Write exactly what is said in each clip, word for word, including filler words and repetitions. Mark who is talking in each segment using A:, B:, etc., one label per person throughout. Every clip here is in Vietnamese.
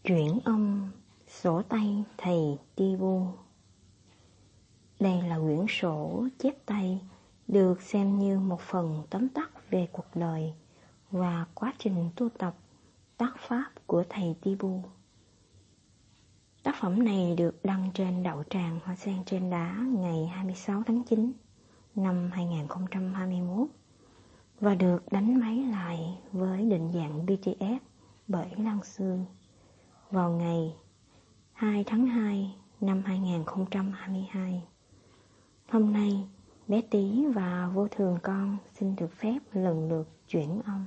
A: Chuyển âm sổ tay thầy Tibu. Đây là quyển sổ chép tay được xem như một phần tóm tắt về cuộc đời và quá trình tu tập tác pháp của thầy Tibu. Tác phẩm này được đăng trên đạo tràng Hoa Sen Trên Đá ngày hai mươi sáu tháng chín năm hai nghìn không trăm hai mươi mốt và được đánh máy lại với định dạng bê tê ép bởi Lan Sương vào ngày hai tháng hai năm hai nghìn không trăm hai mươi hai. Hôm nay, bé Tí và Vô Thường con xin được phép lần lượt chuyển âm.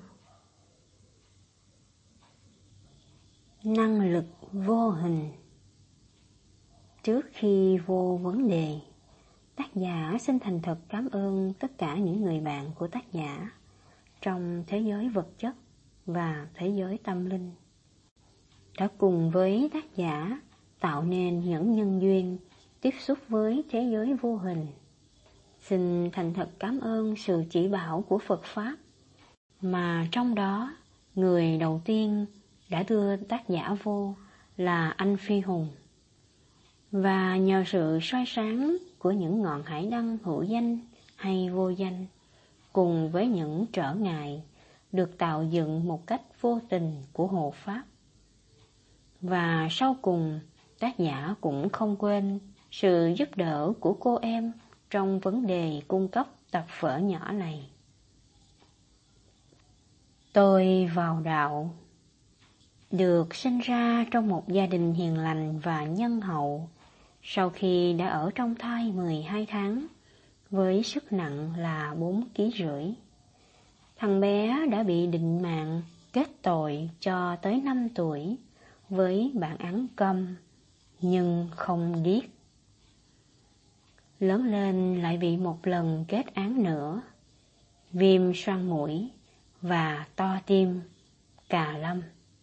B: Năng lực vô hình. Trước khi vô vấn đề, tác giả xin thành thật cảm ơn tất cả những người bạn của tác giả trong thế giới vật chất và thế giới tâm linh đã cùng với tác giả tạo nên những nhân duyên tiếp xúc với thế giới vô hình. Xin thành thật cảm ơn sự chỉ bảo của Phật Pháp, mà trong đó người đầu tiên đã đưa tác giả vô là anh Phi Hùng. Và nhờ sự soi sáng của những ngọn hải đăng hữu danh hay vô danh, cùng với những trở ngại được tạo dựng một cách vô tình của hộ Pháp. Và sau cùng, tác giả cũng không quên sự giúp đỡ của cô em trong vấn đề cung cấp tập vở nhỏ này. Tôi vào đạo. Được sinh ra trong một gia đình hiền lành và nhân hậu, sau khi đã ở trong thai mười hai tháng, với sức nặng là bốn ký rưỡi. Thằng bé đã bị định mạng kết tội cho tới năm tuổi với bản án câm, nhưng không điếc. Lớn lên lại bị một lần kết án nữa, viêm xoang mũi và to tim, cà lâm.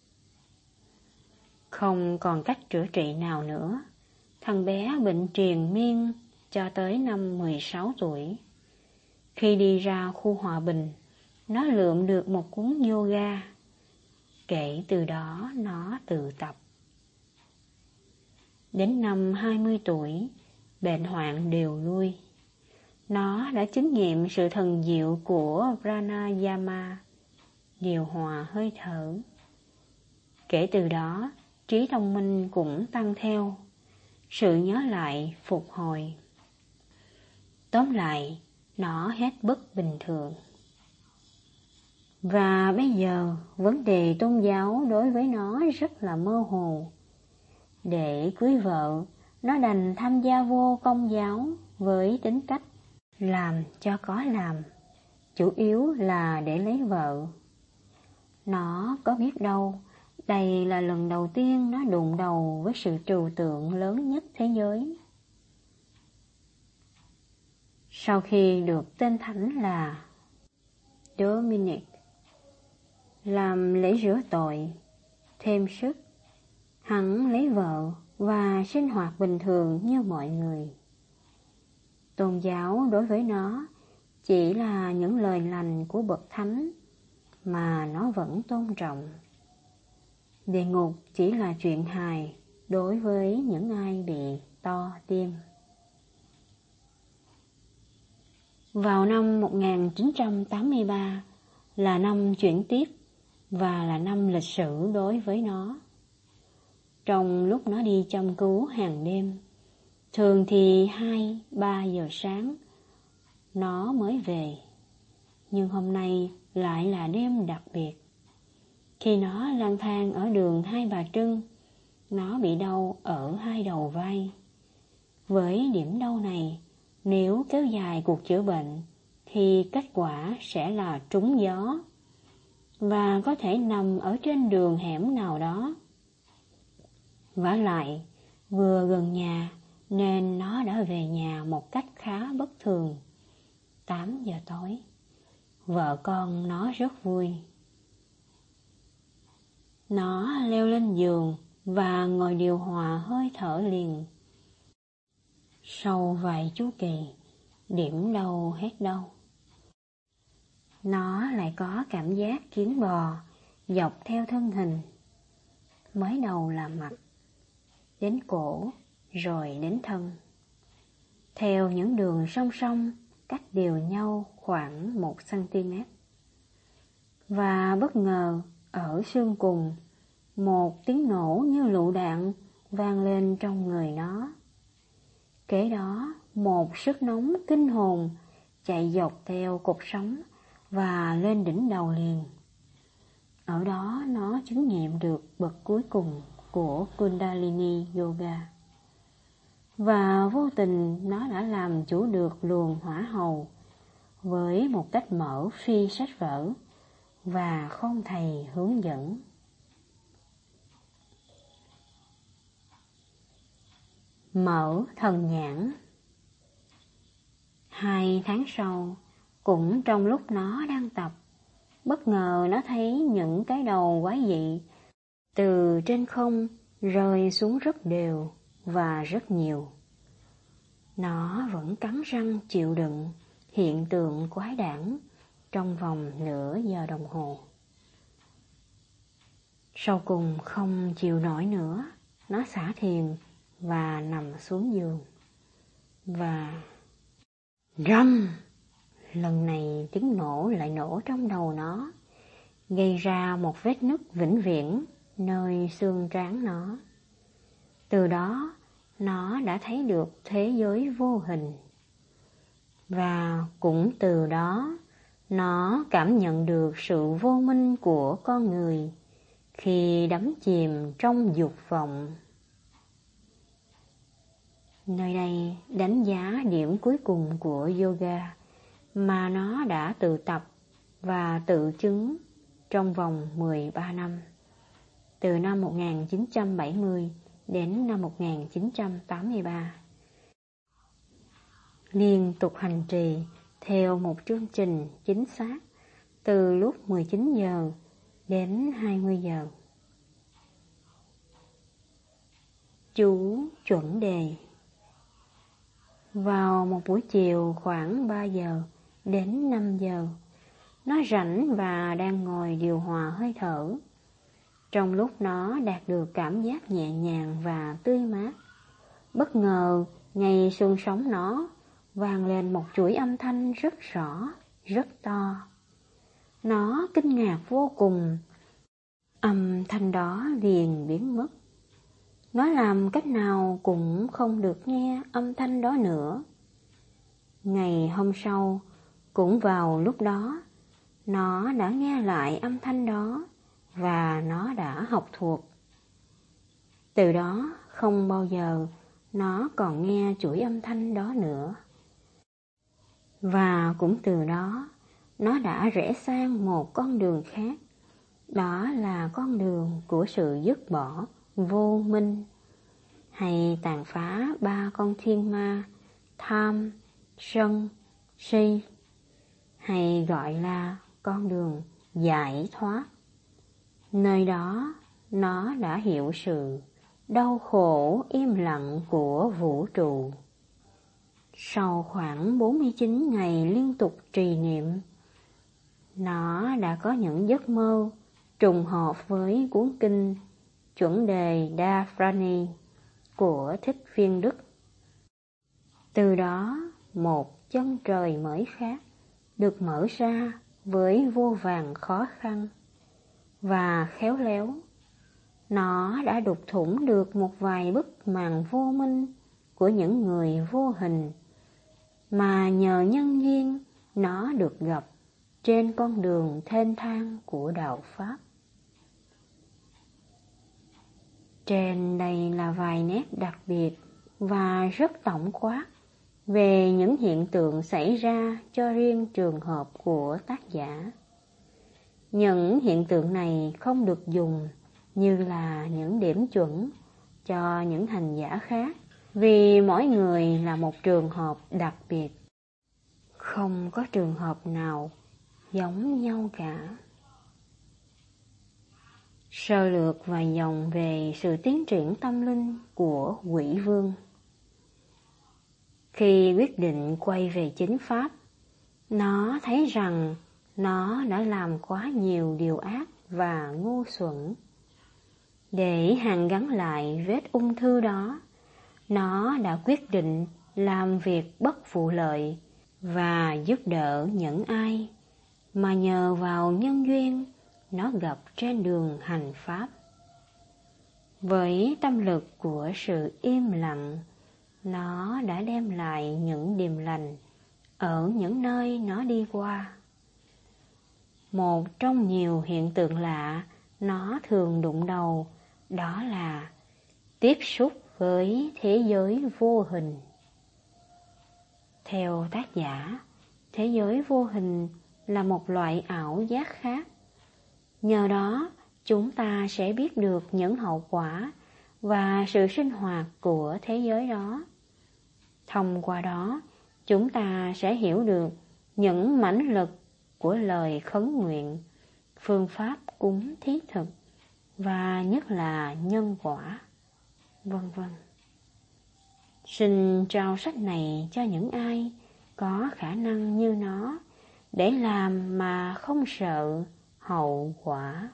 B: Không còn cách chữa trị nào nữa, thằng bé bệnh triền miên cho tới năm mười sáu tuổi. Khi đi ra khu hòa bình, nó lượm được một cuốn yoga. Kể từ đó nó tự tập. Đến năm hai mươi tuổi, bệnh hoạn đều lui. Nó đã chứng nghiệm sự thần diệu của pranayama, điều hòa hơi thở. Kể từ đó, trí thông minh cũng tăng theo, sự nhớ lại phục hồi. Tóm lại, nó hết bất bình thường. Và bây giờ, vấn đề tôn giáo đối với nó rất là mơ hồ. Để cưới vợ, nó đành tham gia vô công giáo với tính cách làm cho có làm, chủ yếu là để lấy vợ. Nó có biết đâu, đây là lần đầu tiên nó đụng đầu với sự trừu tượng lớn nhất thế giới. Sau khi được tên thánh là Dominic làm lễ rửa tội, thêm sức, hắn lấy vợ và sinh hoạt bình thường như mọi người. Tôn giáo đối với nó chỉ là những lời lành của bậc thánh mà nó vẫn tôn trọng. Địa ngục chỉ là chuyện hài đối với những ai bị to tim. Vào năm một nghìn chín trăm tám mươi ba là năm chuyển tiếp và là năm lịch sử đối với nó. Trong lúc nó đi chăm cứu hàng đêm, thường thì hai, ba giờ sáng, nó mới về. Nhưng hôm nay lại là đêm đặc biệt. Khi nó lang thang ở đường Hai Bà Trưng, nó bị đau ở hai đầu vai. Với điểm đau này, nếu kéo dài cuộc chữa bệnh, thì kết quả sẽ là trúng gió, và có thể nằm ở trên đường hẻm nào đó. Vả lại, vừa gần nhà, nên nó đã về nhà một cách khá bất thường. Tám giờ tối, vợ con nó rất vui. Nó leo lên giường và ngồi điều hòa hơi thở liền. Sau vài chu kỳ, điểm đau hết đau. Nó lại có cảm giác kiến bò dọc theo thân hình. mới đầu là mặt, đến cổ, rồi đến thân, theo những đường song song cách đều nhau khoảng một xăng-ti-mét. Và bất ngờ ở xương cùng, một tiếng nổ như lựu đạn vang lên trong người nó. Kế đó, một sức nóng kinh hồn chạy dọc theo cột sống và lên đỉnh đầu liền. Ở đó nó chứng nghiệm được bậc cuối cùng của Kundalini Yoga. Và vô tình nó đã làm chủ được luồng hỏa hầu với một cách mở phi sách vở và không thầy hướng dẫn. Mở thần nhãn. Hai tháng sau, cũng trong lúc nó đang tập, bất ngờ nó thấy những cái đầu quái dị từ trên không rơi xuống rất đều và rất nhiều. Nó vẫn cắn răng chịu đựng hiện tượng quái đản trong vòng nửa giờ đồng hồ. Sau cùng không chịu nổi nữa, nó xả thiền và nằm xuống giường. Và rầm, lần này tiếng nổ lại nổ trong đầu nó, gây ra một vết nứt vĩnh viễn nơi xương trán nó. Từ đó, nó đã thấy được thế giới vô hình. Và cũng từ đó, nó cảm nhận được sự vô minh của con người khi đắm chìm trong dục vọng. Nơi đây đánh giá điểm cuối cùng của yoga mà nó đã tự tập và tự chứng trong vòng mười ba năm, từ năm một nghìn chín trăm bảy mươi đến năm một nghìn chín trăm tám mươi ba. Liên tục hành trì theo một chương trình chính xác từ lúc mười chín giờ đến hai mươi giờ. Chú chuẩn đề. Vào một buổi chiều khoảng ba giờ đến năm giờ, nó rảnh và đang ngồi điều hòa hơi thở. Trong lúc nó đạt được cảm giác nhẹ nhàng và tươi mát, bất ngờ ngay xương sống nó vang lên một chuỗi âm thanh rất rõ, rất to. Nó kinh ngạc vô cùng. Âm thanh đó liền biến mất. Nó làm cách nào cũng không được nghe âm thanh đó nữa. Ngày hôm sau, cũng vào lúc đó, nó đã nghe lại âm thanh đó và nó đã học thuộc. Từ đó không bao giờ nó còn nghe chuỗi âm thanh đó nữa. Và cũng từ đó, nó đã rẽ sang một con đường khác. Đó là con đường của sự dứt bỏ vô minh, hay tàn phá ba con thiên ma, tham, sân, si, hay gọi là con đường giải thoát. Nơi đó, nó đã hiểu sự đau khổ im lặng của vũ trụ. Sau khoảng bốn mươi chín ngày liên tục trì niệm, nó đã có những giấc mơ trùng hợp với cuốn kinh Chuẩn đề Đa Frani của Thích Viên Đức. Từ đó, một chân trời mới khác được mở ra với vô vàn khó khăn, và khéo léo, nó đã đục thủng được một vài bức màn vô minh của những người vô hình, mà nhờ nhân duyên nó được gặp trên con đường thênh thang của đạo Pháp. Trên đây là vài nét đặc biệt và rất tổng quát về những hiện tượng xảy ra cho riêng trường hợp của tác giả. Những hiện tượng này không được dùng như là những điểm chuẩn cho những hành giả khác, vì mỗi người là một trường hợp đặc biệt. Không có trường hợp nào giống nhau cả. Sơ lược vài dòng về sự tiến triển tâm linh của Quỷ Vương. Khi quyết định quay về chính pháp, nó thấy rằng nó đã làm quá nhiều điều ác và ngu xuẩn. Để hàn gắn lại vết ung thư đó, nó đã quyết định làm việc bất vụ lợi và giúp đỡ những ai mà nhờ vào nhân duyên nó gặp trên đường hành pháp. Với tâm lực của sự im lặng, nó đã đem lại những điềm lành ở những nơi nó đi qua. Một trong nhiều hiện tượng lạ nó thường đụng đầu đó là tiếp xúc với thế giới vô hình. Theo tác giả, thế giới vô hình là một loại ảo giác khác. Nhờ đó, chúng ta sẽ biết được những hậu quả và sự sinh hoạt của thế giới đó. Thông qua đó, chúng ta sẽ hiểu được những mãnh lực của lời khấn nguyện, phương pháp cúng thí thực và nhất là nhân quả, vân vân. Xin trao sách này cho những ai có khả năng như nó để làm mà không sợ hậu quả.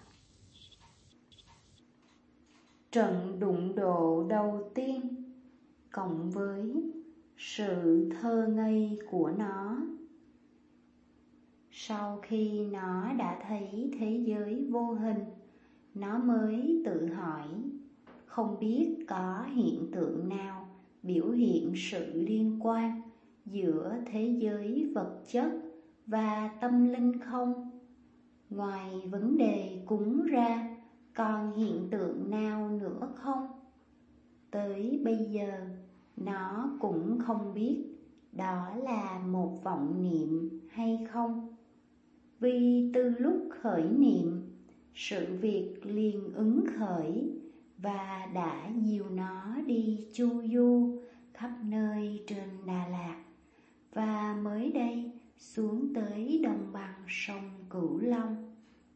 A: Trận đụng độ đầu tiên cộng với sự thơ ngây của nó. Sau khi nó đã thấy thế giới vô hình, nó mới tự hỏi, không biết có hiện tượng nào biểu hiện sự liên quan giữa thế giới vật chất và tâm linh không? Ngoài vấn đề cúng ra, còn hiện tượng nào nữa không? Tới bây giờ, nó cũng không biết đó là một vọng niệm hay không. Vì từ lúc khởi niệm, sự việc liền ứng khởi và đã dìu nó đi chu du khắp nơi trên Đà Lạt, và mới đây xuống tới đồng bằng sông Cửu Long.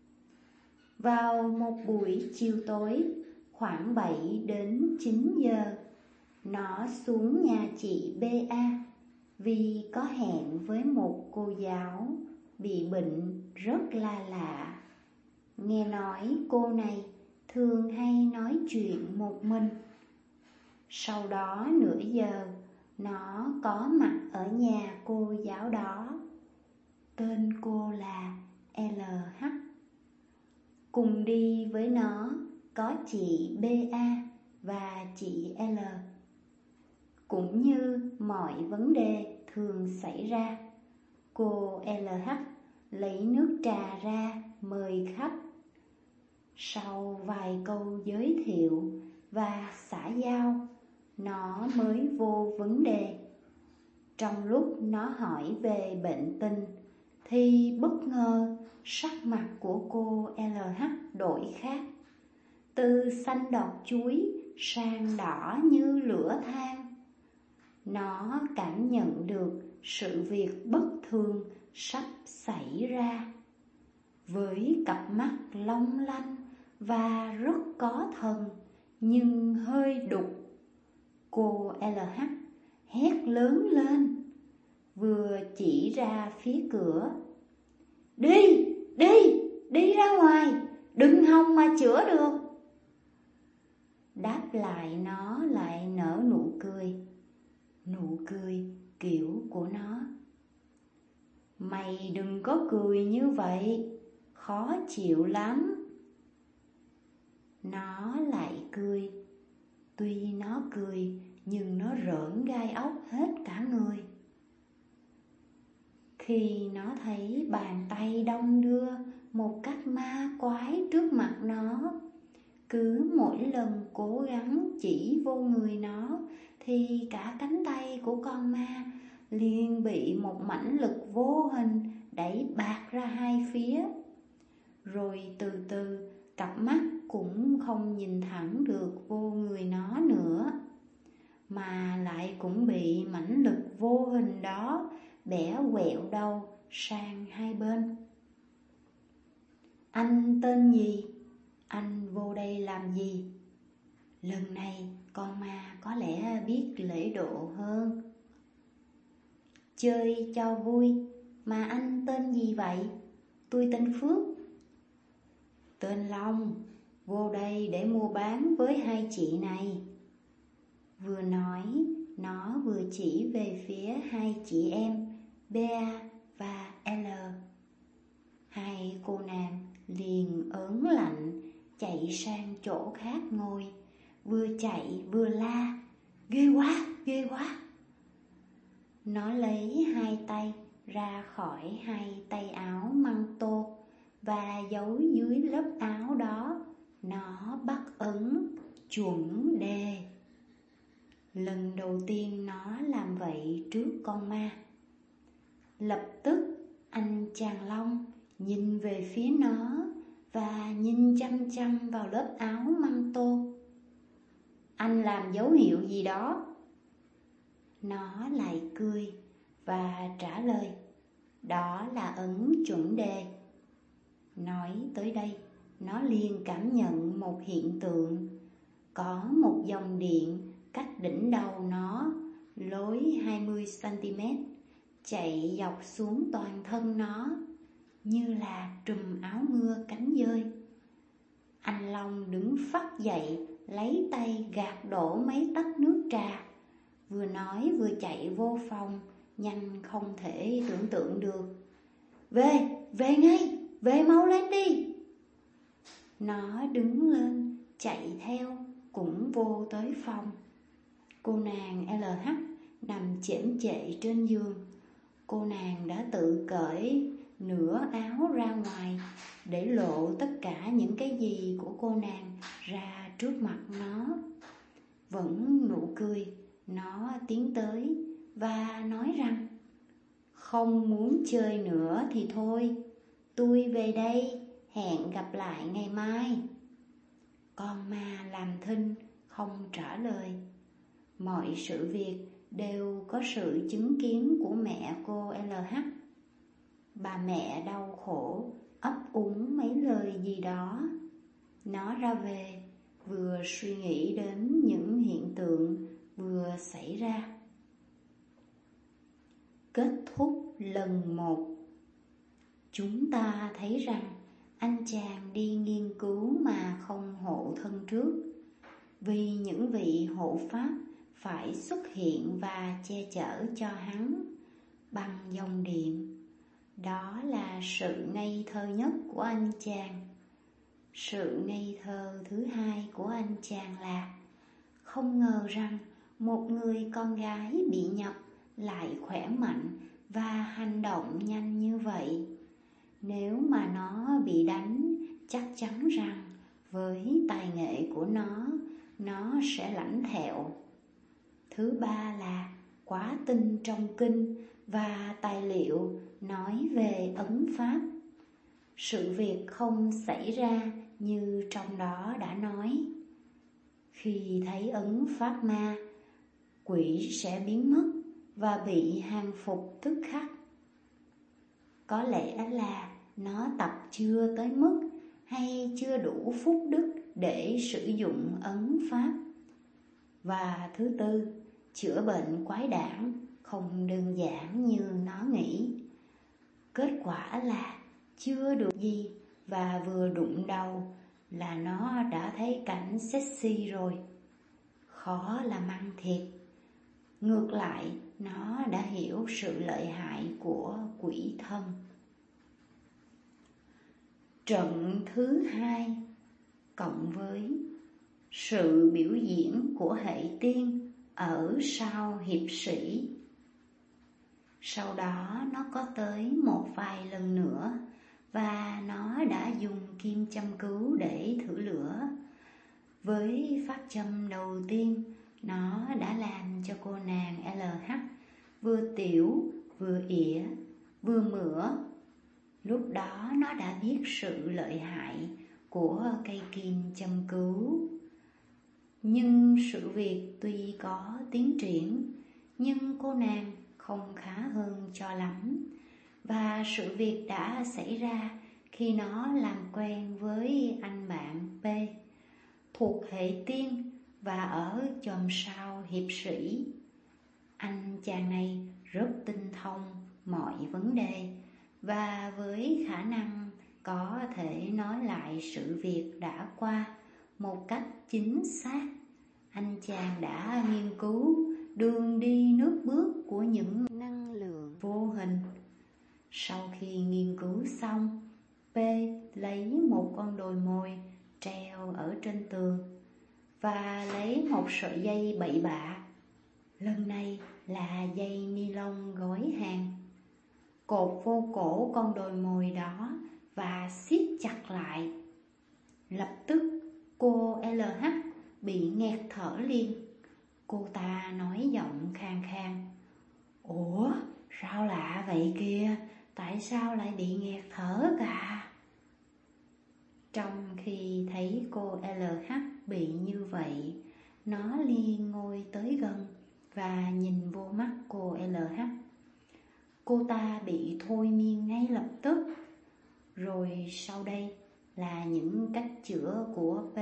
A: Vào một buổi chiều tối khoảng bảy đến chín giờ, nó xuống nhà chị bê a vì có hẹn với một cô giáo bị bệnh rất là lạ. Nghe nói cô này thường hay nói chuyện một mình. Sau đó nửa giờ, nó có mặt ở nhà cô giáo đó. Tên cô là lờ hát. Cùng đi với nó có chị bê a và chị L. Cũng như mọi vấn đề thường xảy ra, cô lờ hát lấy nước trà ra mời khách. Sau vài câu giới thiệu và xã giao, nó mới vô vấn đề. Trong lúc nó hỏi về bệnh tình, thì bất ngờ sắc mặt của cô lờ hát đổi khác. Từ xanh đọt chuối sang đỏ như lửa than. Nó cảm nhận được sự việc bất thường sắp xảy ra. Với cặp mắt long lanh và rất có thần nhưng hơi đục, cô lờ hát hét lớn lên, vừa chỉ ra phía cửa. Đi, đi, đi ra ngoài, đừng hòng mà chữa được. Đáp lại nó lại nở nụ cười, nụ cười kiểu của nó. Mày đừng có cười như vậy, khó chịu lắm. Nó lại cười. Tuy nó cười nhưng nó rợn gai ốc hết cả người. Khi nó thấy bàn tay đong đưa một cách ma quái trước mặt nó, cứ mỗi lần cố gắng chỉ vô người nó thì cả cánh tay của con ma liền bị một mãnh lực vô hình đẩy bạt ra hai phía. Rồi từ từ cặp mắt cũng không nhìn thẳng được vô người nó nữa, mà lại cũng bị mãnh lực vô hình đó bẻ quẹo đầu sang hai bên. Anh tên gì? Anh vô đây làm gì? Lần này con ma có lẽ biết lễ độ hơn. Chơi cho vui, mà anh tên gì vậy? Tôi tên Phước. Tên Long.
C: vô đây để mua bán với hai chị này. Vừa nói, nó vừa chỉ về phía hai chị em Bea và L. Hai cô nàng liền ớn lạnh chạy sang chỗ khác ngồi, vừa chạy vừa la: ghê quá, ghê quá. Nó lấy hai tay ra khỏi hai tay áo măng tô và giấu dưới lớp áo đó. Nó bắt ấn chuẩn đề. Lần đầu tiên nó làm vậy trước con ma. Lập tức anh chàng Long nhìn về phía nó và nhìn chăm chăm vào lớp áo măng tô. Anh làm dấu hiệu gì đó? Nó lại cười và trả lời: đó là ấn chuẩn đề. Nói tới đây, nó liền cảm nhận một hiện tượng. Có một dòng điện cách đỉnh đầu nó lối hai mươi xăng-ti-mét chạy dọc xuống toàn thân nó như là trùm áo mưa cánh dơi. Anh Long đứng phắt dậy, lấy tay gạt đổ mấy tách nước trà, vừa nói vừa chạy vô phòng, nhanh không thể tưởng tượng được. Về, về ngay, về mau lên đi. Nó đứng lên, chạy theo, cũng vô tới phòng. Cô nàng lờ hát nằm chễm chệ trên giường. Cô nàng đã tự cởi nửa áo ra ngoài để lộ tất cả những cái gì của cô nàng ra trước mặt nó. Vẫn nụ cười, nó tiến tới và nói rằng: không muốn chơi nữa thì thôi, tôi về đây, hẹn gặp lại ngày mai. Con ma làm thinh không trả lời. Mọi sự việc đều có sự chứng kiến của mẹ cô lờ hát. Bà mẹ đau khổ ấp úng mấy lời gì đó. Nó ra về, vừa suy nghĩ đến những hiện tượng vừa xảy ra. Kết thúc lần một. Chúng ta thấy rằng anh chàng đi nghiên cứu mà không hộ thân trước, vì những vị hộ pháp phải xuất hiện và che chở cho hắn bằng dòng điện. Đó là sự ngây thơ nhất của anh chàng. Sự ngây thơ thứ hai của anh chàng là không ngờ rằng một người con gái bị nhập lại khỏe mạnh và hành động nhanh như vậy. Nếu mà nó bị đánh, chắc chắn rằng với tài nghệ của nó, nó sẽ lãnh thẹo. Thứ ba là quá tin trong kinh và tài liệu nói về ấn pháp. Sự việc không xảy ra như trong đó đã nói. Khi thấy ấn pháp ma, quỷ sẽ biến mất và bị hàng phục tức khắc. Có lẽ là nó tập chưa tới mức hay chưa đủ phúc đức để sử dụng ấn pháp. Và thứ tư, chữa bệnh quái đản không đơn giản như nó nghĩ. Kết quả là chưa được gì và vừa đụng đầu là nó đã thấy cảnh sexy rồi. Khó làm ăn thiệt. Ngược lại, nó đã hiểu sự lợi hại của quỷ thân. Trận thứ hai cộng với sự biểu diễn của hệ tiên ở sau hiệp sĩ. Sau đó nó có tới một vài lần nữa và nó đã dùng kim châm cứu để thử lửa. Với phát châm đầu tiên, nó đã làm cho cô nàng lờ hát vừa tiểu, vừa ỉa, vừa mửa. Lúc đó nó đã biết sự lợi hại của cây kim châm cứu. Nhưng sự việc tuy có tiến triển, nhưng cô nàng không khá hơn cho lắm. Và sự việc đã xảy ra khi nó làm quen với anh bạn P, thuộc hệ tiên và ở chòm sao hiệp sĩ. Anh chàng này rất tinh thông mọi vấn đề và với khả năng có thể nói lại sự việc đã qua một cách chính xác. Anh chàng đã nghiên cứu đường đi nước bước của những năng lượng vô hình. Sau khi nghiên cứu xong, P lấy một con đồi mồi treo ở trên tường và lấy một sợi dây bậy bạ. Lần này là dây ni lông gói hàng. Cột vô cổ con đồi mồi đó và siết chặt lại. Lập tức cô lờ hát bị nghẹt thở liền. Cô ta nói giọng khàn khàn: "Ủa, sao lạ vậy kìa, tại sao lại bị nghẹt thở cả?" Trong khi thấy cô lờ hát bị như vậy, nó liền ngồi tới gần và nhìn vô mắt cô lờ hát. Cô ta bị thôi miên ngay lập tức. Rồi sau đây là những cách chữa của P.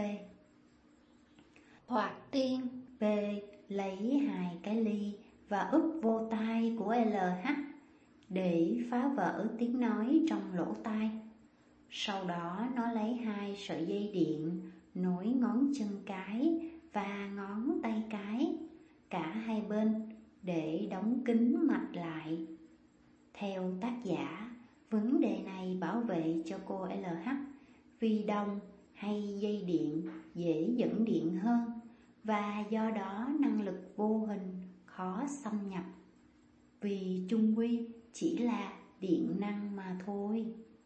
C: Thoạt tiên, P lấy hai cái ly và úp vô tai của lờ hát để phá vỡ tiếng nói trong lỗ tai. Sau đó nó lấy hai sợi dây điện nối ngón chân cái và ngón tay cái, cả hai bên, để đóng kín mạch lại. Theo tác giả, vấn đề này bảo vệ cho cô lờ hát vì đồng hay dây điện dễ dẫn điện hơn, và do đó năng lực vô hình khó xâm nhập, vì chung quy chỉ là điện năng mà thôi.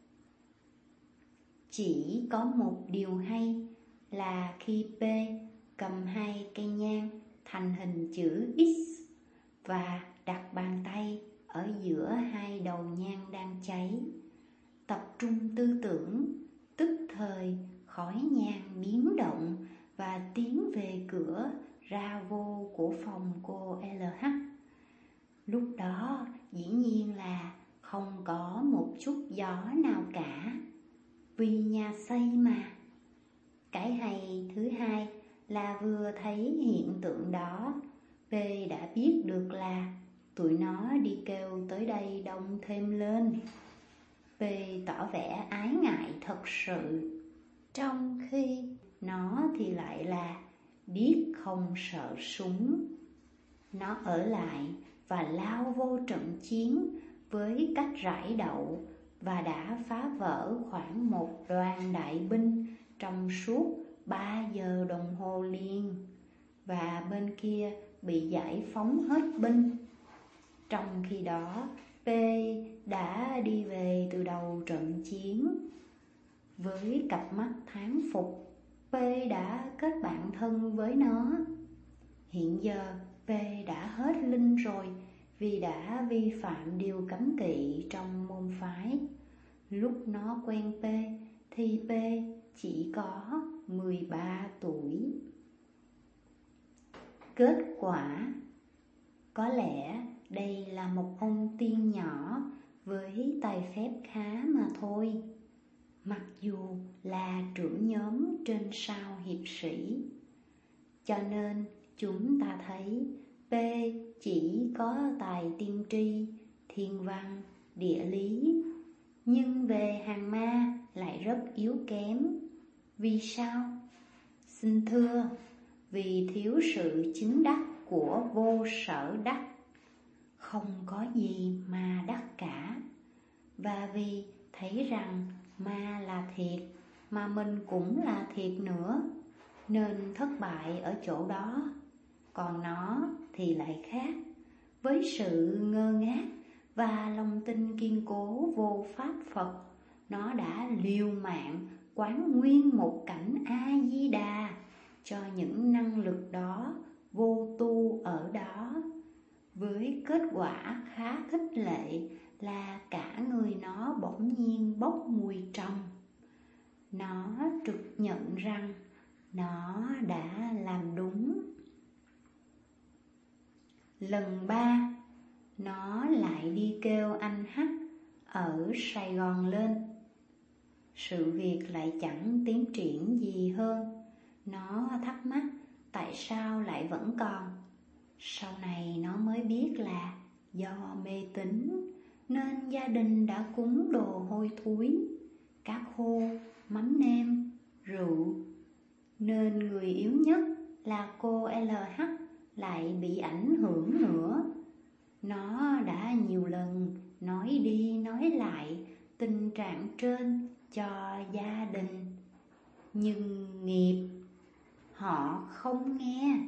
C: Chỉ có một điều hay là khi P cầm hai cây nhang thành hình chữ X và đặt bàn tay ở giữa hai đầu nhang đang cháy, tập trung tư tưởng, tức thời khói nhang biến động và tiến về cửa ra vô của phòng cô lờ hát. Lúc đó dĩ nhiên là không có một chút gió nào cả, vì nhà xây mà. Cái hay thứ hai là vừa thấy hiện tượng đó, P đã biết được là tụi nó đi kêu tới đây đông thêm lên. P tỏ vẻ ái ngại thật sự, trong khi nó thì lại là điếc không sợ súng. Nó ở lại và lao vô trận chiến với cách rải đậu, và đã phá vỡ khoảng một đoàn đại binh trong suốt ba giờ đồng hồ liền, và bên kia bị giải phóng hết binh. Trong khi đó, P đã đi về từ đầu trận chiến. Với cặp mắt thán phục, P đã kết bạn thân với nó. Hiện giờ P đã hết linh rồi, vì đã vi phạm điều cấm kỵ trong môn phái. Lúc nó quen P thì P chỉ có mười ba tuổi. Kết quả, có lẽ đây là một ông tiên nhỏ với tài phép khá mà thôi, mặc dù là trưởng nhóm trên sao hiệp sĩ. Cho nên chúng ta thấy P chỉ có tài tiên tri, thiên văn, địa lý, nhưng về hàng ma lại rất yếu kém. Vì sao? Xin thưa, vì thiếu sự chứng đắc của vô sở đắc. Không có gì mà đắc cả. Và vì thấy rằng ma là thiệt, mà mình cũng là thiệt nữa, nên thất bại ở chỗ đó. Còn nó thì lại khác. Với sự ngơ ngác và lòng tin kiên cố vô pháp Phật, nó đã liều mạng quán nguyên một cảnh A-di-đà cho những năng lực đó vô tu ở đó, với kết quả khá khích lệ là cả người nó bỗng nhiên bốc mùi trầm. Nó trực nhận rằng nó đã làm đúng. Lần ba, nó lại đi kêu anh H ở Sài Gòn lên. Sự việc lại chẳng tiến triển gì hơn. Nó thắc mắc tại sao lại vẫn còn. Sau này nó mới biết là do mê tín nên gia đình đã cúng đồ hôi thối. cá khô, mắm nêm, rượu, nên người yếu nhất là cô lờ hát lại bị ảnh hưởng nữa. Nó đã nhiều lần nói đi nói lại tình trạng trên cho gia đình, nhưng nghiệp họ không nghe.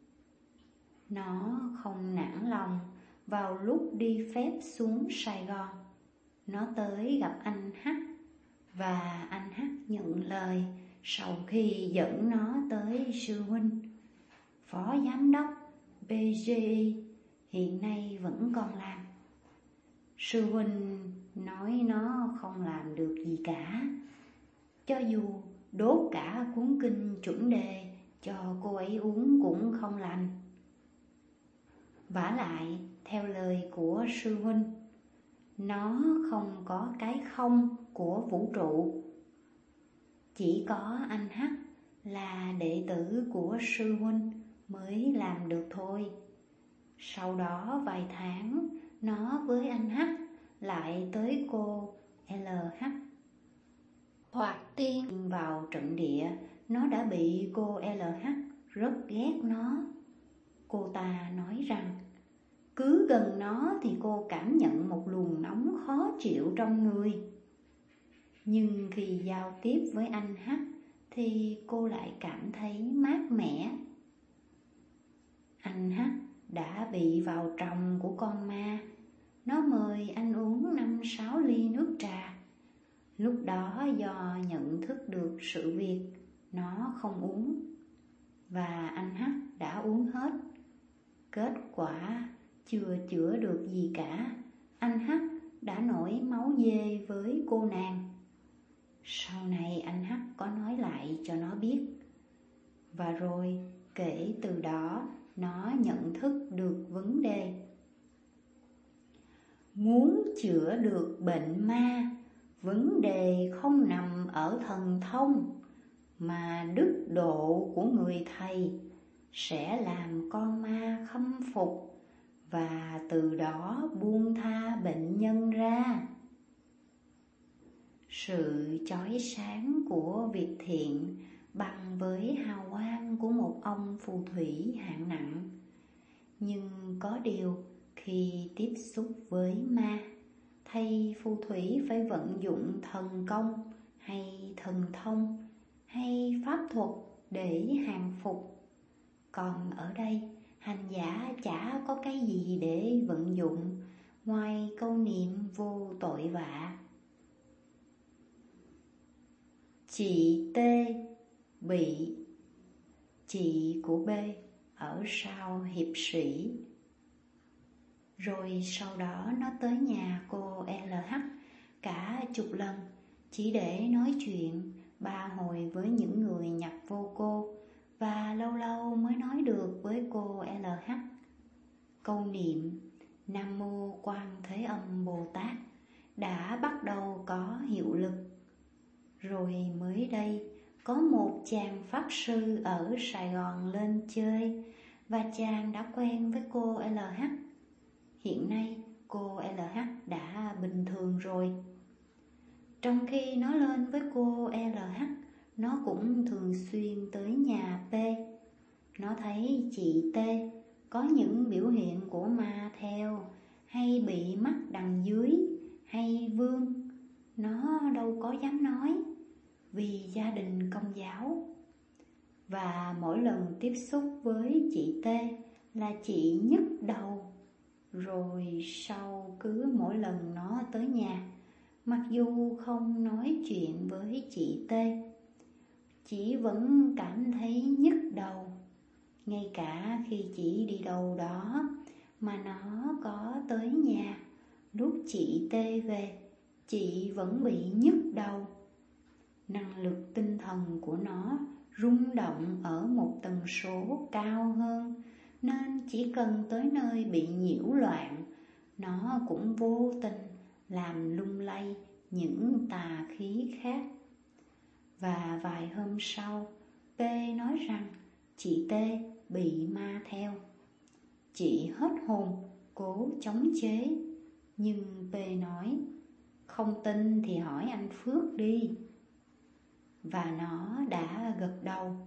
C: Nó không nản lòng. Vào lúc đi phép xuống Sài Gòn, nó tới gặp anh Hắc, và anh Hắc nhận lời sau khi dẫn nó tới sư huynh, phó giám đốc bê giê i hiện nay vẫn còn làm. Sư huynh nói nó không làm được gì cả, cho dù đốt cả cuốn kinh chuẩn đề cho cô ấy uống cũng không lành. Vả lại, theo lời của sư huynh, nó không có cái không của vũ trụ. Chỉ có anh Hắc là đệ tử của sư huynh mới làm được thôi. Sau đó vài tháng, nó với anh Hắc lại tới cô lờ hát. Thoạt tiên vào trận địa, nó đã bị cô lờ hát rất ghét nó. Cô ta nói rằng cứ gần nó thì cô cảm nhận một luồng nóng khó chịu trong người. Nhưng khi giao tiếp với anh Hắc thì cô lại cảm thấy mát mẻ. Anh Hắc đã bị vào tròng của con ma. Nó mời anh uống năm sáu ly nước trà. Lúc đó do nhận thức được sự việc, nó không uống, và anh Hắc đã uống hết. Kết quả chưa chữa được gì cả, anh Hắc đã nổi máu dê với cô nàng. Sau này anh Hắc có nói lại cho nó biết. Và rồi kể từ đó nó nhận thức được vấn đề. Muốn chữa được bệnh ma, vấn đề không nằm ở thần thông, mà đức độ của người thầy sẽ làm con ma khâm phục và từ đó buông tha bệnh nhân ra. Sự chói sáng của việc thiện bằng với hào quang của một ông phù thủy hạng nặng. Nhưng có điều, khi tiếp xúc với ma, thầy phù thủy phải vận dụng thần công hay thần thông hay pháp thuật để hàng phục. Còn ở đây, hành giả chả có cái gì để vận dụng ngoài câu niệm vô tội vạ. Chị T bị chị của B ở sau hiệp sĩ. Rồi sau đó nó tới nhà cô lờ hát cả chục lần, chỉ để nói chuyện ba hồi với những người nhập vô cô, và lâu lâu mới nói được với cô lờ hát. Câu niệm Nam Mô Quan Thế Âm Bồ Tát đã bắt đầu có hiệu lực. Rồi mới đây, có một chàng pháp sư ở Sài Gòn lên chơi, và chàng đã quen với cô lờ hát. Hiện nay cô lờ hát đã bình thường rồi. Trong khi nó lên với cô lờ hát, nó cũng thường xuyên tới nhà P. Nó thấy chị T có những biểu hiện của ma theo, hay bị mắc đằng dưới, hay vương. Nó đâu có dám nói, vì gia đình Công giáo. Và mỗi lần tiếp xúc với chị T là chị nhức đầu. Rồi sau cứ mỗi lần nó tới nhà, mặc dù không nói chuyện với chị T, chị vẫn cảm thấy nhức đầu. Ngay cả khi chị đi đâu đó mà nó có tới nhà, lúc chị T về, chị vẫn bị nhức đầu. Năng lực tinh thần của nó rung động ở một tần số cao hơn, nên chỉ cần tới nơi bị nhiễu loạn, nó cũng vô tình làm lung lay những tà khí khác. Và vài hôm sau, P nói rằng chị T bị ma theo. Chị hết hồn, cố chống chế, nhưng P nói không tin thì hỏi anh Phước đi. Và nó đã gật đầu.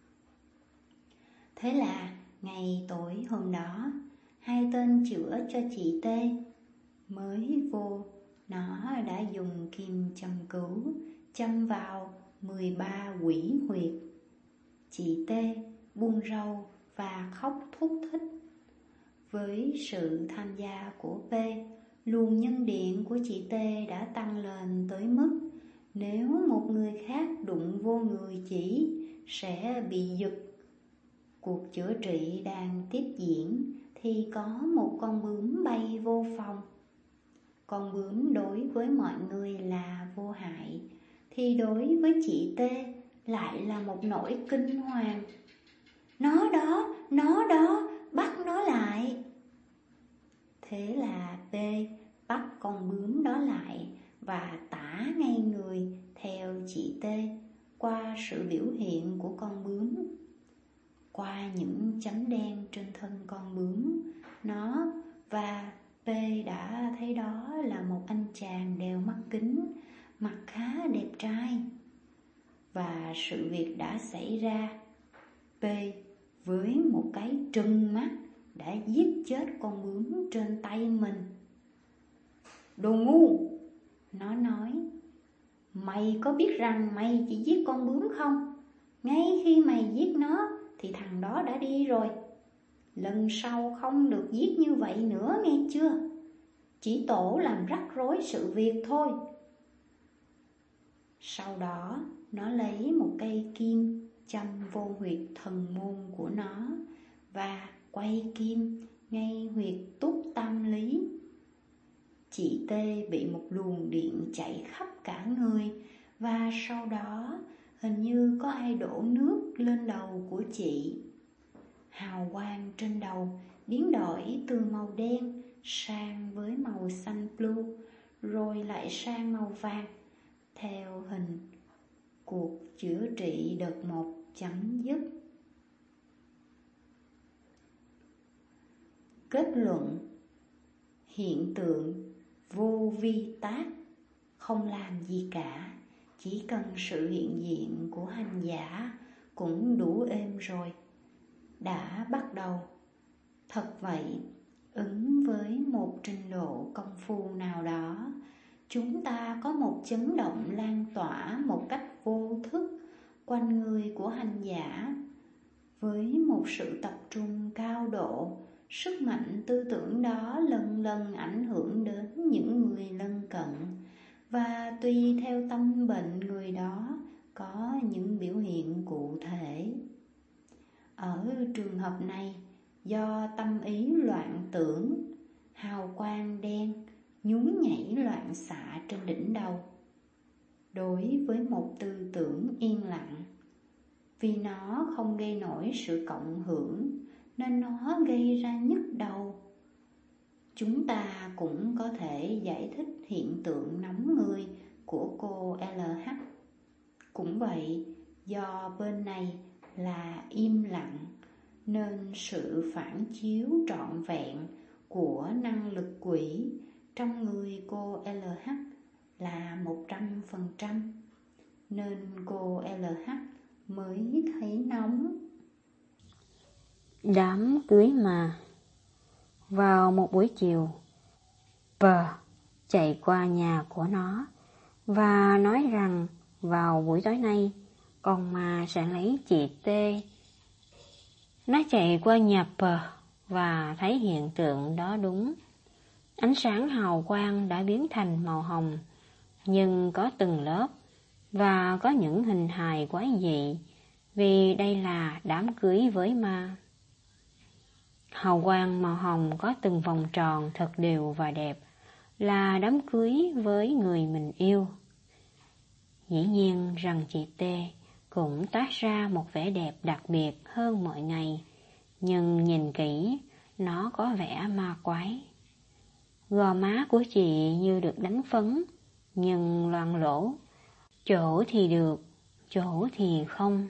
C: Thế là ngày tối hôm đó, hai tên chữa cho chị T. Mới vô, nó đã dùng kim châm cứu châm vào mười ba quỷ huyệt. Chị T buông râu và khóc thút thít. Với sự tham gia của P, luồng nhân điện của chị T đã tăng lên tới mức nếu một người khác đụng vô người chị sẽ bị giật. Cuộc chữa trị đang tiếp diễn thì có một con bướm bay vô phòng. Con bướm đối với mọi người là vô hại, thì đối với chị T lại là một nỗi kinh hoàng. Nó đó, nó đó, bắt nó lại. Thế là P bắt con bướm đó lại và tả ngay người theo chị T qua sự biểu hiện của con bướm. Qua những chấm đen trên thân con bướm, nó và P đã thấy đó là một anh chàng đeo mắt kính, mặt khá đẹp trai. Và sự việc đã xảy ra. P với một cái trừng mắt đã giết chết con bướm trên tay mình. Đồ ngu! Nó nói, mày có biết rằng mày chỉ giết con bướm không? Ngay khi mày giết nó thì thằng đó đã đi rồi. Lần sau không được giết như vậy nữa nghe chưa? Chỉ tổ làm rắc rối sự việc thôi. Sau đó nó lấy một cây kim châm vô huyệt thần môn của nó và quay kim ngay huyệt túc tam lý. Chị T bị một luồng điện chạy khắp cả người và sau đó hình như có ai đổ nước lên đầu của chị. Hào quang trên đầu biến đổi từ màu đen sang với màu xanh blue, rồi lại sang màu vàng. Theo hình, cuộc chữa trị đợt một chấm dứt. Kết luận: hiện tượng vô vi tác không làm gì cả, chỉ cần sự hiện diện của hành giả cũng đủ êm rồi. Đã bắt đầu. Thật vậy, ứng với một trình độ công phu nào đó, chúng ta có một chấn động lan tỏa một cách vô thức quanh người của hành giả. Với một sự tập trung cao độ, sức mạnh tư tưởng đó lần lần ảnh hưởng đến những người lân cận, và tùy theo tâm bệnh người đó có những biểu hiện cụ thể. Ở trường hợp này, do tâm ý loạn tưởng, hào quang đen nhún nhảy loạn xạ trên đỉnh đầu. Đối với một tư tưởng yên lặng, vì nó không gây nổi sự cộng hưởng nên nó gây ra nhức đầu. Chúng ta cũng có thể giải thích hiện tượng nóng người của cô lờ hát. Cũng vậy, do bên này là im lặng nên sự phản chiếu trọn vẹn của năng lực quỷ trong người cô lờ hát là một trăm phần trăm, nên cô lờ hát mới thấy nóng.
B: Đám cưới mà. Vào một buổi chiều, Pờ chạy qua nhà của nó và nói rằng vào buổi tối nay con ma sẽ lấy chị T. Nó chạy qua nhà Pờ và thấy hiện tượng đó đúng. Ánh sáng hào quang đã biến thành màu hồng, nhưng có từng lớp và có những hình hài quái dị, vì đây là đám cưới với ma. Hào quang màu hồng có từng vòng tròn thật đều và đẹp, là đám cưới với người mình yêu. Dĩ nhiên rằng chị T cũng toát ra một vẻ đẹp đặc biệt hơn mọi ngày, nhưng nhìn kỹ, nó có vẻ ma quái. Gò má của chị như được đánh phấn, nhưng loang lỗ, chỗ thì được, chỗ thì không.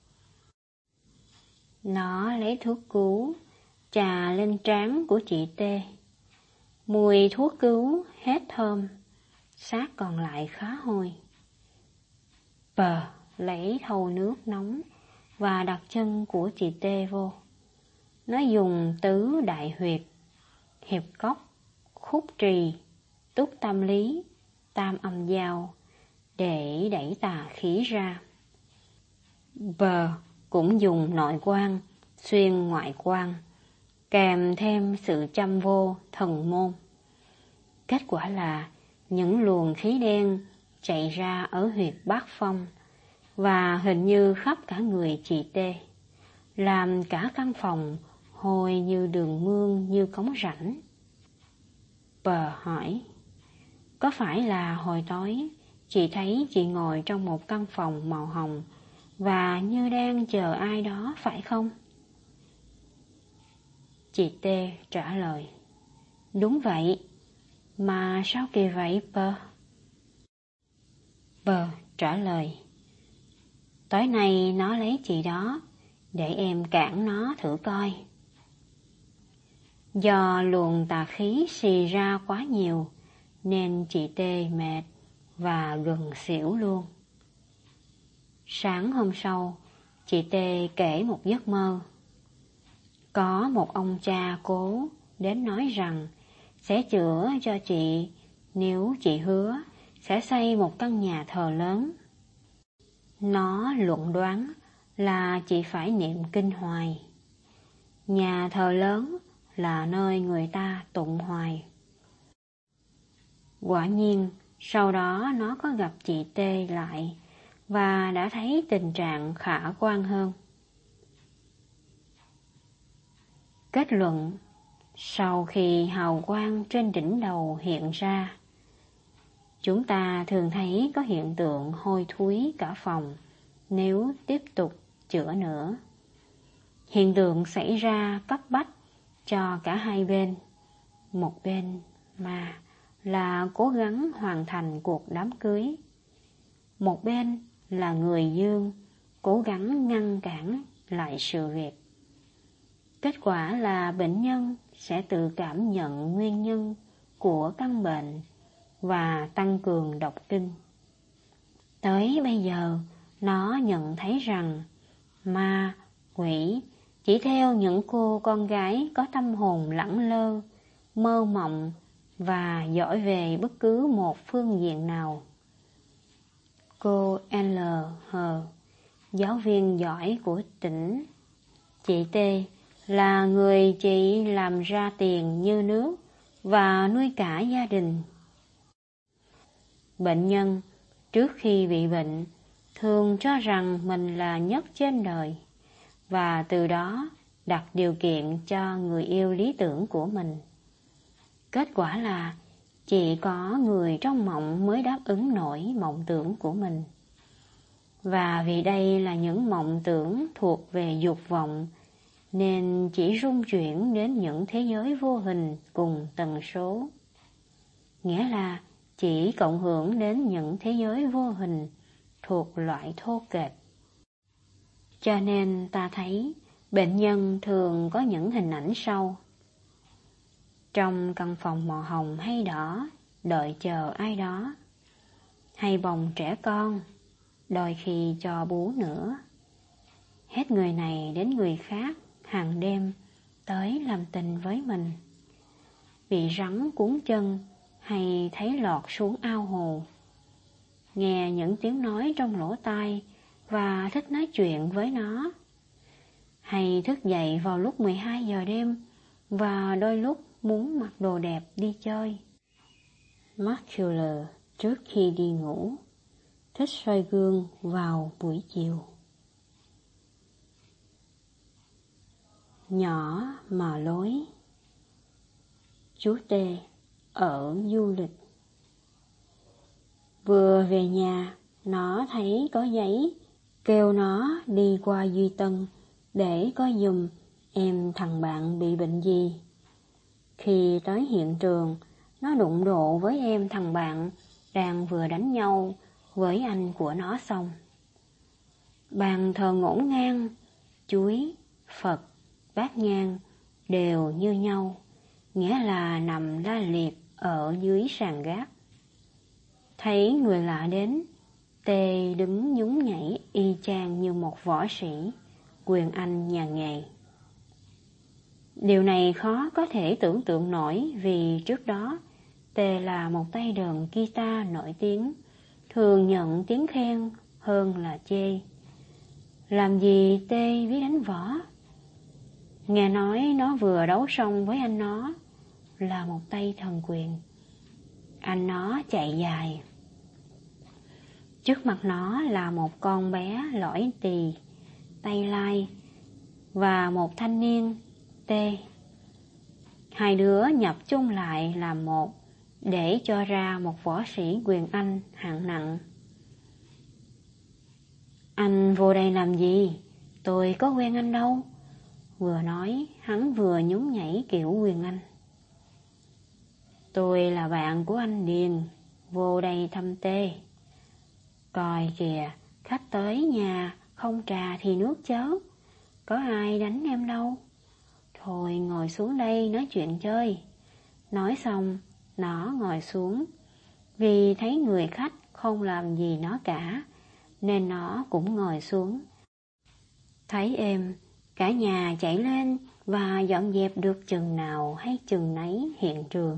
B: Nó lấy thuốc cứu, chà lên trán của chị T. Mùi thuốc cứu hết thơm, xác còn lại khá hôi. Bờ lấy thau nước nóng và đặt chân của chị Tê vô. Nó dùng tứ đại huyệt, hiệp cốc, khúc trì, túc tam lý, tam âm giao để đẩy tà khí ra. Bờ cũng dùng nội quan, xuyên ngoại quan, kèm thêm sự châm vô thần môn. Kết quả là những luồng khí đen chạy ra ở huyệt bát phong và hình như khắp cả người chị Tê, làm cả căn phòng hôi như đường mương như cống rãnh. Bờ hỏi, có phải là hồi tối chị thấy chị ngồi trong một căn phòng màu hồng và như đang chờ ai đó phải không? Chị Tê trả lời, đúng vậy. Mà sao kỳ vậy Bờ? Bờ trả lời, tối nay nó lấy chị đó, để em cản nó thử coi. Do luồng tà khí xì ra quá nhiều, nên chị Tê mệt và gần xỉu luôn. Sáng hôm sau, chị Tê kể một giấc mơ. Có một ông cha cố đến nói rằng sẽ chữa cho chị nếu chị hứa sẽ xây một căn nhà thờ lớn. Nó luận đoán là chị phải niệm kinh hoài. Nhà thờ lớn là nơi người ta tụng hoài. Quả nhiên, sau đó nó có gặp chị Tê lại và đã thấy tình trạng khả quan hơn. Kết luận, sau khi hào quang trên đỉnh đầu hiện ra, chúng ta thường thấy có hiện tượng hôi thối cả phòng nếu tiếp tục chữa nữa. Hiện tượng xảy ra cấp bách cho cả hai bên. Một bên mà là cố gắng hoàn thành cuộc đám cưới. Một bên là người dương cố gắng ngăn cản lại sự việc. Kết quả là bệnh nhân sẽ tự cảm nhận nguyên nhân của căn bệnh và tăng cường đọc kinh. Tới bây giờ, nó nhận thấy rằng ma, quỷ chỉ theo những cô con gái có tâm hồn lẳng lơ, mơ mộng và giỏi về bất cứ một phương diện nào. Cô L H, giáo viên giỏi của tỉnh, chị T là người chị làm ra tiền như nước và nuôi cả gia đình. Bệnh nhân trước khi bị bệnh thường cho rằng mình là nhất trên đời và từ đó đặt điều kiện cho người yêu lý tưởng của mình. Kết quả là chỉ có người trong mộng mới đáp ứng nổi mộng tưởng của mình. Và vì đây là những mộng tưởng thuộc về dục vọng, nên chỉ rung chuyển đến những thế giới vô hình cùng tần số. Nghĩa là chỉ cộng hưởng đến những thế giới vô hình thuộc loại thô kệch. Cho nên ta thấy bệnh nhân thường có những hình ảnh sau. Trong căn phòng màu hồng hay đỏ, đợi chờ ai đó. Hay bồng trẻ con, đôi khi cho bú nữa. Hết người này đến người khác, hàng đêm tới làm tình với mình. Bị rắn cuốn chân hay thấy lọt xuống ao hồ. Nghe những tiếng nói trong lỗ tai và thích nói chuyện với nó. Hay thức dậy vào lúc mười hai giờ đêm và đôi lúc muốn mặc đồ đẹp đi chơi. Muscular trước khi đi ngủ, thích soi gương vào buổi chiều. Nhỏ mà lối. Chú T ở du lịch. Vừa về nhà, nó thấy có giấy kêu nó đi qua Duy Tân để coi giùm em thằng bạn bị bệnh gì. Khi tới hiện trường, nó đụng độ với em thằng bạn đang vừa đánh nhau với anh của nó xong. Bàn thờ ngổn ngang, chuối, Phật, bát nhang đều như nhau, nghĩa là nằm la liệt ở dưới sàn gác. Thấy người lạ đến, Tê đứng nhún nhảy y chang như một võ sĩ, quyền Anh nhà nghề. Điều này khó có thể tưởng tượng nổi vì trước đó Tê là một tay đờn guitar nổi tiếng, thường nhận tiếng khen hơn là chê. Làm gì Tê biết đánh võ? Nghe nói nó vừa đấu xong với anh nó, là một tay thần quyền. Anh nó chạy dài. Trước mặt nó là một con bé lõi tì, tay lai, và một thanh niên, Tê. Hai đứa nhập chung lại làm một, để cho ra một võ sĩ quyền Anh hạng nặng. Anh vô đây làm gì? Tôi có quen anh đâu. Vừa nói, hắn vừa nhún nhảy kiểu quyền Anh. Tôi là bạn của anh Điền, vô đây thăm Tê. Coi kìa, khách tới nhà, không trà thì nước chớ. Có ai đánh em đâu. Thôi ngồi xuống đây nói chuyện chơi. Nói xong, nó ngồi xuống. Vì thấy người khách không làm gì nó cả, nên nó cũng ngồi xuống. Thấy em, cả nhà chạy lên và dọn dẹp được chừng nào hay chừng nấy hiện trường.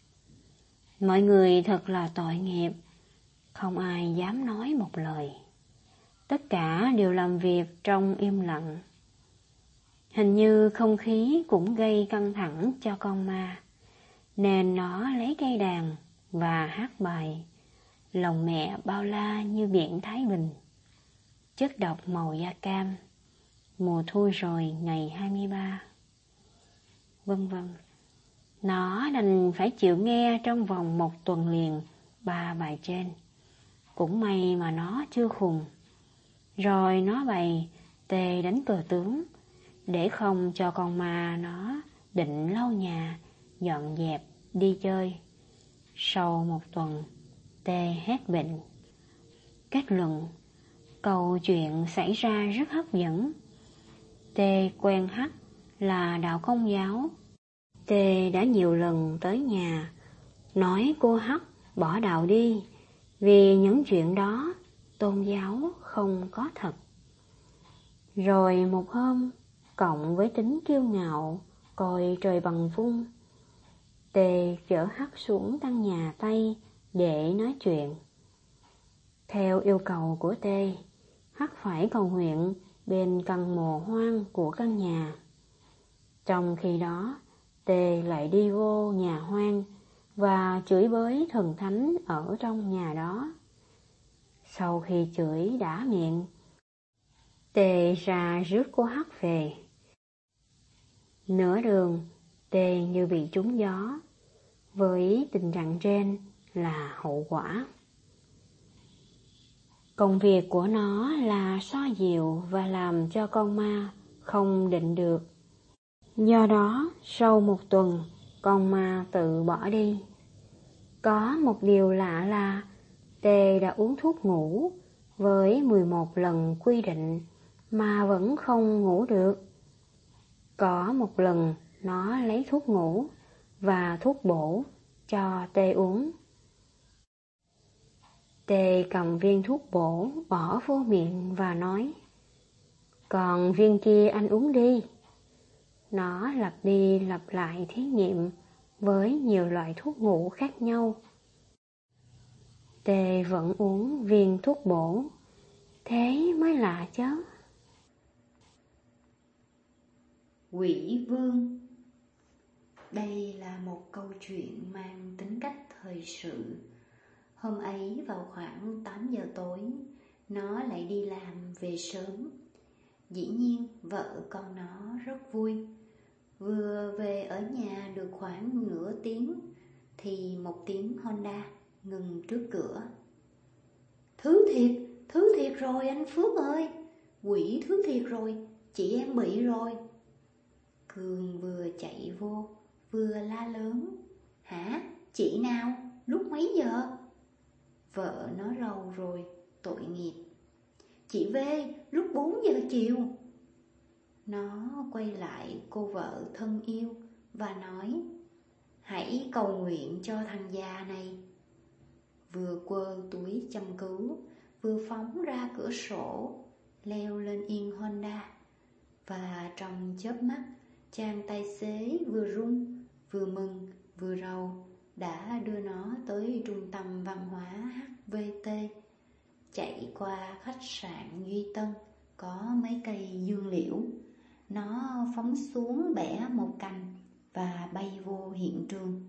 B: Mọi người thật là tội nghiệp, không ai dám nói một lời. Tất cả đều làm việc trong im lặng. Hình như không khí cũng gây căng thẳng cho con ma, nên nó lấy cây đàn và hát bài Lòng mẹ bao la như biển Thái Bình, chất độc màu da cam, mùa thu rồi ngày hai mươi ba, vân vân. Nó đành phải chịu nghe trong vòng một tuần liền ba bài trên. Cũng may mà nó chưa khùng. Rồi nó bày Tê đánh cờ tướng, để không cho con ma nó định lau nhà, dọn dẹp, đi chơi. Sau một tuần, Tê hết bệnh. Kết luận, câu chuyện xảy ra rất hấp dẫn. Tê quen hát là đạo Công giáo. Tê đã nhiều lần tới nhà, nói cô Hắc bỏ đạo đi, vì những chuyện đó tôn giáo không có thật. Rồi một hôm, cộng với tính kiêu ngạo, coi trời bằng vung, Tê chở Hắc xuống căn nhà Tây để nói chuyện. Theo yêu cầu của Tê, Hắc phải cầu nguyện bên căn mồ hoang của căn nhà. Trong khi đó, Tê lại đi vô nhà hoang và chửi bới thần thánh ở trong nhà đó. Sau khi chửi đã miệng, Tê ra rước cô Hắc về. Nửa đường, Tê như bị trúng gió, với tình trạng trên là hậu quả. Công việc của nó là xoa dịu và làm cho con ma không định được. Do đó, sau một tuần, con ma tự bỏ đi. Có một điều lạ là Tê đã uống thuốc ngủ với mười một lần quy định mà vẫn không ngủ được. Có một lần nó lấy thuốc ngủ và thuốc bổ cho Tê uống. Tê cầm viên thuốc bổ bỏ vô miệng và nói, còn viên kia anh uống đi. Nó lặp đi lặp lại thí nghiệm với nhiều loại thuốc ngủ khác nhau. Tê vẫn uống viên thuốc bổ, thế mới lạ chứ.
C: Quỷ vương. Đây là một câu chuyện mang tính cách thời sự. Hôm ấy vào khoảng tám giờ tối, nó lại đi làm về sớm. Dĩ nhiên vợ con nó rất vui. Vừa về ở nhà được khoảng nửa tiếng thì một tiếng Honda ngừng trước cửa. Thứ thiệt, thứ thiệt rồi anh Phước ơi, quỷ thứ thiệt rồi, chị em bị rồi. Cường vừa chạy vô vừa la lớn, hả, chị nào, lúc mấy giờ? Vợ nó rầu rồi, tội nghiệp. Chị V, lúc bốn giờ chiều. Nó quay lại cô vợ thân yêu và nói, hãy cầu nguyện cho thằng già này. vừa quơ túi châm cứu, vừa phóng ra cửa sổ, leo lên yên Honda. Và trong chớp mắt, chàng tài xế vừa run, vừa mừng, vừa rầu đã đưa nó tới trung tâm văn hóa hát vê tê, chạy qua khách sạn Duy Tân có mấy cây dương liễu. Nó phóng xuống bẻ một cành và bay vô hiện trường.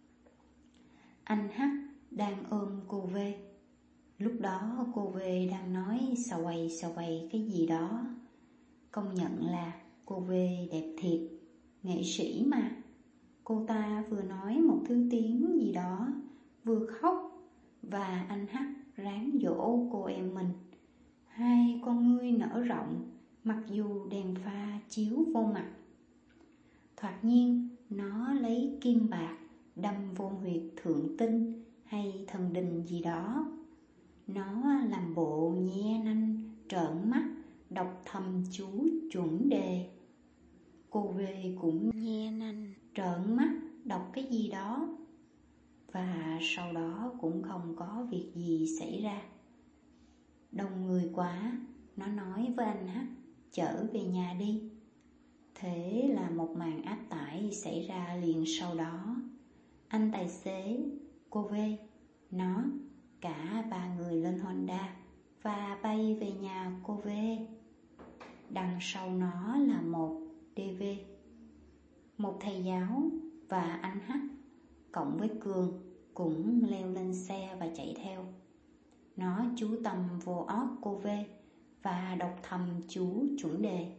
C: Anh H đang ôm cô V. Lúc đó cô V đang nói xà quầy xà quầy cái gì đó. Công nhận là cô V đẹp thiệt, nghệ sĩ mà. Cô ta vừa nói một thứ tiếng gì đó, vừa khóc, và anh H ráng dỗ cô em mình. Hai con ngươi nở rộng, mặc dù đèn pha chiếu vô mặt. Thoạt nhiên nó lấy kim bạc đâm vô huyệt thượng tinh hay thần đình gì đó. Nó làm bộ nhe nanh, trợn mắt, đọc thầm chú chuẩn đề. Cô về cũng nhe nanh, trợn mắt, đọc cái gì đó. Và sau đó cũng không có việc gì xảy ra. Đông người quá, nó nói với anh H, chở về nhà đi. Thế là một màn áp tải xảy ra liền sau đó. Anh tài xế, cô V, nó, cả ba người lên Honda và bay về nhà cô V. Đằng sau nó là một đê vê, một thầy giáo và anh H, cộng với Cường cũng leo lên xe và chạy theo. Nó chú tâm vô óc cô V và đọc thầm chú chuẩn đề.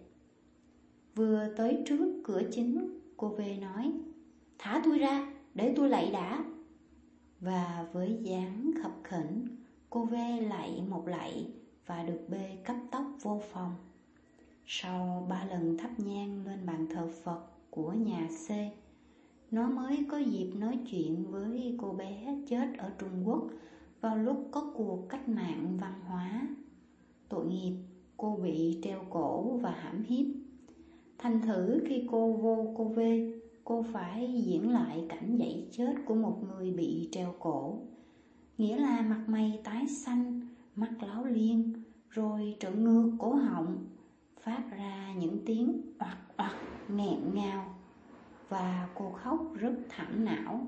C: Vừa tới trước cửa chính, cô V nói, thả tôi ra, để tôi lạy đã. Và với dáng khập khểnh, cô V lạy một lạy và được bê cấp tốc vô phòng. Sau ba lần thắp nhang lên bàn thờ Phật của nhà C, nó mới có dịp nói chuyện với cô bé chết ở Trung Quốc vào lúc có cuộc cách mạng văn hóa. Tội nghiệp, cô bị treo cổ và hãm hiếp. Thành thử khi cô vô cô V, cô phải diễn lại cảnh dãy chết của một người bị treo cổ. Nghĩa là mặt mày tái xanh, mắt láo liên, rồi trợn ngược cổ họng, phát ra những tiếng oặt oặt nghẹn ngào. Và cô khóc rất thảm não.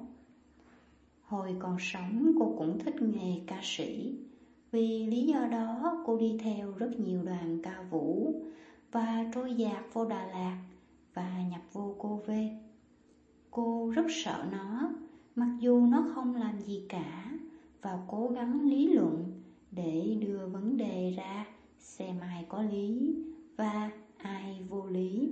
C: Hồi còn sống cô cũng thích nghề ca sĩ. Vì lý do đó cô đi theo rất nhiều đoàn ca vũ và trôi dạt vô Đà Lạt và nhập vô cô V. Cô rất sợ nó, mặc dù nó không làm gì cả, và cố gắng lý luận để đưa vấn đề ra xem ai có lý và ai vô lý.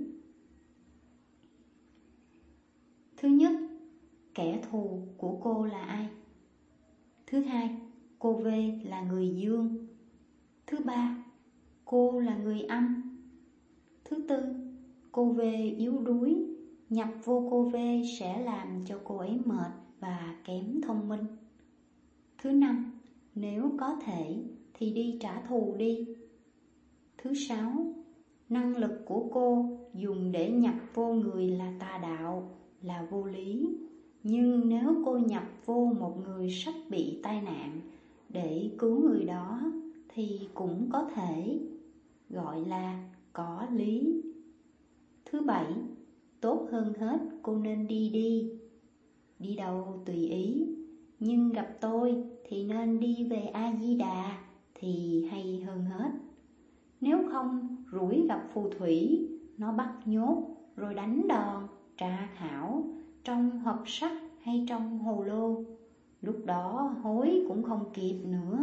C: Thứ nhất, kẻ thù của cô là ai? Thứ hai, cô V là người dương. Thứ ba, cô là người âm. Thứ tư, cô V yếu đuối, nhập vô cô V sẽ làm cho cô ấy mệt và kém thông minh. Thứ năm, nếu có thể thì đi trả thù đi. Thứ sáu, năng lực của cô dùng để nhập vô người là tà đạo, là vô lý. Nhưng nếu cô nhập vô một người sắp bị tai nạn để cứu người đó thì cũng có thể, gọi là có lý. Thứ bảy, tốt hơn hết cô nên đi đi. Đi đâu tùy ý, nhưng gặp tôi thì nên đi về A-di-đà thì hay hơn hết. Nếu không rủi gặp phù thủy, nó bắt nhốt rồi đánh đòn, tra khảo trong hộp sắt hay trong hồ lô. Lúc đó hối cũng không kịp nữa.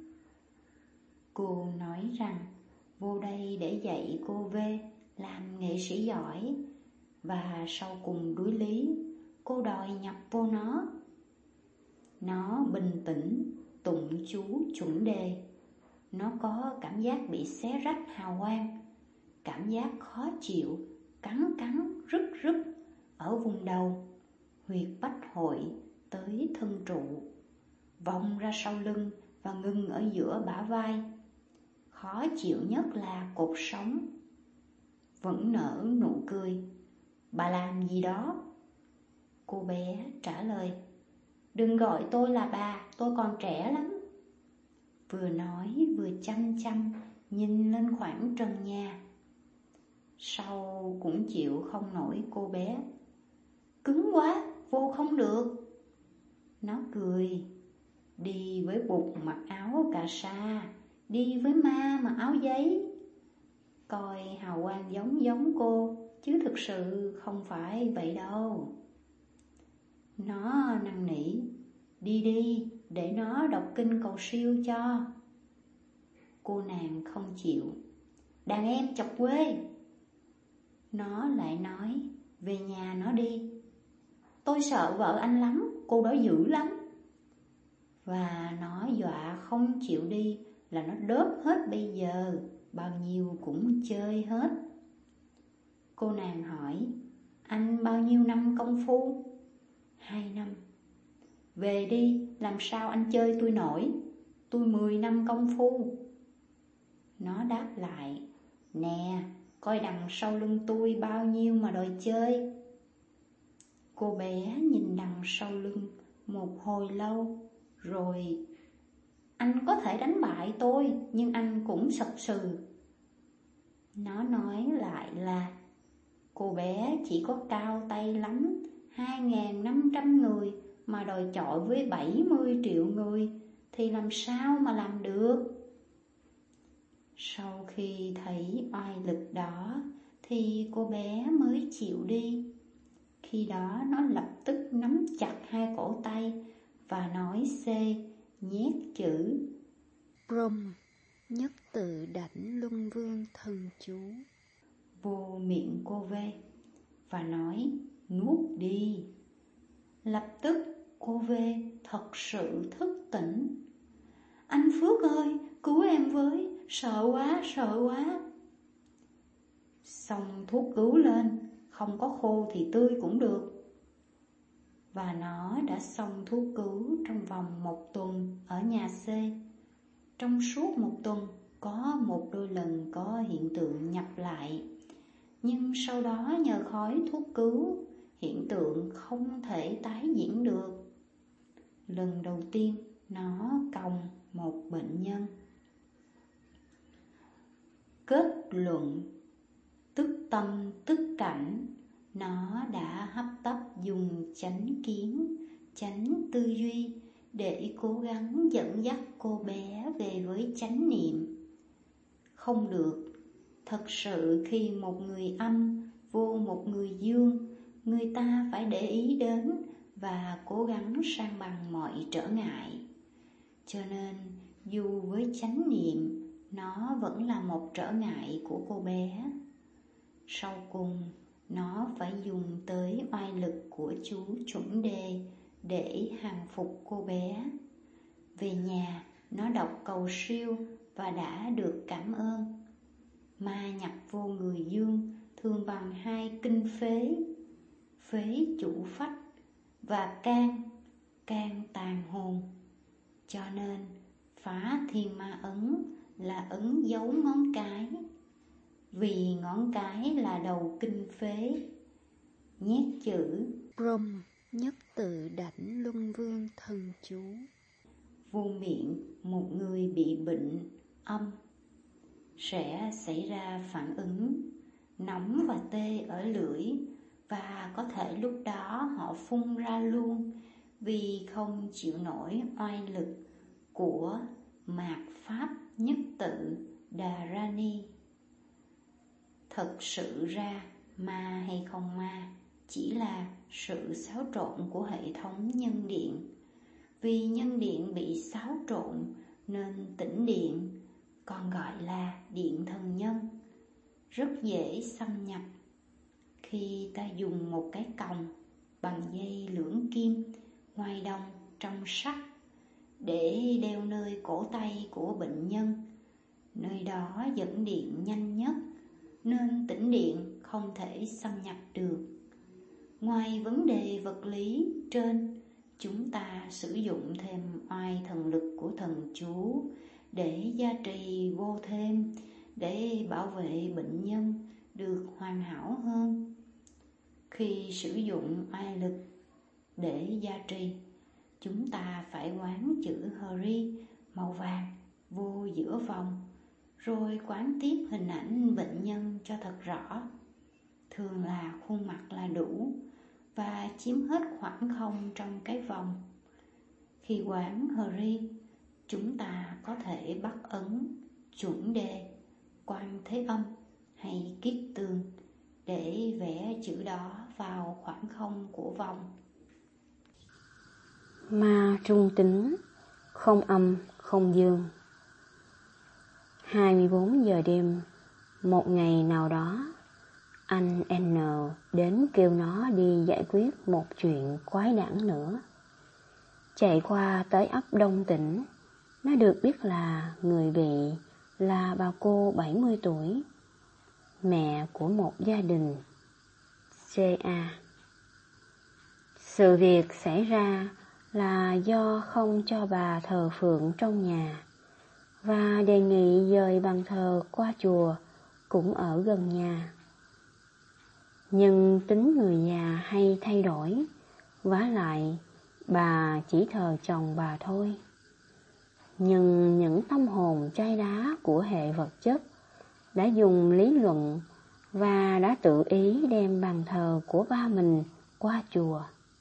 C: Cô nói rằng vô đây để dạy cô V làm nghệ sĩ giỏi, và sau cùng đuối lý, cô đòi nhập vô nó. Nó bình tĩnh tụng chú chuẩn đề. Nó có cảm giác bị xé rách hào quang, cảm giác khó chịu, cắn cắn, rứt rứt ở vùng đầu, huyệt bách hội tới thân trụ, vòng ra sau lưng và ngưng ở giữa bả vai. Khó chịu nhất là cột sống. Vẫn nở nụ cười. Bà làm gì đó? Cô bé trả lời. Đừng gọi tôi là bà, tôi còn trẻ lắm. Vừa nói vừa chăm chăm nhìn lên khoảng trần nhà. Sau cũng chịu không nổi cô bé. Cứng quá, vô không được. Nó cười. Đi với Bụt mặc áo cà sa, đi với ma mặc áo giấy. Coi hào quang giống giống cô, chứ thực sự không phải vậy đâu. Nó năn nỉ. Đi đi, để nó đọc kinh cầu siêu cho. Cô nàng không chịu. Đàn em chọc quê. Nó lại nói. Về nhà nó đi. Tôi sợ vợ anh lắm, cô đó dữ lắm. Và nó dọa không chịu đi là nó đớp hết bây giờ, bao nhiêu cũng chơi hết. Cô nàng hỏi. Anh bao nhiêu năm công phu? Hai năm. Về đi, làm sao anh chơi tôi nổi? Tôi mười năm công phu. Nó đáp lại. Nè, coi đằng sau lưng tôi bao nhiêu mà đòi chơi. Cô bé nhìn đằng sau lưng một hồi lâu, rồi. Anh có thể đánh bại tôi, nhưng anh cũng sập sừ. Nó nói lại là. Cô bé chỉ có cao tay lắm, hai nghìn năm trăm người mà đòi chọi với bảy mươi triệu người thì làm sao mà làm được. Sau khi thấy oai lực đó thì cô bé mới chịu đi. Khi đó nó lập tức nắm chặt hai cổ tay và nói xê, nhét chữ
B: Brum, nhất tự đảnh luân vương thần chú
C: vô miệng cô vê và nói nuốt đi. Lập tức cô vê thật sự thức tỉnh. Anh Phước ơi, cứu em với, sợ quá, sợ quá. Xông thuốc cứu lên, không có khô thì tươi cũng được. Và nó đã xông thuốc cứu trong vòng một tuần ở nhà C. Trong suốt một tuần có một đôi lần có hiện tượng nhập lại. Nhưng sau đó nhờ khói thuốc cứu, hiện tượng không thể tái diễn được. Lần đầu tiên nó còng một bệnh nhân. Kết luận. Tức tâm tức cảnh, nó đã hấp tấp dùng chánh kiến, chánh tư duy để cố gắng dẫn dắt cô bé về với chánh niệm. Không được. Thật sự khi một người âm vô một người dương, người ta phải để ý đến và cố gắng san bằng mọi trở ngại. Cho nên dù với chánh niệm, nó vẫn là một trở ngại của cô bé. Sau cùng, nó phải dùng tới oai lực của chú chuẩn đề để hàng phục cô bé. Về nhà, nó đọc cầu siêu và đã được cảm ơn. Ma nhập vô người dương thường bằng hai kinh phế, phế chủ phách và can, can tàn hồn. Cho nên phá thiên ma ấn là ấn dấu ngón cái, vì ngón cái là đầu kinh phế. Nhét chữ
B: Brum, nhất tự đảnh luân vương thần chú
C: vô miệng một người bị bệnh âm, sẽ xảy ra phản ứng nóng và tê ở lưỡi, và có thể lúc đó họ phun ra luôn vì không chịu nổi oai lực của mạt pháp nhất tự Dharani. Thật sự ra, ma hay không ma chỉ là sự xáo trộn của hệ thống nhân điện. Vì nhân điện bị xáo trộn nên tĩnh điện, còn gọi là điện thần nhân, rất dễ xâm nhập. Khi ta dùng một cái còng bằng dây lưỡng kim ngoài đồng trong sắt để đeo nơi cổ tay của bệnh nhân, nơi đó dẫn điện nhanh nhất nên tĩnh điện không thể xâm nhập được. Ngoài vấn đề vật lý trên, chúng ta sử dụng thêm oai thần lực của thần chú để gia trì vô thêm, để bảo vệ bệnh nhân được hoàn hảo hơn. Khi sử dụng oai lực để gia trì, chúng ta phải quán chữ Hari màu vàng vô giữa vòng, rồi quán tiếp hình ảnh bệnh nhân cho thật rõ. Thường là khuôn mặt là đủ và chiếm hết khoảng không trong cái vòng. Khi quán Hari, chúng ta có thể bắt ấn, chuẩn đề, Quan Thế Âm hay Kiết Tường để vẽ chữ đó vào khoảng không của vòng.
B: Ma trung tính, không âm, không dương. hai mươi bốn giờ đêm, một ngày nào đó, anh N đến kêu nó đi giải quyết một chuyện quái đản nữa. Chạy qua tới ấp Đông Tĩnh, nó được biết là người bị là bà cô bảy mươi tuổi, mẹ của một gia đình xê a. Sự việc xảy ra là do không cho bà thờ phượng trong nhà và đề nghị dời bàn thờ qua chùa cũng ở gần nhà. Nhưng tính người già hay thay đổi, vả lại bà chỉ thờ chồng bà thôi. Nhưng những tâm hồn chai đá của hệ vật chất đã dùng lý luận và đã tự ý đem bàn thờ của ba mình qua chùa.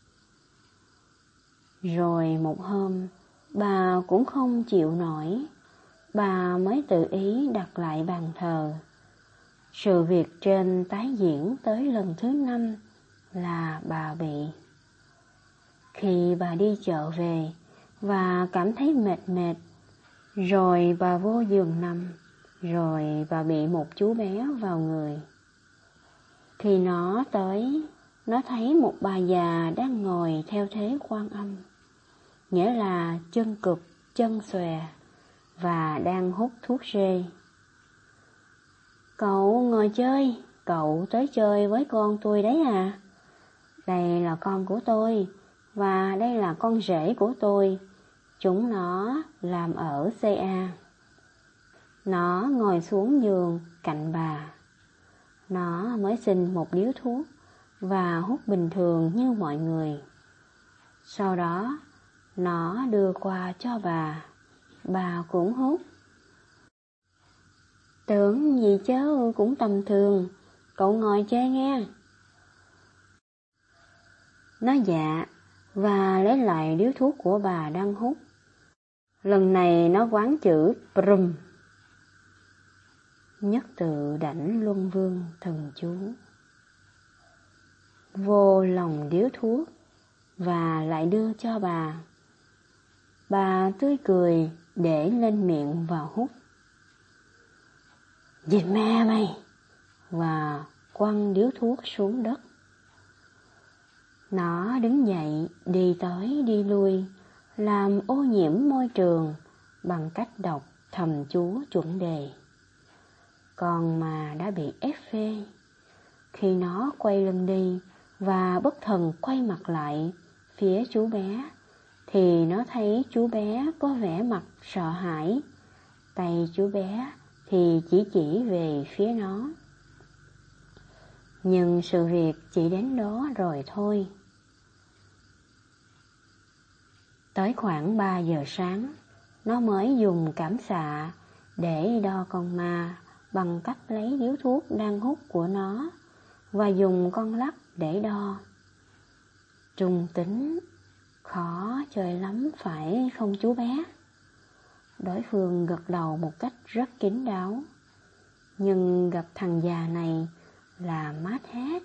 B: Rồi một hôm, bà cũng không chịu nổi, bà mới tự ý đặt lại bàn thờ. Sự việc trên tái diễn tới lần thứ năm là bà bị. Khi bà đi chợ về và cảm thấy mệt mệt, rồi bà vô giường nằm, rồi bà bị một chú bé vào người. Khi nó tới, nó thấy một bà già đang ngồi theo thế Quan Âm, nghĩa là chân cụp, chân xòe, và đang hút thuốc rê. Cậu ngồi chơi, cậu tới chơi với con tôi đấy à? Đây là con của tôi, và đây là con rể của tôi. Chúng nó làm ở xê a. Nó ngồi xuống giường cạnh bà. Nó mới xin một điếu thuốc và hút bình thường như mọi người. Sau đó, nó đưa qua cho bà. Bà cũng hút. Tưởng gì chớ cũng tầm thường, cậu ngồi chơi nghe. Nó dạ và lấy lại điếu thuốc của bà đang hút. Lần này nó quán chữ Prum, nhất tự đảnh luân vương thần chú, vô lòng điếu thuốc và lại đưa cho bà. Bà tươi cười để lên miệng và hút. Dịch ma mày! Và quăng điếu thuốc xuống đất. Nó đứng dậy đi tới đi lui, làm ô nhiễm môi trường bằng cách đọc thầm chú chuẩn đề. Còn mà đã bị ép phê. Khi nó quay lưng đi và bất thần quay mặt lại phía chú bé, thì nó thấy chú bé có vẻ mặt sợ hãi. Tay chú bé thì chỉ chỉ về phía nó. Nhưng sự việc chỉ đến đó rồi thôi. Tới khoảng ba giờ sáng, nó mới dùng cảm xạ để đo con ma bằng cách lấy điếu thuốc đang hút của nó và dùng con lắc để đo. Trung tính, khó chơi lắm phải không chú bé? Đối phương gật đầu một cách rất kín đáo. Nhưng gặp thằng già này là mát hết.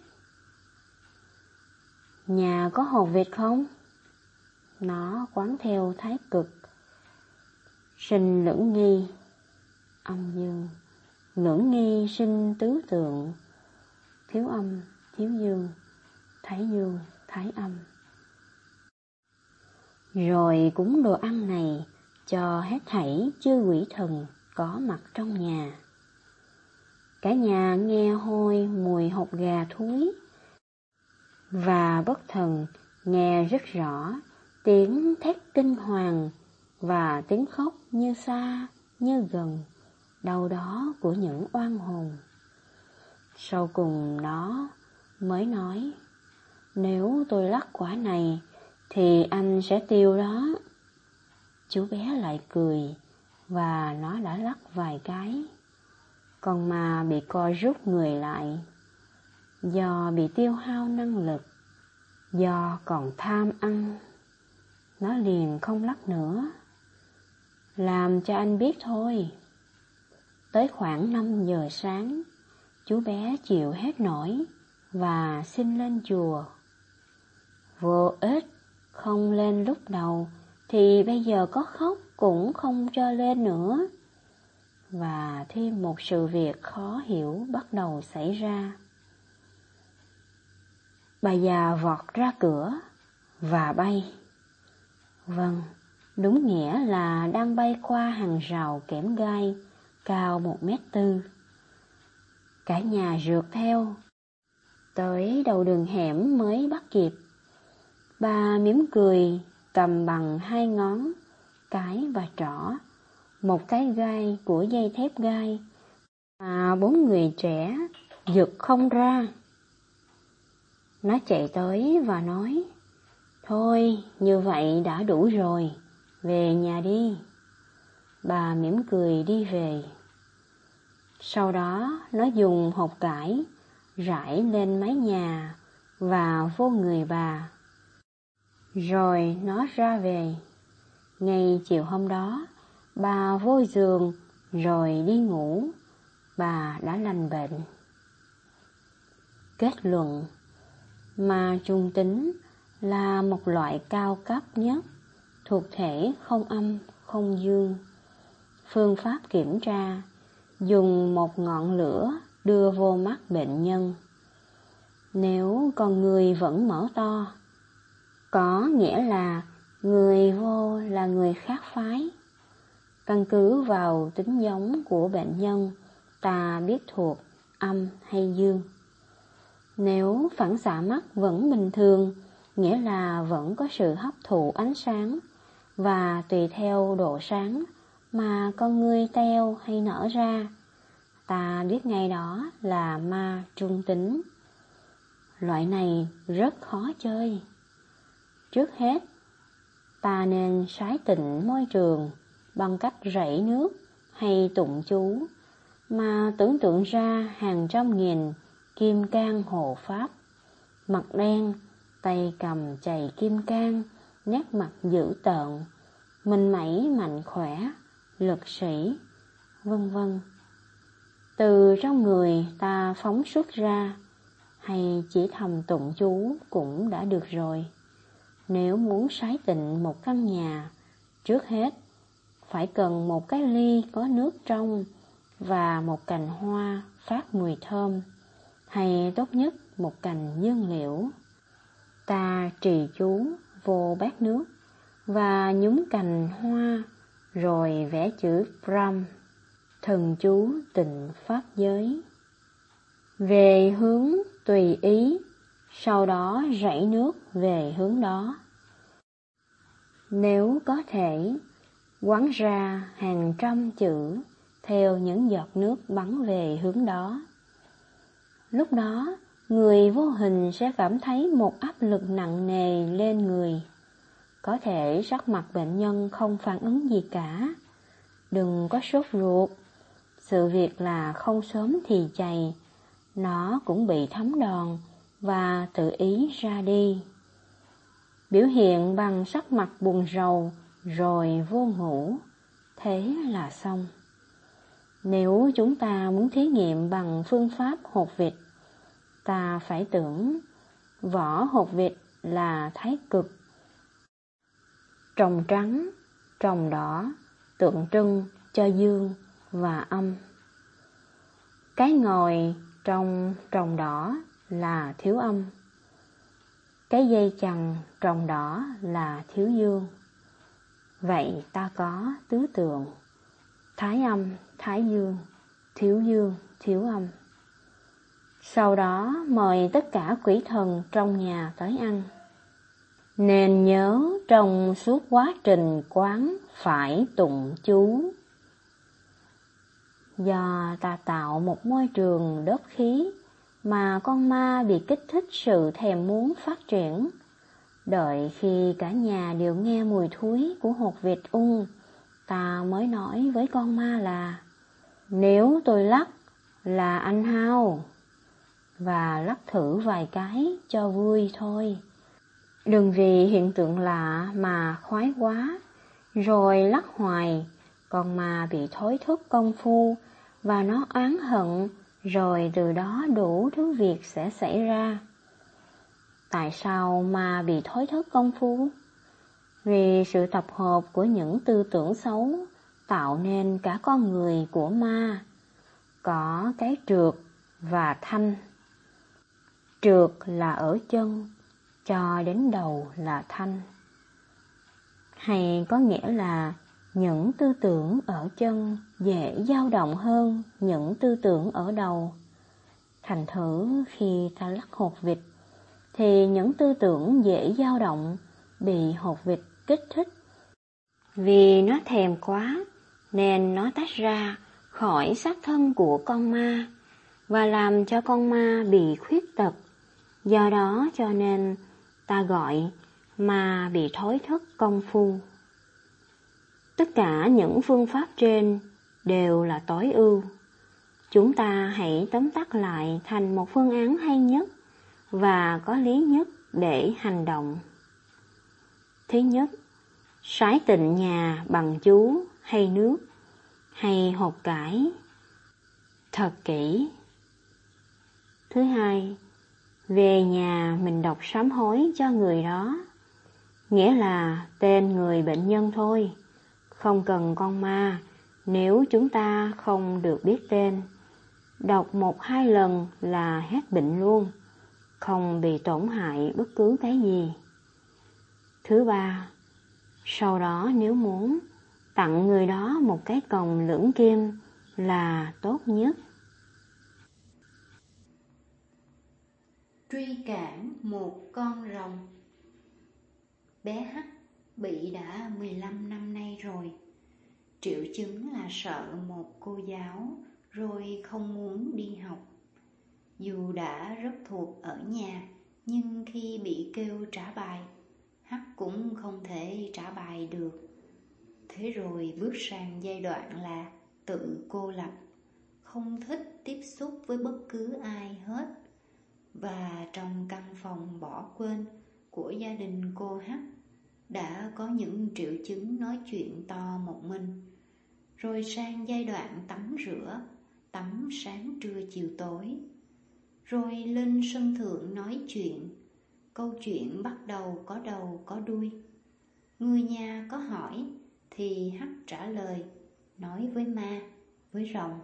B: Nhà có hột vịt không? Nó quán theo thái cực. Sinh lưỡng nghi, âm dương. Lưỡng nghi sinh tứ tượng. Thiếu âm, thiếu dương. Thái dương, thái âm. Rồi cúng đồ ăn này cho hết thảy chư quỷ thần có mặt trong nhà. Cả nhà nghe hôi mùi hột gà thúi, và bất thần nghe rất rõ tiếng thét kinh hoàng và tiếng khóc như xa như gần, đâu đó của những oan hồn. Sau cùng nó mới nói, nếu tôi lắc quả này thì anh sẽ tiêu đó. Chú bé lại cười và nó đã lắc vài cái. Con ma bị co rút người lại. Do bị tiêu hao năng lực, do còn tham ăn, nó liền không lắc nữa. Làm cho anh biết thôi. Tới khoảng năm giờ sáng, chú bé chịu hết nổi và xin lên chùa. Vô ích, không lên lúc đầu thì bây giờ có khóc cũng không cho lên nữa. Và thêm một sự việc khó hiểu bắt đầu xảy ra. Bà già vọt ra cửa và bay. Vâng, đúng nghĩa là đang bay qua hàng rào kẽm gai cao một mét tư. Cả nhà rượt theo. Tới đầu đường hẻm mới bắt kịp. Bà mỉm cười cầm bằng hai ngón, cái và trỏ, một cái gai của dây thép gai mà bốn người trẻ giật không ra. Nó chạy tới và nói, thôi như vậy đã đủ rồi, về nhà đi. Bà mỉm cười đi về. Sau đó nó dùng hột cải rải lên mái nhà và vô người bà. Rồi nó ra về. Ngay chiều hôm đó, bà vô giường rồi đi ngủ. Bà đã lành bệnh. Kết luận, ma trung tính là một loại cao cấp nhất, thuộc thể không âm, không dương. Phương pháp kiểm tra, dùng một ngọn lửa đưa vô mắt bệnh nhân. Nếu con người vẫn mở to, có nghĩa là người vô là người khác phái. Căn cứ vào tính giống của bệnh nhân, ta biết thuộc âm hay dương. Nếu phản xạ mắt vẫn bình thường, nghĩa là vẫn có sự hấp thụ ánh sáng, và tùy theo độ sáng mà con ngươi teo hay nở ra, ta biết ngay đó là ma trung tính. Loại này rất khó chơi. Trước hết, ta nên sái tịnh môi trường bằng cách rảy nước hay tụng chú, mà tưởng tượng ra hàng trăm nghìn kim cang hộ pháp, mặt đen, tay cầm chày kim cang, nét mặt dữ tợn, mình mẩy mạnh khỏe, lực sĩ, vân vân. Từ trong người ta phóng xuất ra, hay chỉ thầm tụng chú cũng đã được rồi. Nếu muốn sái tịnh một căn nhà, trước hết phải cần một cái ly có nước trong và một cành hoa phát mùi thơm, hay tốt nhất một cành dương liễu. Ta trì chú vô bát nước và nhúng cành hoa, rồi vẽ chữ Brahm, thần chú tịnh pháp giới. Về hướng tùy ý, sau đó rảy nước về hướng đó. Nếu có thể, quán ra hàng trăm chữ theo những giọt nước bắn về hướng đó. Lúc đó, người vô hình sẽ cảm thấy một áp lực nặng nề lên người. Có thể sắc mặt bệnh nhân không phản ứng gì cả. Đừng có sốt ruột. Sự việc là không sớm thì chày, nó cũng bị thấm đòn và tự ý ra đi. Biểu hiện bằng sắc mặt buồn rầu rồi vô ngủ, thế là xong. Nếu chúng ta muốn thí nghiệm bằng phương pháp hột vịt, ta phải tưởng vỏ hột vịt là thái cực, tròng trắng, tròng đỏ, tượng trưng cho dương và âm. Cái ngòi trong tròng đỏ là thiếu âm. Cái dây chằng tròng đỏ là thiếu dương. Vậy ta có tứ tượng: thái âm, thái dương, thiếu dương, thiếu âm. Sau đó mời tất cả quỷ thần trong nhà tới ăn. Nên nhớ trong suốt quá trình quán phải tụng chú. Do ta tạo một môi trường đốt khí mà con ma bị kích thích sự thèm muốn phát triển, Đợi khi cả nhà đều nghe mùi thúi của hột vịt ung, ta mới nói với con ma là: nếu tôi lắc là anh hao, và lắc thử vài cái cho vui thôi. Đừng vì hiện tượng lạ mà khoái quá, rồi lắc hoài, con ma bị thối thúc công phu và nó oán hận, rồi từ đó đủ thứ việc sẽ xảy ra. Tại sao ma bị thối thức công phu? Vì sự tập hợp của những tư tưởng xấu tạo nên cả con người của ma, có cái trượt và thanh. Trượt là ở chân, cho đến đầu là thanh. Hay có nghĩa là những tư tưởng ở chân dễ dao động hơn những tư tưởng ở đầu. Thành thử khi ta lắc hột vịt, thì những tư tưởng dễ dao động bị hột vịt kích thích. Vì nó thèm quá nên nó tách ra khỏi xác thân của con ma và làm cho con ma bị khuyết tật. Do đó cho nên ta gọi ma bị thối thức công phu. Tất cả những phương pháp trên đều là tối ưu. Chúng ta hãy tóm tắt lại thành một phương án hay nhất và có lý nhất để hành động. Thứ nhất, sái tịnh nhà bằng chú hay nước hay hột cải thật kỹ. Thứ hai, về nhà mình đọc sám hối cho người đó, nghĩa là tên người bệnh nhân thôi, không cần con ma nếu chúng ta không được biết tên. Đọc một hai lần là hết bệnh luôn, không bị tổn hại bất cứ cái gì. Thứ ba, sau đó nếu muốn, tặng người đó một cái còng lưỡng kim là tốt nhất.
C: Truy cản một con rồng. Bé H bị đã mười lăm năm nay rồi. Triệu chứng là sợ một cô giáo rồi không muốn đi học. Dù đã rất thuộc ở nhà, nhưng khi bị kêu trả bài, H cũng không thể trả bài được. Thế rồi bước sang giai đoạn là tự cô lập, không thích tiếp xúc với bất cứ ai hết. Và trong căn phòng bỏ quên của gia đình cô H đã có những triệu chứng nói chuyện to một mình. Rồi sang giai đoạn tắm rửa, tắm sáng trưa chiều tối. Rồi lên sân thượng nói chuyện, câu chuyện bắt đầu có đầu có đuôi. Người nhà có hỏi thì H trả lời, nói với ma, với rồng.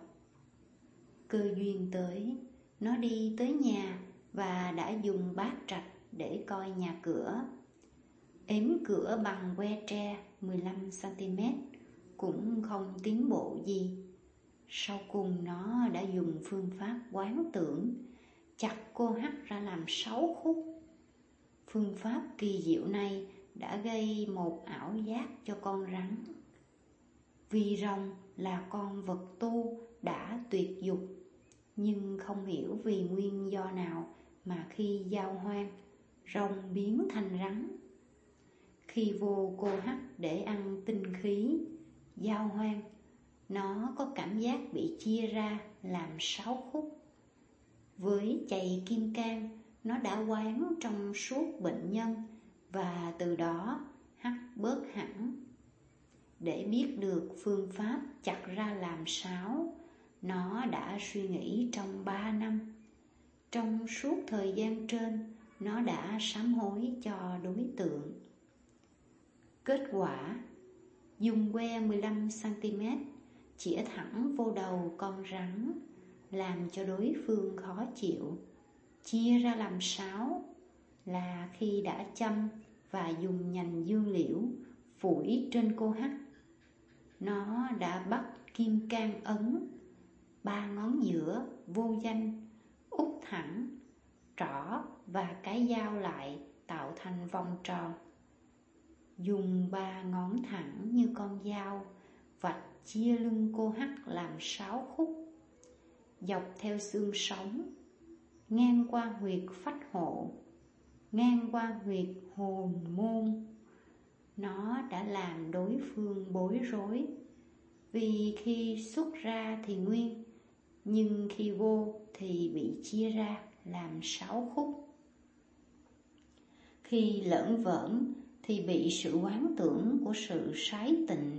C: Cơ duyên tới, nó đi tới nhà và đã dùng bát trạch để coi nhà cửa. Ếm cửa bằng que tre mười lăm xăng-ti-mét cũng không tiến bộ gì. Sau cùng nó đã dùng phương pháp quán tưởng, chặt cô H ra làm sáu khúc. Phương pháp kỳ diệu này đã gây một ảo giác cho con rắn. Vì rồng là con vật tu đã tuyệt dục, nhưng không hiểu vì nguyên do nào mà khi giao hoang, rồng biến thành rắn. Khi vô cô H để ăn tinh khí, giao hoang, nó có cảm giác bị chia ra làm sáu khúc. Với chày kim cang, nó đã quán trong suốt bệnh nhân và từ đó H bớt hẳn. Để biết được phương pháp chặt ra làm sáu, nó đã suy nghĩ trong ba năm. Trong suốt thời gian trên, nó đã sám hối cho đối tượng. Kết quả, dùng que mười lăm xăng-ti-mét chĩa thẳng vô đầu con rắn, làm cho đối phương khó chịu. Chia ra làm sáu là khi đã châm và dùng nhành dương liễu phủi trên cô H. Nó đã bắt kim cang ấn, ba ngón giữa vô danh, út thẳng, trỏ và cái dao lại tạo thành vòng tròn. Dùng ba ngón thẳng như con dao vạch chia lưng cô H làm sáu khúc, dọc theo xương sống, ngang qua huyệt phách hộ, ngang qua huyệt hồn môn. Nó đã làm đối phương bối rối, vì khi xuất ra thì nguyên, nhưng khi vô thì bị chia ra làm sáu khúc. Khi lởn vởn thì bị sự quán tưởng của sự sái tịnh.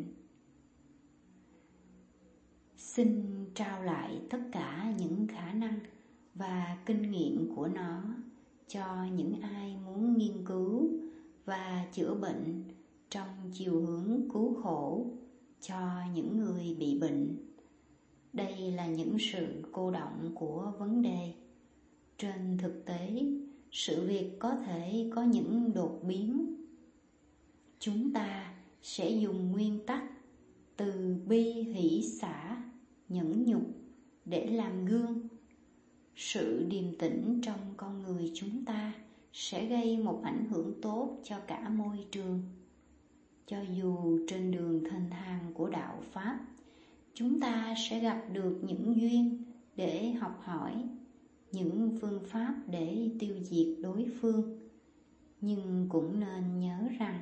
C: Xin trao lại tất cả những khả năng và kinh nghiệm của nó cho những ai muốn nghiên cứu và chữa bệnh trong chiều hướng cứu khổ cho những người bị bệnh. Đây là những sự cô đọng của vấn đề. Trên thực tế, sự việc có thể có những đột biến. Chúng ta sẽ dùng nguyên tắc từ bi hỷ xả, nhẫn nhục để làm gương. Sự điềm tĩnh trong con người chúng ta sẽ gây một ảnh hưởng tốt cho cả môi trường. Cho dù trên đường thênh thang của đạo Pháp, chúng ta sẽ gặp được những duyên để học hỏi, những phương pháp để tiêu diệt đối phương. Nhưng cũng nên nhớ rằng,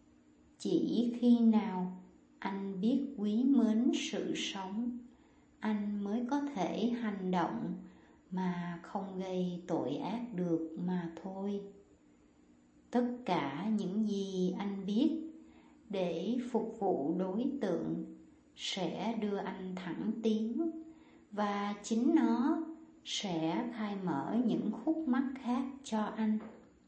C: chỉ khi nào anh biết quý mến sự sống, anh mới có thể hành động mà không gây tội ác được mà thôi. Tất cả những gì anh biết để phục vụ đối tượng sẽ đưa anh thẳng tiến, và chính nó sẽ khai mở những khúc mắc khác cho anh.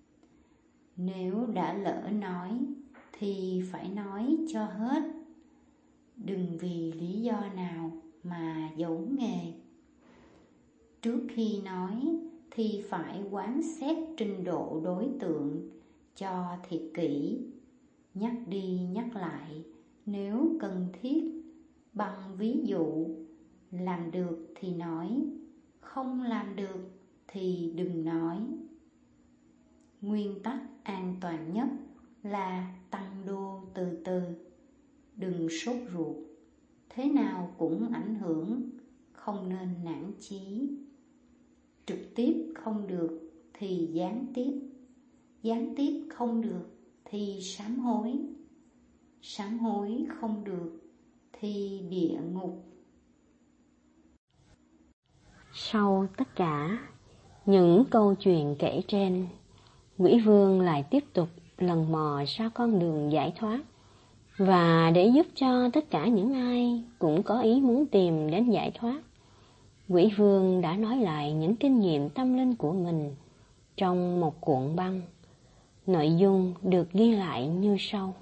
C: Nếu đã lỡ nói thì phải nói cho hết. Đừng vì lý do nào mà giấu nghề. Trước khi nói thì phải quán xét trình độ đối tượng cho thiệt kỹ, nhắc đi nhắc lại nếu cần thiết, bằng ví dụ. Làm được thì nói, không làm được thì đừng nói. Nguyên tắc an toàn nhất là tăng đô từ từ, đừng sốt ruột. Thế nào cũng ảnh hưởng, không nên nản chí. Trực tiếp không được thì gián tiếp, gián tiếp không được thì sám hối, sám hối không được thì địa ngục.
B: Sau tất cả những câu chuyện kể trên, Quỷ Vương lại tiếp tục lần mò ra con đường giải thoát. Và để giúp cho tất cả những ai cũng có ý muốn tìm đến giải thoát, Quỷ Vương đã nói lại những kinh nghiệm tâm linh của mình trong một cuộn băng. Nội dung được ghi lại như sau.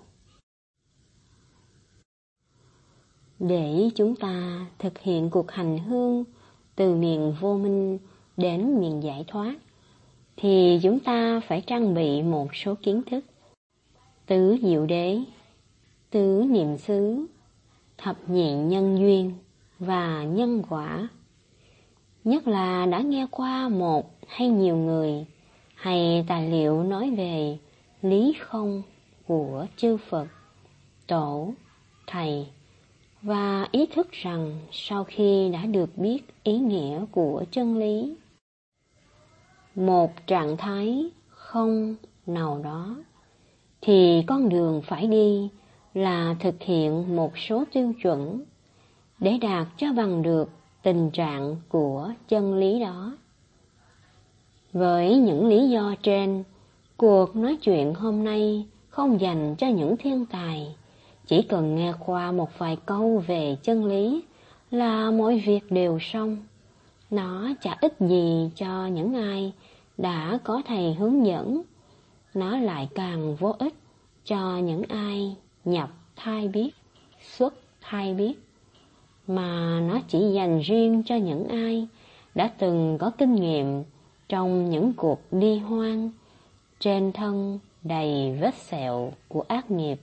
B: Để chúng ta thực hiện cuộc hành hương từ miền vô minh đến miền giải thoát, thì chúng ta phải trang bị một số kiến thức: tứ diệu đế, tứ niệm xứ, thập nhị nhân duyên và nhân quả. Nhất là đã nghe qua một hay nhiều người hay tài liệu nói về lý không của chư Phật, Tổ, Thầy, và ý thức rằng sau khi đã được biết ý nghĩa của chân lý, một trạng thái không nào đó, thì con đường phải đi là thực hiện một số tiêu chuẩn để đạt cho bằng được tình trạng của chân lý đó. Với những lý do trên, cuộc nói chuyện hôm nay không dành cho những thiên tài. Chỉ cần nghe qua một vài câu về chân lý là mọi việc đều xong. Nó chả ích gì cho những ai đã có thầy hướng dẫn. Nó lại càng vô ích cho những ai nhập thai biết, xuất thai biết. Mà nó chỉ dành riêng cho những ai đã từng có kinh nghiệm trong những cuộc đi hoang trên thân đầy vết sẹo của ác nghiệp.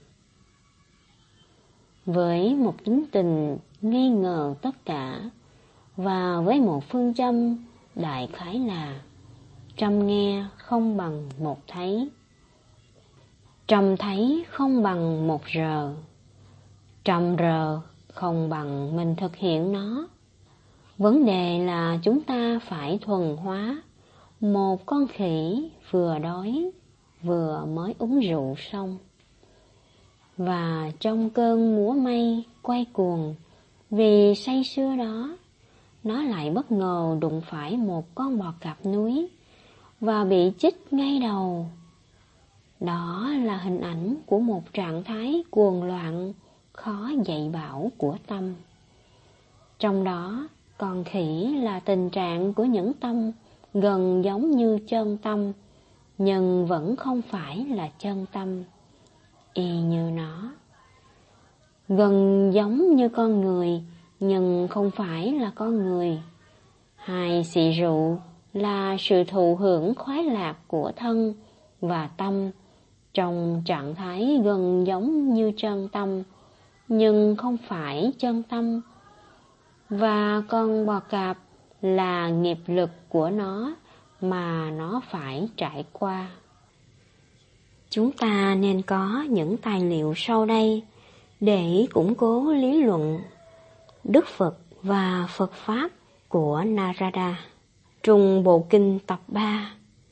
B: Với một tính tình nghi ngờ tất cả, và với một phương châm đại khái là trăm nghe không bằng một thấy, trăm thấy không bằng một rờ, trăm rờ không bằng mình thực hiện nó. Vấn đề là chúng ta phải thuần hóa, một con khỉ vừa đói vừa mới uống rượu xong, và trong cơn múa mây quay cuồng vì say sưa đó, nó lại bất ngờ đụng phải một con bò cạp núi và bị chích ngay đầu. Đó là hình ảnh của một trạng thái cuồng loạn, khó dạy bảo của tâm. Trong đó, con khỉ là tình trạng của những tâm gần giống như chân tâm, nhưng vẫn không phải là chân tâm, y như nó. Gần giống như con người, nhưng không phải là con người. Hai xì rượu là sự thụ hưởng khoái lạc của thân và tâm trong trạng thái gần giống như chân tâm, nhưng không phải chân tâm. Và con bò cạp là nghiệp lực của nó mà nó phải trải qua.
A: Chúng ta nên có những tài liệu sau đây để củng cố lý luận Đức Phật và Phật Pháp của Narada, Trung Bộ Kinh tập ba,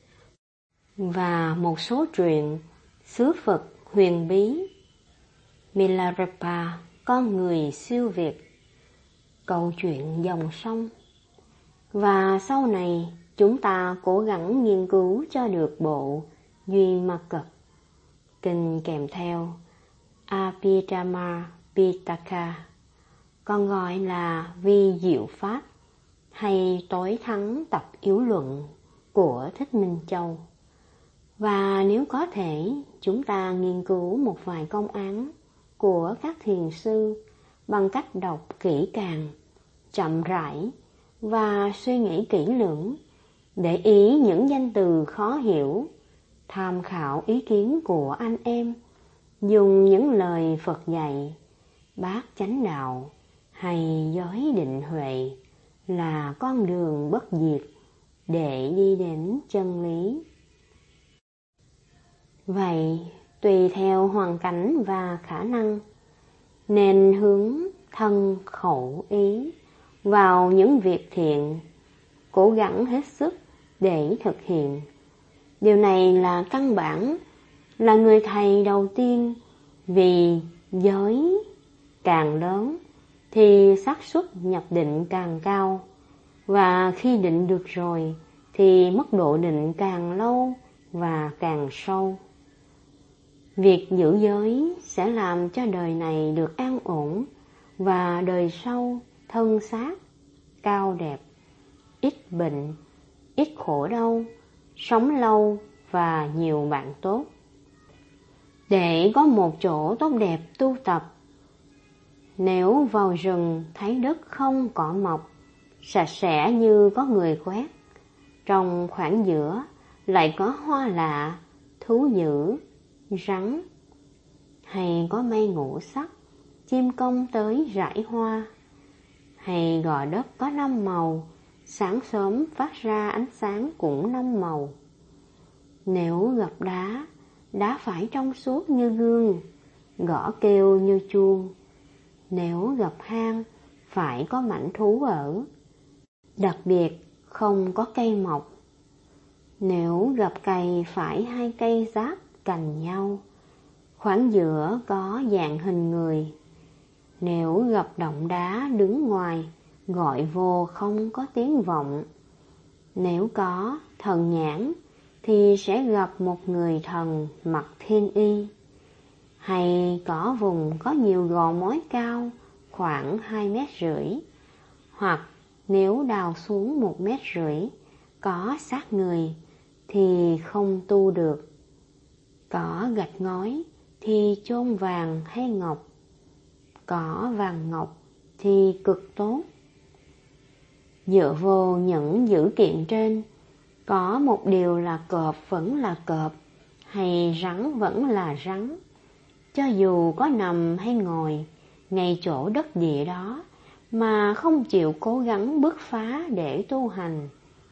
A: và một số truyện xứ Phật huyền bí, Milarepa, con người siêu việt, câu chuyện dòng sông. Và sau này chúng ta cố gắng nghiên cứu cho được bộ Duy Ma Cật, kinh kèm theo Abhidhamma Pitaka, còn gọi là Vi Diệu Pháp hay Tối Thắng Tập Yếu Luận của Thích Minh Châu. Và nếu có thể, chúng ta nghiên cứu một vài công án của các thiền sư bằng cách đọc kỹ càng, chậm rãi và suy nghĩ kỹ lưỡng, để ý những danh từ khó hiểu, tham khảo ý kiến của anh em, dùng những lời Phật dạy, bát chánh đạo hay giới định huệ là con đường bất diệt để đi đến chân lý. Vậy, tùy theo hoàn cảnh và khả năng, nên hướng thân khẩu ý vào những việc thiện, cố gắng hết sức để thực hiện. Điều này là căn bản, là người thầy đầu tiên, vì giới càng lớn thì xác suất nhập định càng cao, và khi định được rồi thì mức độ định càng lâu và càng sâu. Việc giữ giới sẽ làm cho đời này được an ổn, và đời sau thân xác cao đẹp, ít bệnh, ít khổ đau, sống lâu và nhiều bạn tốt. Để có một chỗ tốt đẹp tu tập, nếu vào rừng thấy đất không cỏ mọc, sạch sẽ như có người quét, trong khoảng giữa lại có hoa lạ, thú dữ, rắn, hay có mây ngũ sắc, chim công tới rải hoa, hay gò đất có năm màu, sáng sớm phát ra ánh sáng cũng năm màu. Nếu gặp đá, đá phải trong suốt như gương, gõ kêu như chuông. Nếu gặp hang, phải có mảnh thú ở, đặc biệt không có cây mọc. Nếu gặp cây, phải hai cây giáp cành nhau, khoảng giữa có dạng hình người. Nếu gặp động đá đứng ngoài, gọi vô không có tiếng vọng. Nếu có thần nhãn, thì sẽ gặp một người thần mặc thiên y. Hay có vùng có nhiều gò mối cao, khoảng hai mét rưỡi. Hoặc nếu đào xuống một mét rưỡi, có xác người, thì không tu được. Có gạch ngói, thì chôn vàng hay ngọc. Có vàng ngọc, thì cực tốt. Dựa vô những dữ kiện trên, có một điều là cọp vẫn là cọp, hay rắn vẫn là rắn. Cho dù có nằm hay ngồi ngay chỗ đất địa đó, mà không chịu cố gắng bứt phá để tu hành.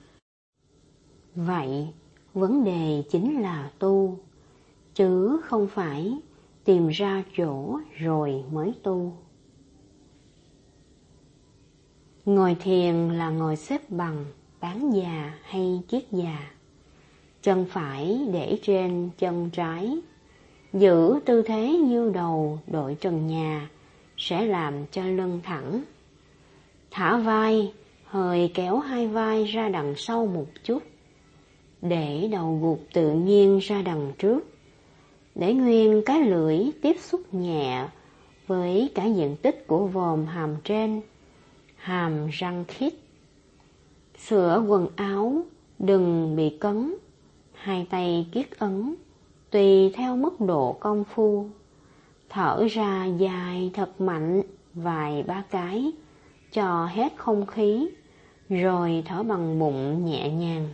A: Vậy, vấn đề chính là tu, chứ không phải tìm ra chỗ rồi mới tu. Ngồi thiền là ngồi xếp bằng,
B: bán già hay chiết già. Chân phải để trên chân trái, giữ tư thế như đầu đội trần nhà sẽ làm cho lưng thẳng. Thả vai, hơi kéo hai vai ra đằng sau một chút, để đầu gục tự nhiên ra đằng trước, để nguyên cái lưỡi tiếp xúc nhẹ với cả diện tích của vòm hàm trên, hàm răng khít. Sửa quần áo đừng bị cấn, hai tay kiết ấn tùy theo mức độ công phu. Thở ra dài thật mạnh vài ba cái cho hết không khí, rồi thở bằng bụng nhẹ nhàng.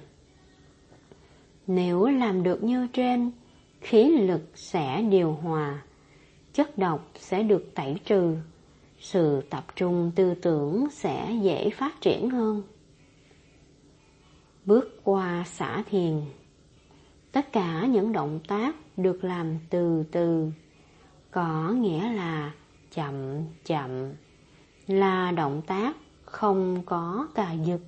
B: Nếu làm được như trên, khí lực sẽ điều hòa, chất độc sẽ được tẩy trừ, sự tập trung tư tưởng sẽ dễ phát triển hơn. Bước qua xả thiền. Tất cả những động tác được làm từ từ, có nghĩa là chậm chậm, là động tác không có cà giật.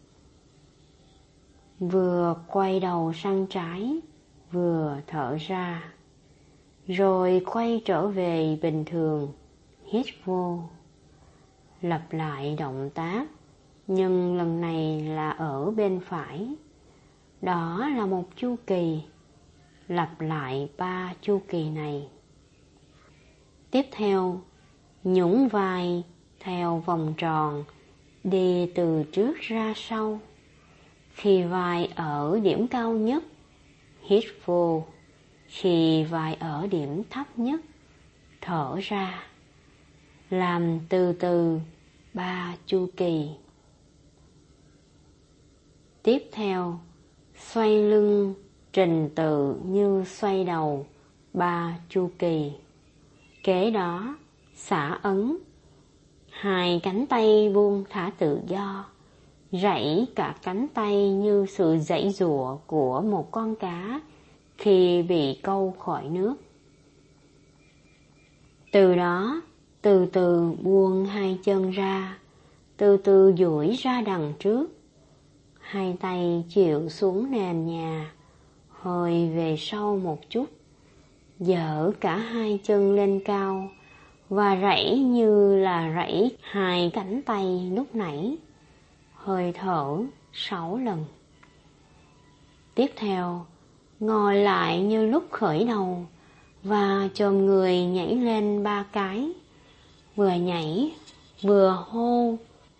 B: Vừa quay đầu sang trái, vừa thở ra, rồi quay trở về bình thường, hít vô. Lặp lại động tác, nhưng lần này là ở bên phải. Đó là một chu kỳ, lặp lại ba chu kỳ này. Tiếp theo, nhún vai theo vòng tròn, đi từ trước ra sau. Khi vai ở điểm cao nhất, hít vô. Khi vai ở điểm thấp nhất, thở ra. Làm từ từ ba chu kỳ. Tiếp theo, xoay lưng trình tự như xoay đầu ba chu kỳ. Kế đó, xả ấn. Hai cánh tay buông thả tự do, rảy cả cánh tay như sự giãy giụa của một con cá khi bị câu khỏi nước. Từ đó, từ từ buông hai chân ra, từ từ duỗi ra đằng trước. Hai tay chịu xuống nền nhà, hơi về sau một chút, giở cả hai chân lên cao và rảy như là rảy hai cánh tay lúc nãy. Hơi thở sáu lần. Tiếp theo, ngồi lại như lúc khởi đầu và chồm người nhảy lên ba cái, vừa nhảy vừa hô.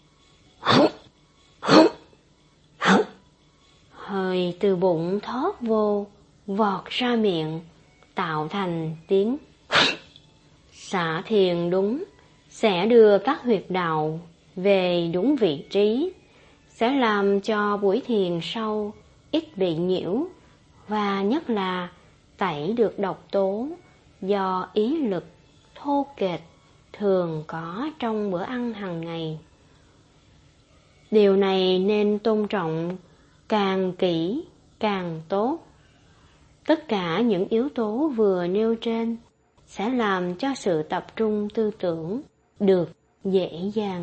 B: Hơi từ bụng thoát vô, vọt ra miệng, tạo thành tiếng. Xả thiền đúng sẽ đưa các huyệt đạo về đúng vị trí, sẽ làm cho buổi thiền sau ít bị nhiễu, và nhất là tẩy được độc tố do ý lực thô kệch thường có trong bữa ăn hàng ngày. Điều này nên tôn trọng, càng kỹ càng tốt. Tất cả những yếu tố vừa nêu trên sẽ làm cho sự tập trung tư tưởng được dễ dàng.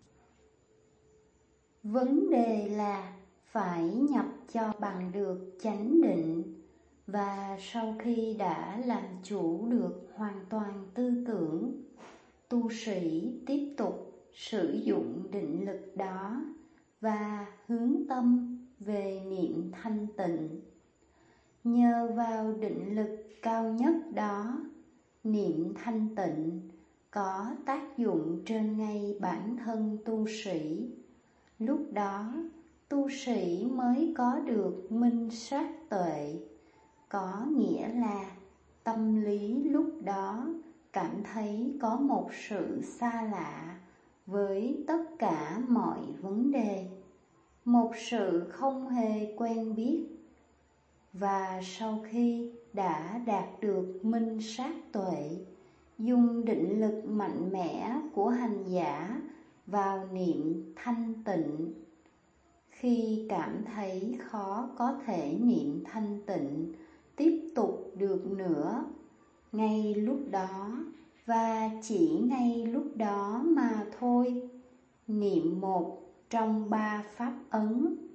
C: Vấn đề là phải nhập cho bằng được chánh định, và sau khi đã làm chủ được hoàn toàn tư tưởng, tu sĩ tiếp tục sử dụng định lực đó và hướng tâm về niệm thanh tịnh. Nhờ vào định lực cao nhất đó, niệm thanh tịnh có tác dụng trên ngay bản thân tu sĩ. Lúc đó, tu sĩ mới có được minh sát tuệ, có nghĩa là tâm lý lúc đó cảm thấy có một sự xa lạ với tất cả mọi vấn đề, một sự không hề quen biết. Và sau khi đã đạt được minh sát tuệ, dùng định lực mạnh mẽ của hành giả vào niệm thanh tịnh. Khi cảm thấy khó có thể niệm thanh tịnh tiếp tục được nữa, ngay lúc đó và chỉ ngay lúc đó mà thôi, niệm một trong ba pháp ấn,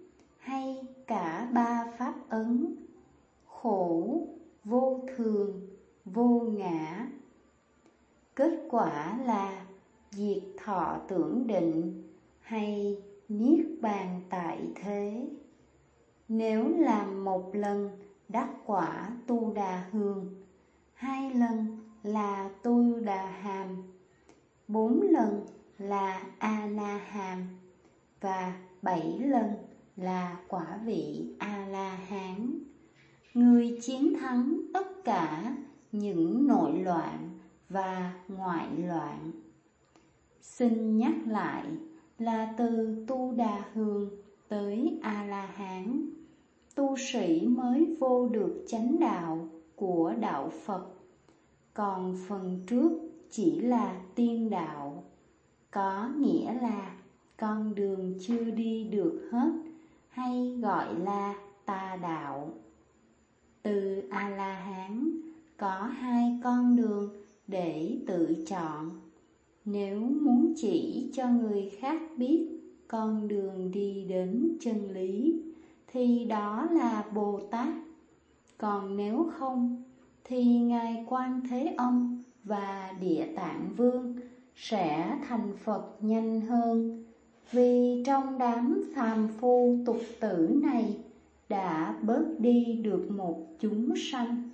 C: hay cả ba pháp ấn khổ, vô thường, vô ngã. Kết quả là diệt thọ tưởng định hay niết bàn tại thế. Nếu làm một lần đắc quả tu đà hương, hai lần là tu đà hàm, bốn lần là a na hàm và bảy lần là quả vị a la hán. Người chiến thắng tất cả những nội loạn và ngoại loạn. Xin nhắc lại là từ tu đà hương tới a la hán, tu sĩ mới vô được chánh đạo của đạo Phật. Còn phần trước chỉ là tiên đạo, có nghĩa là con đường chưa đi được hết, hay gọi là tà đạo. Từ a la hán có hai con đường để tự chọn. Nếu muốn chỉ cho người khác biết con đường đi đến chân lý thì đó là Bồ Tát. Còn nếu không thì Ngài Quan Thế Âm và Địa Tạng Vương sẽ thành Phật nhanh hơn, vì trong đám phàm phu tục tử này đã bớt đi được một chúng sanh.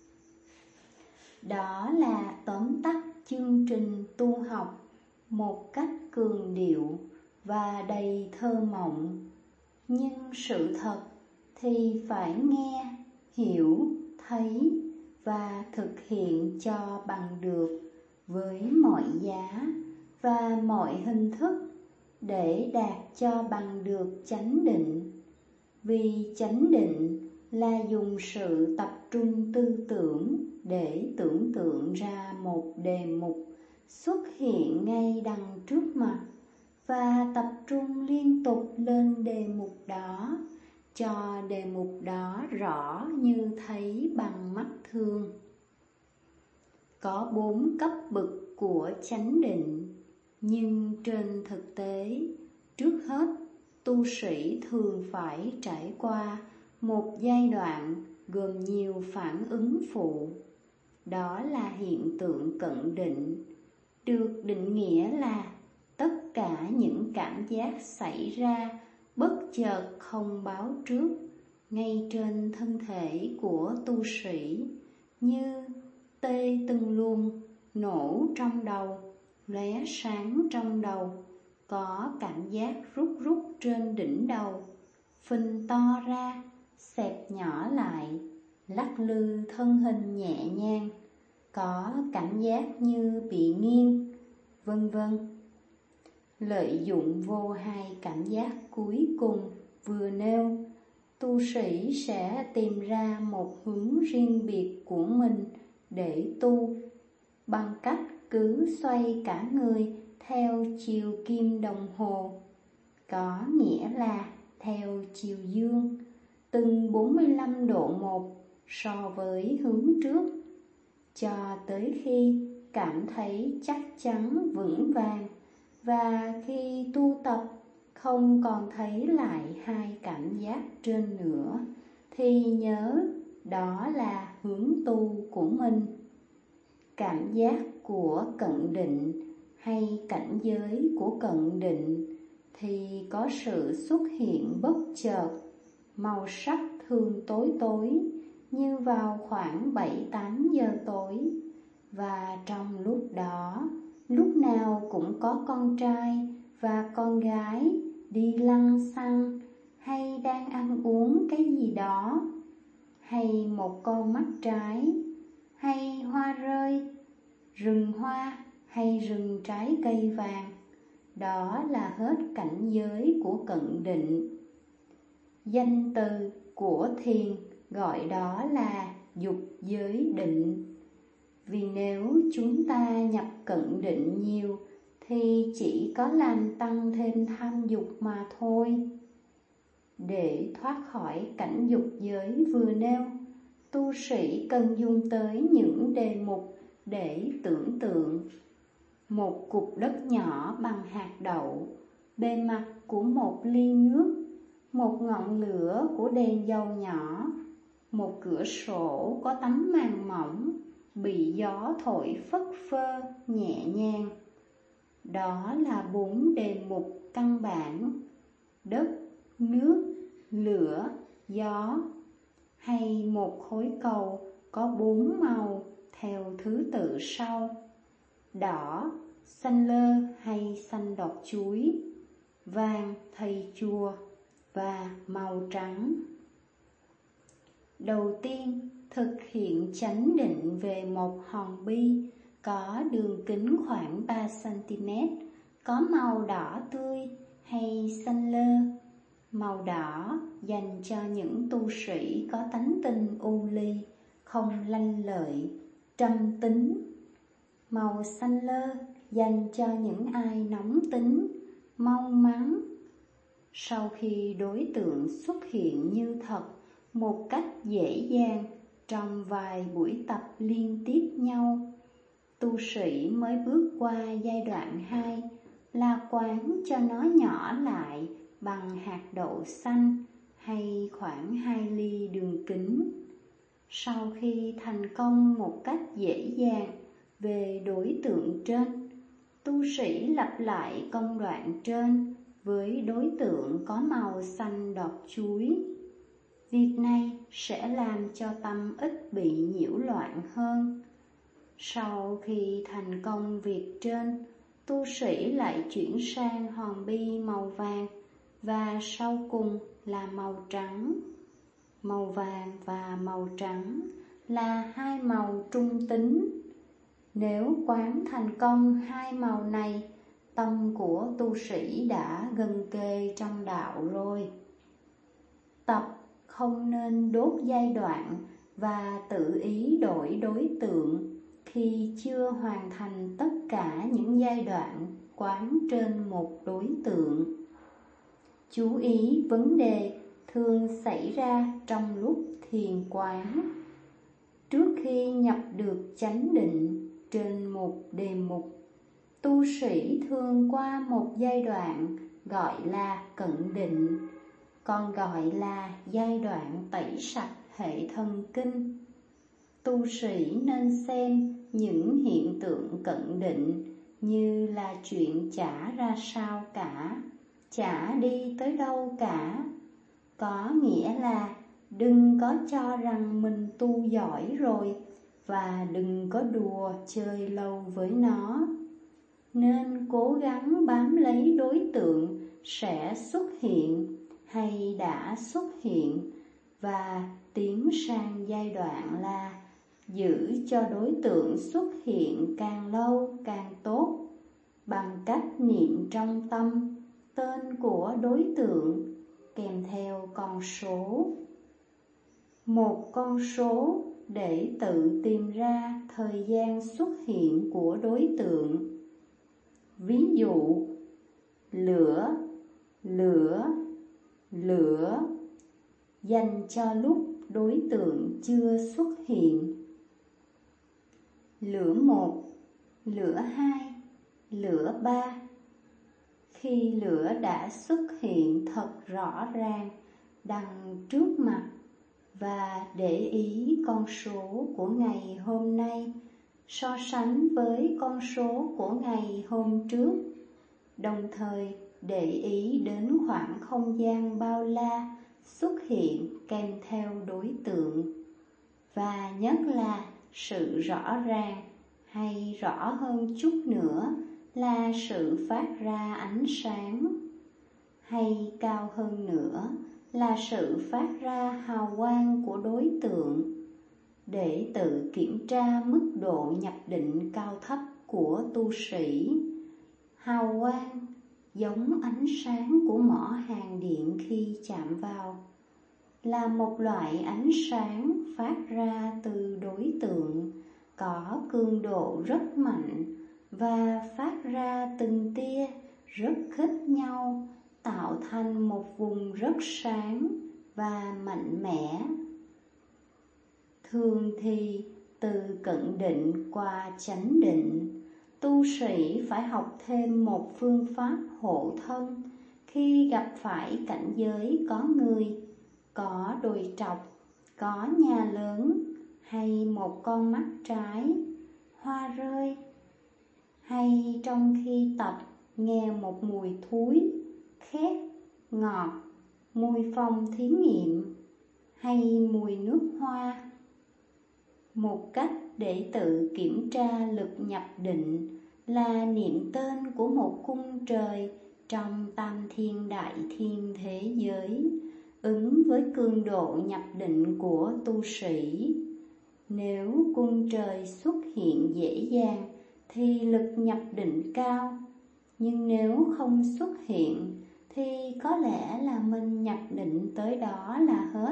C: Đó là tóm tắt chương trình tu học một cách cường điệu và đầy thơ mộng. Nhưng sự thật thì phải nghe, hiểu, thấy và thực hiện cho bằng được với mọi giá và mọi hình thức để đạt cho bằng được chánh định. Vì chánh định là dùng sự tập trung tư tưởng để tưởng tượng ra một đề mục xuất hiện ngay đằng trước mặt và tập trung liên tục lên đề mục đó, cho đề mục đó rõ như thấy bằng mắt thường. Có bốn cấp bậc của chánh định, nhưng trên thực tế, trước hết, tu sĩ thường phải trải qua một giai đoạn gồm nhiều phản ứng phụ. Đó là hiện tượng cận định, được định nghĩa là tất cả những cảm giác xảy ra bất chợt không báo trước ngay trên thân thể của tu sĩ, như tê từng luồng, nổ trong đầu, lóe sáng trong đầu, có cảm giác rút rút trên đỉnh đầu, phình to ra, xẹp nhỏ lại, lắc lư thân hình nhẹ nhàng, có cảm giác như bị nghiêng, vân vân. Lợi dụng vô hai cảm giác cuối cùng vừa nêu, tu sĩ sẽ tìm ra một hướng riêng biệt của mình để tu, bằng cách cứ xoay cả người theo chiều kim đồng hồ, có nghĩa là theo chiều dương, từng bốn mươi lăm độ một so với hướng trước, cho tới khi cảm thấy chắc chắn vững vàng, và khi tu tập không còn thấy lại hai cảm giác trên nữa, thì nhớ đó là hướng tu của mình. Cảm giác của cận định hay cảnh giới của cận định thì có sự xuất hiện bất chợt, màu sắc thường tối tối như vào khoảng bảy tám giờ tối, và trong lúc đó, lúc nào cũng có con trai và con gái đi lăng xăng hay đang ăn uống cái gì đó, hay một con mắt trái, hay hoa rơi, rừng hoa hay rừng trái cây vàng. Đó là hết cảnh giới của cận định. Danh từ của thiền gọi đó là dục giới định. Vì nếu chúng ta nhập cận định nhiều thì chỉ có làm tăng thêm tham dục mà thôi. Để thoát khỏi cảnh dục giới vừa nêu, tu sĩ cần dùng tới những đề mục để tưởng tượng. Một cục đất nhỏ bằng hạt đậu, bề mặt của một ly nước, một ngọn lửa của đèn dầu nhỏ, một cửa sổ có tấm màn mỏng bị gió thổi phất phơ nhẹ nhàng. Đó là bốn đề mục căn bản: đất, nước, lửa, gió. Hay một khối cầu có bốn màu theo thứ tự sau: đỏ, xanh lơ hay xanh đọt chuối, vàng thầy chùa và màu trắng. Đầu tiên, thực hiện chánh định về một hòn bi có đường kính khoảng ba xăng-ti-mét, có màu đỏ tươi hay xanh lơ. Màu đỏ dành cho những tu sĩ có tánh tình u ly, không lanh lợi, trầm tính. Màu xanh lơ dành cho những ai nóng tính, mau mắn. Sau khi đối tượng xuất hiện như thật một cách dễ dàng trong vài buổi tập liên tiếp nhau, tu sĩ mới bước qua giai đoạn hai là quán cho nó nhỏ lại bằng hạt đậu xanh hay khoảng hai ly đường kính. Sau khi thành công một cách dễ dàng về đối tượng trên, tu sĩ lặp lại công đoạn trên với đối tượng có màu xanh đọt chuối. Việc này sẽ làm cho tâm ít bị nhiễu loạn hơn. Sau khi thành công việc trên, tu sĩ lại chuyển sang hòn bi màu vàng và sau cùng là màu trắng. Màu vàng và màu trắng là hai màu trung tính. Nếu quán thành công hai màu này, tâm của tu sĩ đã gần kề trong đạo rồi. Tập không nên đốt giai đoạn và tự ý đổi đối tượng khi chưa hoàn thành tất cả những giai đoạn quán trên một đối tượng. Chú ý vấn đề thường xảy ra trong lúc thiền quán. Trước khi nhập được chánh định trên một đề mục, tu sĩ thường qua một giai đoạn gọi là cận định, còn gọi là giai đoạn tẩy sạch hệ thần kinh. Tu sĩ nên xem những hiện tượng cận định như là chuyện chả ra sao cả, chả đi tới đâu cả. Có nghĩa là đừng có cho rằng mình tu giỏi rồi và đừng có đùa chơi lâu với nó. Nên cố gắng bám lấy đối tượng sẽ xuất hiện hay đã xuất hiện và tiến sang giai đoạn là giữ cho đối tượng xuất hiện càng lâu càng tốt, bằng cách niệm trong tâm tên của đối tượng kèm theo con số. Một con số để tự tìm ra thời gian xuất hiện của đối tượng. Ví dụ, lửa, lửa, lửa dành cho lúc đối tượng chưa xuất hiện. Lửa một, lửa hai, lửa ba. Khi lửa đã xuất hiện thật rõ ràng đằng trước mặt, và để ý con số của ngày hôm nay so sánh với con số của ngày hôm trước, đồng thời để ý đến khoảng không gian bao la xuất hiện kèm theo đối tượng, và nhất là sự rõ ràng hay rõ hơn chút nữa là sự phát ra ánh sáng, hay cao hơn nữa là sự phát ra hào quang của đối tượng, để tự kiểm tra mức độ nhập định cao thấp của tu sĩ. Hào quang giống ánh sáng của mỏ hàng điện khi chạm vào, là một loại ánh sáng phát ra từ đối tượng, có cường độ rất mạnh và phát ra từng tia rất khít nhau, tạo thành một vùng rất sáng và mạnh mẽ. Thường thì từ cận định qua chánh định, tu sĩ phải học thêm một phương pháp hộ thân Khi gặp phải cảnh giới có người, có đồi trọc, có nhà lớn, hay một con mắt trái, hoa rơi, hay trong khi tập nghe một mùi thúi, khét, ngọt, mùi phòng thí nghiệm, hay mùi nước hoa. Một cách để tự kiểm tra lực nhập định là niệm tên của một cung trời trong tam thiên đại thiên thế giới, ứng với cường độ nhập định của tu sĩ. Nếu cung trời xuất hiện dễ dàng thì lực nhập định cao, nhưng nếu không xuất hiện thì có lẽ là mình nhập định tới đó là hết.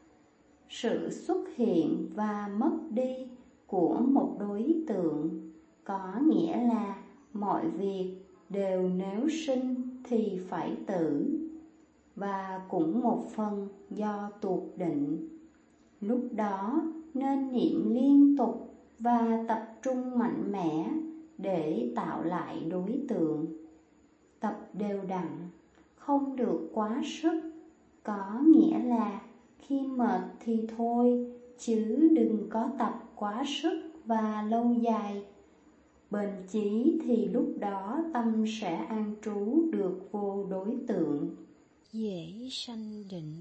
C: Sự xuất hiện và mất đi của một đối tượng có nghĩa là mọi việc đều nếu sinh thì phải tử, và cũng một phần do tuột định. Lúc đó nên niệm liên tục và tập trung mạnh mẽ để tạo lại đối tượng. Tập đều đặn, không được quá sức, có nghĩa là khi mệt thì thôi, chứ đừng có tập quá sức và lâu dài. Bền chí thì lúc đó tâm sẽ an trú được vô đối tượng,
A: dễ sanh định.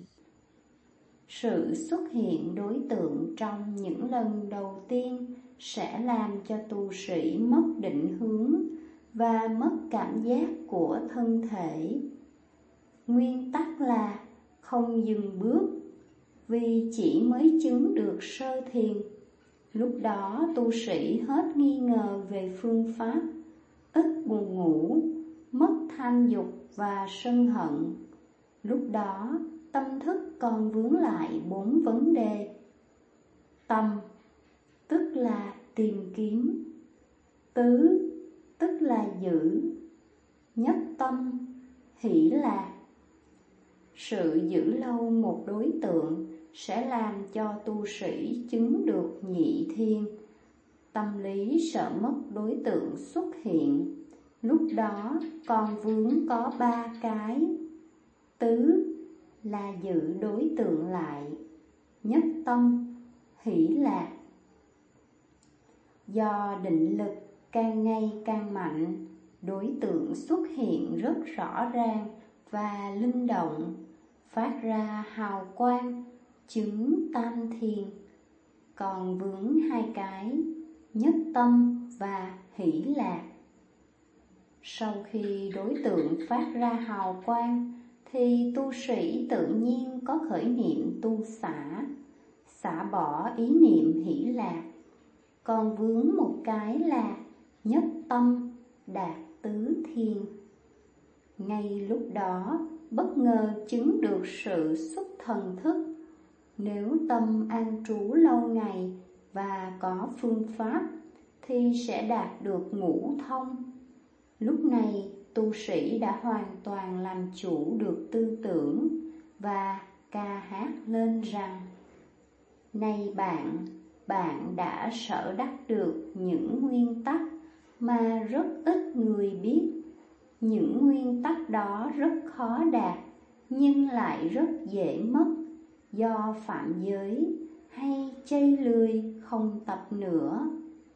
C: Sự xuất hiện đối tượng trong những lần đầu tiên sẽ làm cho tu sĩ mất định hướng và mất cảm giác của thân thể. Nguyên tắc là không dừng bước, vì chỉ mới chứng được sơ thiền. Lúc đó tu sĩ hết nghi ngờ về phương pháp, ít buồn ngủ, mất tham dục và sân hận. Lúc đó tâm thức còn vướng lại bốn vấn đề. Tâm, tức là tìm kiếm. Tứ, tức là giữ. Nhất tâm, hỷ lạc. Sự giữ lâu một đối tượng sẽ làm cho tu sĩ chứng được nhị thiên. Tâm lý sợ mất đối tượng xuất hiện. Lúc đó còn vướng có ba cái. Tứ là giữ đối tượng lại. Nhất tâm, hỷ lạc. Do định lực càng ngày càng mạnh, đối tượng xuất hiện rất rõ ràng và linh động, phát ra hào quang, chứng tam thiền. Còn vướng hai cái, nhất tâm và hỷ lạc. Sau khi đối tượng phát ra hào quang thì tu sĩ tự nhiên có khởi niệm tu xả, xả bỏ ý niệm hỷ lạc. Còn vướng một cái là nhất tâm đạt tứ thiên. Ngay lúc đó bất ngờ chứng được sự xuất thần thức. Nếu tâm an trú lâu ngày và có phương pháp thì sẽ đạt được ngũ thông. Lúc này tu sĩ đã hoàn toàn làm chủ được tư tưởng và ca hát lên rằng: này bạn, bạn đã sở đắc được những nguyên tắc mà rất ít người biết. Những nguyên tắc đó rất khó đạt nhưng lại rất dễ mất, do phạm giới hay chây lười không tập nữa.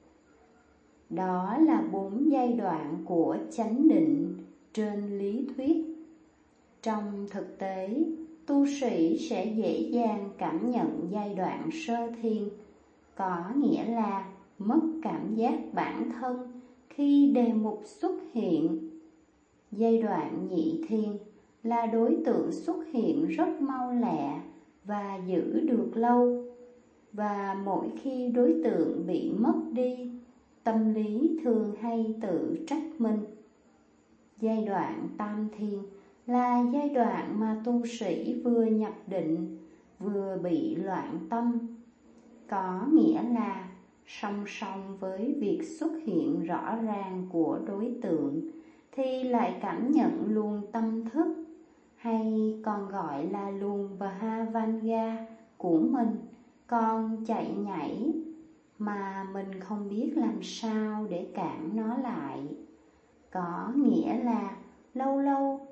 C: Đó là bốn giai đoạn của chánh định trên lý thuyết. Trong thực tế, tu sĩ sẽ dễ dàng cảm nhận giai đoạn sơ thiền, có nghĩa là mất cảm giác bản thân khi đề mục xuất hiện. Giai đoạn nhị thiền là đối tượng xuất hiện rất mau lẹ và giữ được lâu, và mỗi khi đối tượng bị mất đi, tâm lý thường hay tự trách mình. Giai đoạn tam thiền là giai đoạn mà tu sĩ vừa nhập định, vừa bị loạn tâm. Có nghĩa là song song với việc xuất hiện rõ ràng của đối tượng thì lại cảm nhận luồng tâm thức, hay còn gọi là luồng Bhavanga của mình còn chạy nhảy, mà mình không biết làm sao để cản nó lại. Có nghĩa là lâu lâu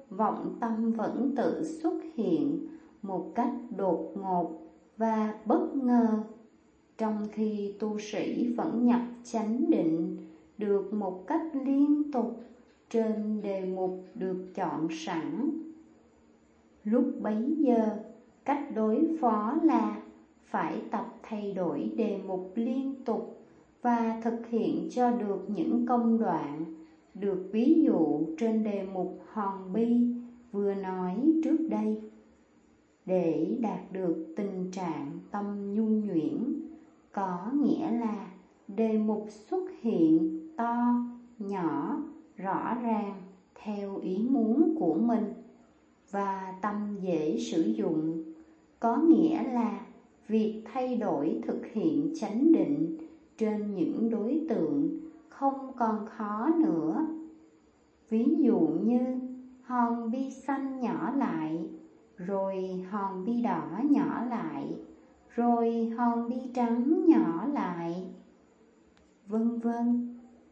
C: vọng tâm vẫn tự xuất hiện một cách đột ngột và bất ngờ, trong khi tu sĩ vẫn nhập chánh định được một cách liên tục trên đề mục được chọn sẵn. Lúc bấy giờ, cách đối phó là phải tập thay đổi đề mục liên tục và thực hiện cho được những công đoạn được ví dụ trên đề mục hòn bi vừa nói trước đây. Để đạt được tình trạng tâm nhu nhuyễn, có nghĩa là đề mục xuất hiện to, nhỏ, rõ ràng theo ý muốn của mình, và tâm dễ sử dụng, có nghĩa là việc thay đổi thực hiện chánh định trên những đối tượng không còn khó nữa. Ví dụ như hòn bi xanh nhỏ lại, rồi hòn bi đỏ nhỏ lại, rồi hòn bi trắng nhỏ lại, vân vân.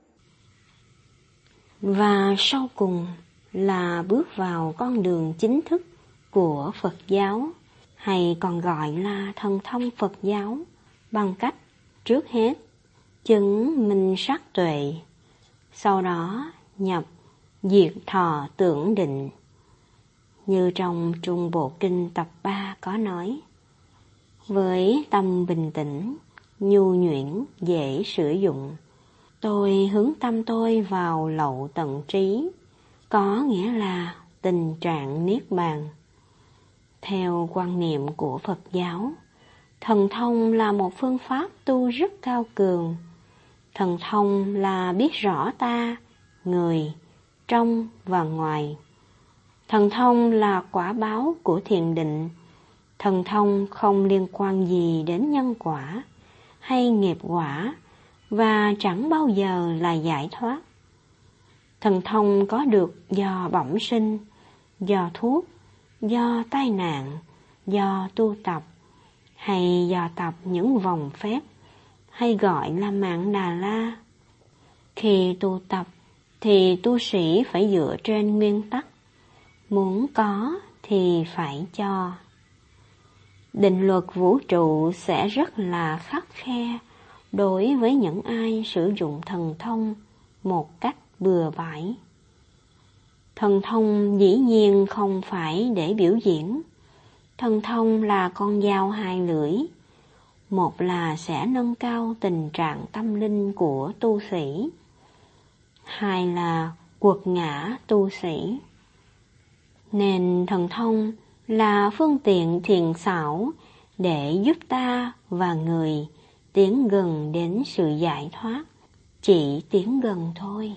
B: Và sau cùng là bước vào con đường chính thức của Phật giáo, hay còn gọi là thần thông Phật giáo, bằng cách trước hết chứng minh sắc tuệ, sau đó nhập diệt thọ tưởng định. Như trong Trung Bộ Kinh tập ba có nói: với tâm bình tĩnh, nhu nhuyễn, dễ sử dụng, tôi hướng tâm tôi vào lậu tận trí, có nghĩa là tình trạng niết bàn. Theo quan niệm của Phật giáo, thần thông là một phương pháp tu rất cao cường. Thần thông là biết rõ ta, người, trong và ngoài. Thần thông là quả báo của thiền định. Thần thông không liên quan gì đến nhân quả hay nghiệp quả, và chẳng bao giờ là giải thoát. Thần thông có được do bẩm sinh, do thuốc, do tai nạn, do tu tập, hay do tập những vòng phép, hay gọi là mạng Đà La. Khi tu tập thì tu sĩ phải dựa trên nguyên tắc muốn có thì phải cho. Định luật vũ trụ sẽ rất là khắt khe đối với những ai sử dụng thần thông một cách bừa bãi. Thần thông dĩ nhiên không phải để biểu diễn. Thần thông là con dao hai lưỡi. Một là sẽ nâng cao tình trạng tâm linh của tu sĩ, hai là quật ngã tu sĩ. Nên thần thông là phương tiện thiện xảo để giúp ta và người tiến gần đến sự giải thoát, chỉ tiến gần thôi.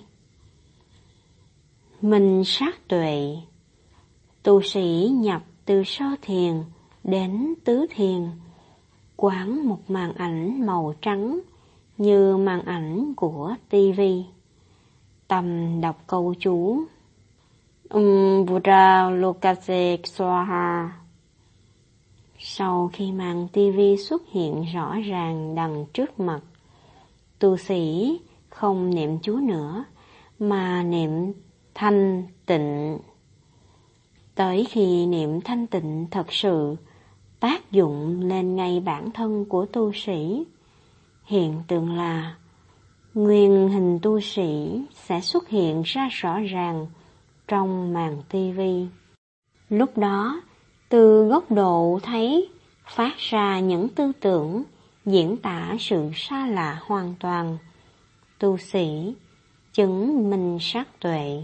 B: Minh sát tuệ. Tu sĩ nhập từ sơ thiền đến tứ thiền, quán một màn ảnh màu trắng như màn ảnh của tivi. Tâm đọc câu chú Um Buddha Lokase Swaha. Sau khi màn tivi xuất hiện rõ ràng đằng trước mặt, tu sĩ không niệm chú nữa, mà niệm thanh tịnh. Tới khi niệm thanh tịnh thật sự tác dụng lên ngay bản thân của tu sĩ, hiện tượng là nguyên hình tu sĩ sẽ xuất hiện ra rõ ràng trong màn tivi. Lúc đó, từ góc độ thấy phát ra những tư tưởng diễn tả sự xa lạ hoàn toàn. Tu sĩ chứng minh sát tuệ.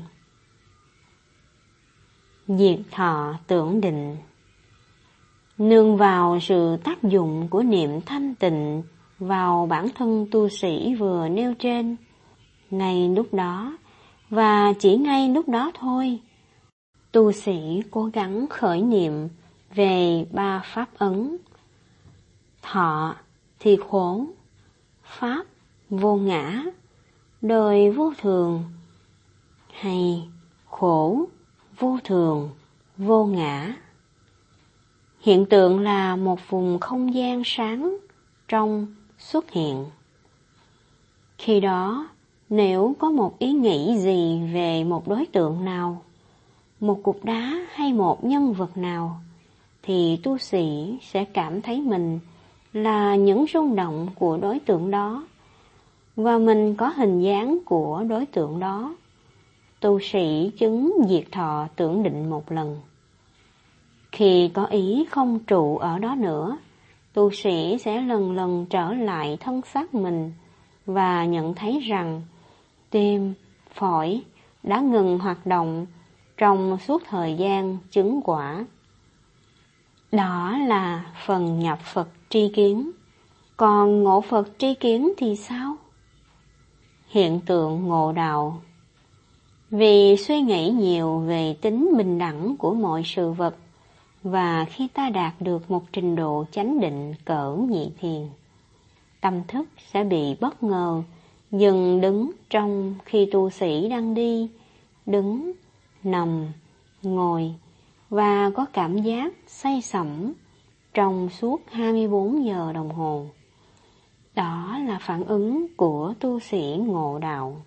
B: Diệt thọ tưởng định. Nương vào sự tác dụng của niệm thanh tịnh vào bản thân tu sĩ vừa nêu trên, ngay lúc đó và chỉ ngay lúc đó thôi, tu sĩ cố gắng khởi niệm về ba pháp ấn: thọ thì khổ, pháp vô ngã, đời vô thường, hay khổ vô thường vô ngã. Hiện tượng là một vùng không gian sáng trong xuất hiện. Khi đó, nếu có một ý nghĩ gì về một đối tượng nào, một cục đá hay một nhân vật nào, thì tu sĩ sẽ cảm thấy mình là những rung động của đối tượng đó, và mình có hình dáng của đối tượng đó. Tu sĩ chứng diệt thọ tưởng định một lần. Khi có ý không trụ ở đó nữa, tu sĩ sẽ lần lần trở lại thân xác mình và nhận thấy rằng tim, phổi đã ngừng hoạt động trong suốt thời gian chứng quả. Đó là phần nhập Phật tri kiến. Còn ngộ Phật tri kiến thì sao? Hiện tượng ngộ đạo. Vì suy nghĩ nhiều về tính bình đẳng của mọi sự vật, và khi ta đạt được một trình độ chánh định cỡ nhị thiền, tâm thức sẽ bị bất ngờ dừng đứng trong khi tu sĩ đang đi, đứng, nằm, ngồi, và có cảm giác say sẩm trong suốt hai mươi bốn giờ đồng hồ. Đó là phản ứng của tu sĩ ngộ đạo.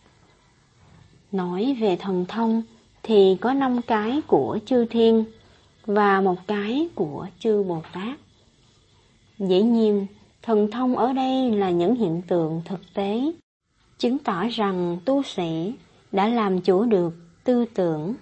B: Nói về thần thông thì có năm cái của chư thiên và một cái của chư Bồ Tát. Dĩ nhiên, thần thông ở đây là những hiện tượng thực tế, chứng tỏ rằng tu sĩ đã làm chủ được tư tưởng.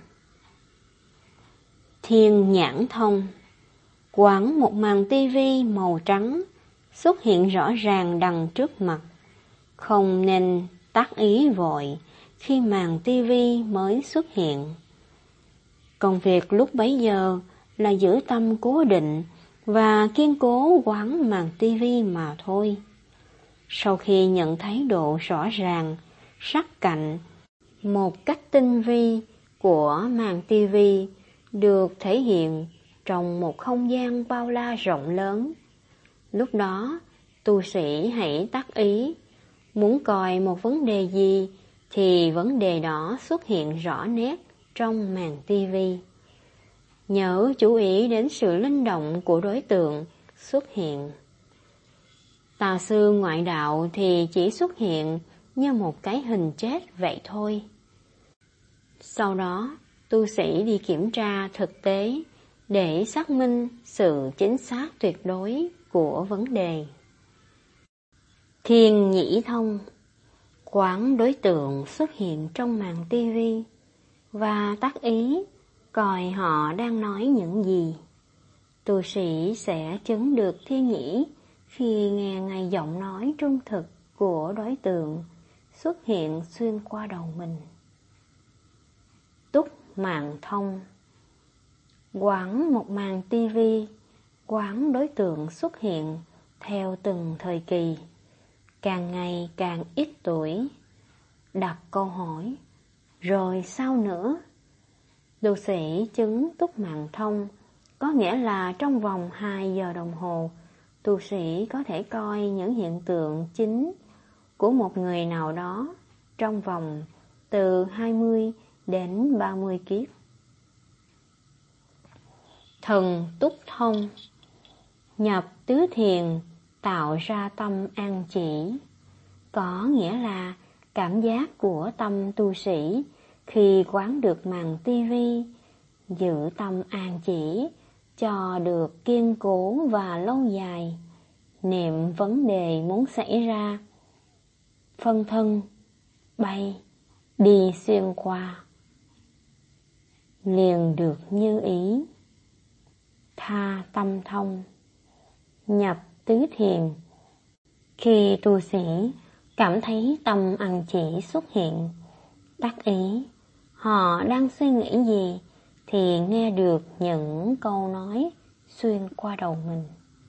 B: Thiên nhãn thông. Quảng một màn tivi màu trắng xuất hiện rõ ràng đằng trước mặt. Không nên tác ý vội khi màn tivi mới xuất hiện. Công việc lúc bấy giờ là giữ tâm cố định và kiên cố quán màn tivi mà thôi. Sau khi nhận thấy độ rõ ràng, sắc cạnh, một cách tinh vi của màn tivi được thể hiện trong một không gian bao la rộng lớn, lúc đó tu sĩ hãy tác ý, muốn coi một vấn đề gì thì vấn đề đó xuất hiện rõ nét trong màn tivi. Nhớ chú ý đến sự linh động của đối tượng xuất hiện. Tà sư ngoại đạo thì chỉ xuất hiện như một cái hình chết vậy thôi. Sau đó, tu sĩ đi kiểm tra thực tế để xác minh sự chính xác tuyệt đối của vấn đề. Thiên nhĩ thông. Quán đối tượng xuất hiện trong màn tivi và tác ý coi họ đang nói những gì. Tu sĩ sẽ chứng được thiên nhĩ khi nghe ngay giọng nói trung thực của đối tượng xuất hiện xuyên qua đầu mình. Túc màn thông. Quán một màn tivi, quán đối tượng xuất hiện theo từng thời kỳ, càng ngày càng ít tuổi. Đặt câu hỏi, rồi sao nữa? Tu sĩ chứng túc màn thông có nghĩa là trong vòng hai giờ đồng hồ, tu sĩ có thể coi những hiện tượng chính của một người nào đó trong vòng từ hai mươi đến ba mươi kiếp. Thần túc thông. Nhập tứ thiền tạo ra tâm an chỉ, có nghĩa là cảm giác của tâm tu sĩ khi quán được màn tivi, giữ tâm an chỉ cho được kiên cố và lâu dài, niệm vấn đề muốn xảy ra, phân thân, bay, đi xuyên qua, liền được như ý. Tha tâm thông. Nhập tứ thiền. Khi tu sĩ cảm thấy tâm ăn chỉ xuất hiện, đắc ý, họ đang suy nghĩ gì thì nghe được những câu nói xuyên qua đầu mình.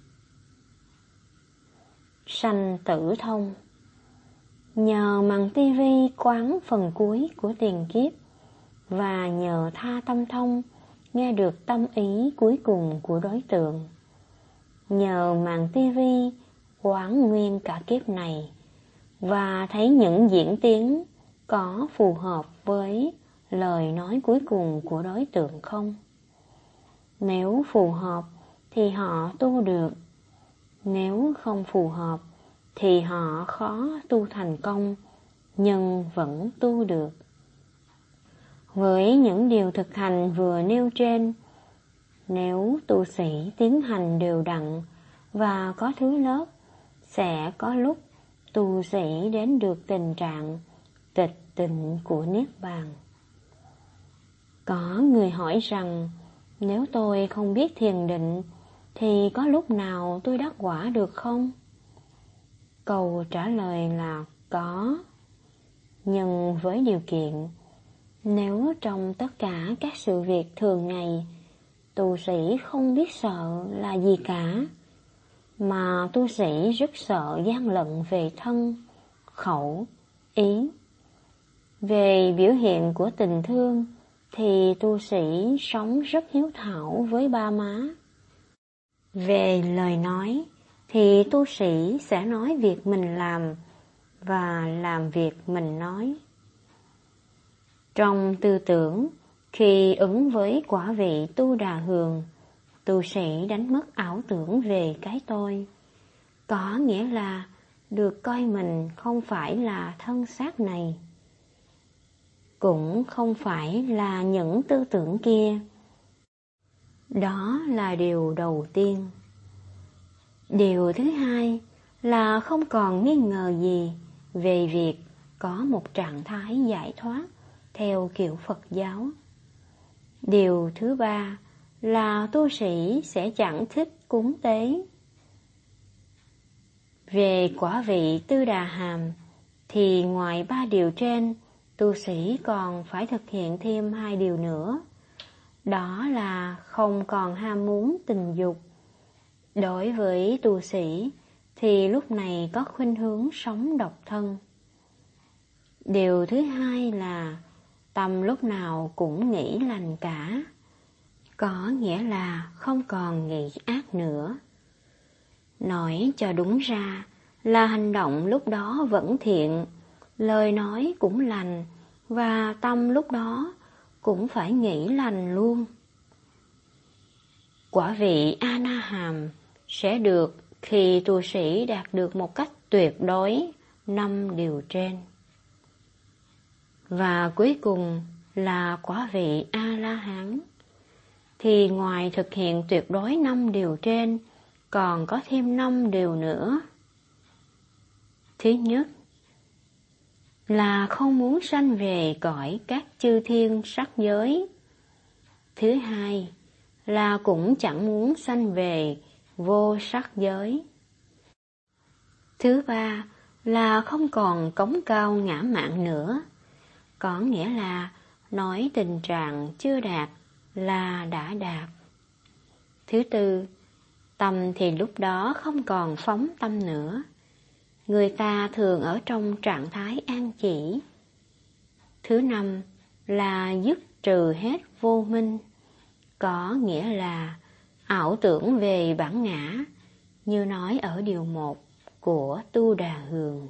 B: Sanh tử thông. Nhờ màn tivi quán phần cuối của tiền kiếp và nhờ tha tâm thông nghe được tâm ý cuối cùng của đối tượng. Nhờ màn tivi quán nguyên cả kiếp này và thấy những diễn tiến có phù hợp với lời nói cuối cùng của đối tượng không. Nếu phù hợp thì họ tu được, nếu không phù hợp thì họ khó tu thành công, nhưng vẫn tu được. Với những điều thực hành vừa nêu trên, nếu tu sĩ tiến hành đều đặn và có thứ lớp, sẽ có lúc tu sĩ đến được tình trạng tịch tịnh của Niết Bàn. Có người hỏi rằng, nếu tôi không biết thiền định, thì có lúc nào tôi đắc quả được không? Câu trả lời là có, nhưng với điều kiện, nếu trong tất cả các sự việc thường ngày, tu sĩ không biết sợ là gì cả, mà tu sĩ rất sợ gian lận về thân, khẩu, ý. Về biểu hiện của tình thương, thì tu sĩ sống rất hiếu thảo với ba má. Về lời nói, thì tu sĩ sẽ nói việc mình làm và làm việc mình nói. Trong tư tưởng, khi ứng với quả vị Tu Đà Hường, tu sĩ đánh mất ảo tưởng về cái tôi, có nghĩa là được coi mình không phải là thân xác này, cũng không phải là những tư tưởng kia. Đó là điều đầu tiên. Điều thứ hai là không còn nghi ngờ gì về việc có một trạng thái giải thoát theo kiểu Phật giáo. Điều thứ ba là tu sĩ sẽ chẳng thích cúng tế. Về quả vị Tư Đà Hàm, thì ngoài ba điều trên, tu sĩ còn phải thực hiện thêm hai điều nữa. Đó là không còn ham muốn tình dục. Đối với tu sĩ, thì lúc này có khuynh hướng sống độc thân. Điều thứ hai là tâm lúc nào cũng nghĩ lành cả, có nghĩa là không còn nghĩ ác nữa. Nói cho đúng ra là hành động lúc đó vẫn thiện, lời nói cũng lành, và tâm lúc đó cũng phải nghĩ lành luôn. Quả vị A Na Hàm sẽ được khi tu sĩ đạt được một cách tuyệt đối năm điều trên. Và cuối cùng là quả vị A La Hán, thì ngoài thực hiện tuyệt đối năm điều trên, còn có thêm năm điều nữa. Thứ nhất là không muốn sanh về cõi các chư thiên sắc giới. Thứ hai là cũng chẳng muốn sanh về vô sắc giới. Thứ ba là không còn cống cao ngã mạn nữa, có nghĩa là nói tình trạng chưa đạt là đã đạt. Thứ tư, tâm thì lúc đó không còn phóng tâm nữa, người ta thường ở trong trạng thái an chỉ. Thứ năm là dứt trừ hết vô minh, có nghĩa là ảo tưởng về bản ngã, như nói ở điều một của Tu Đà Hường.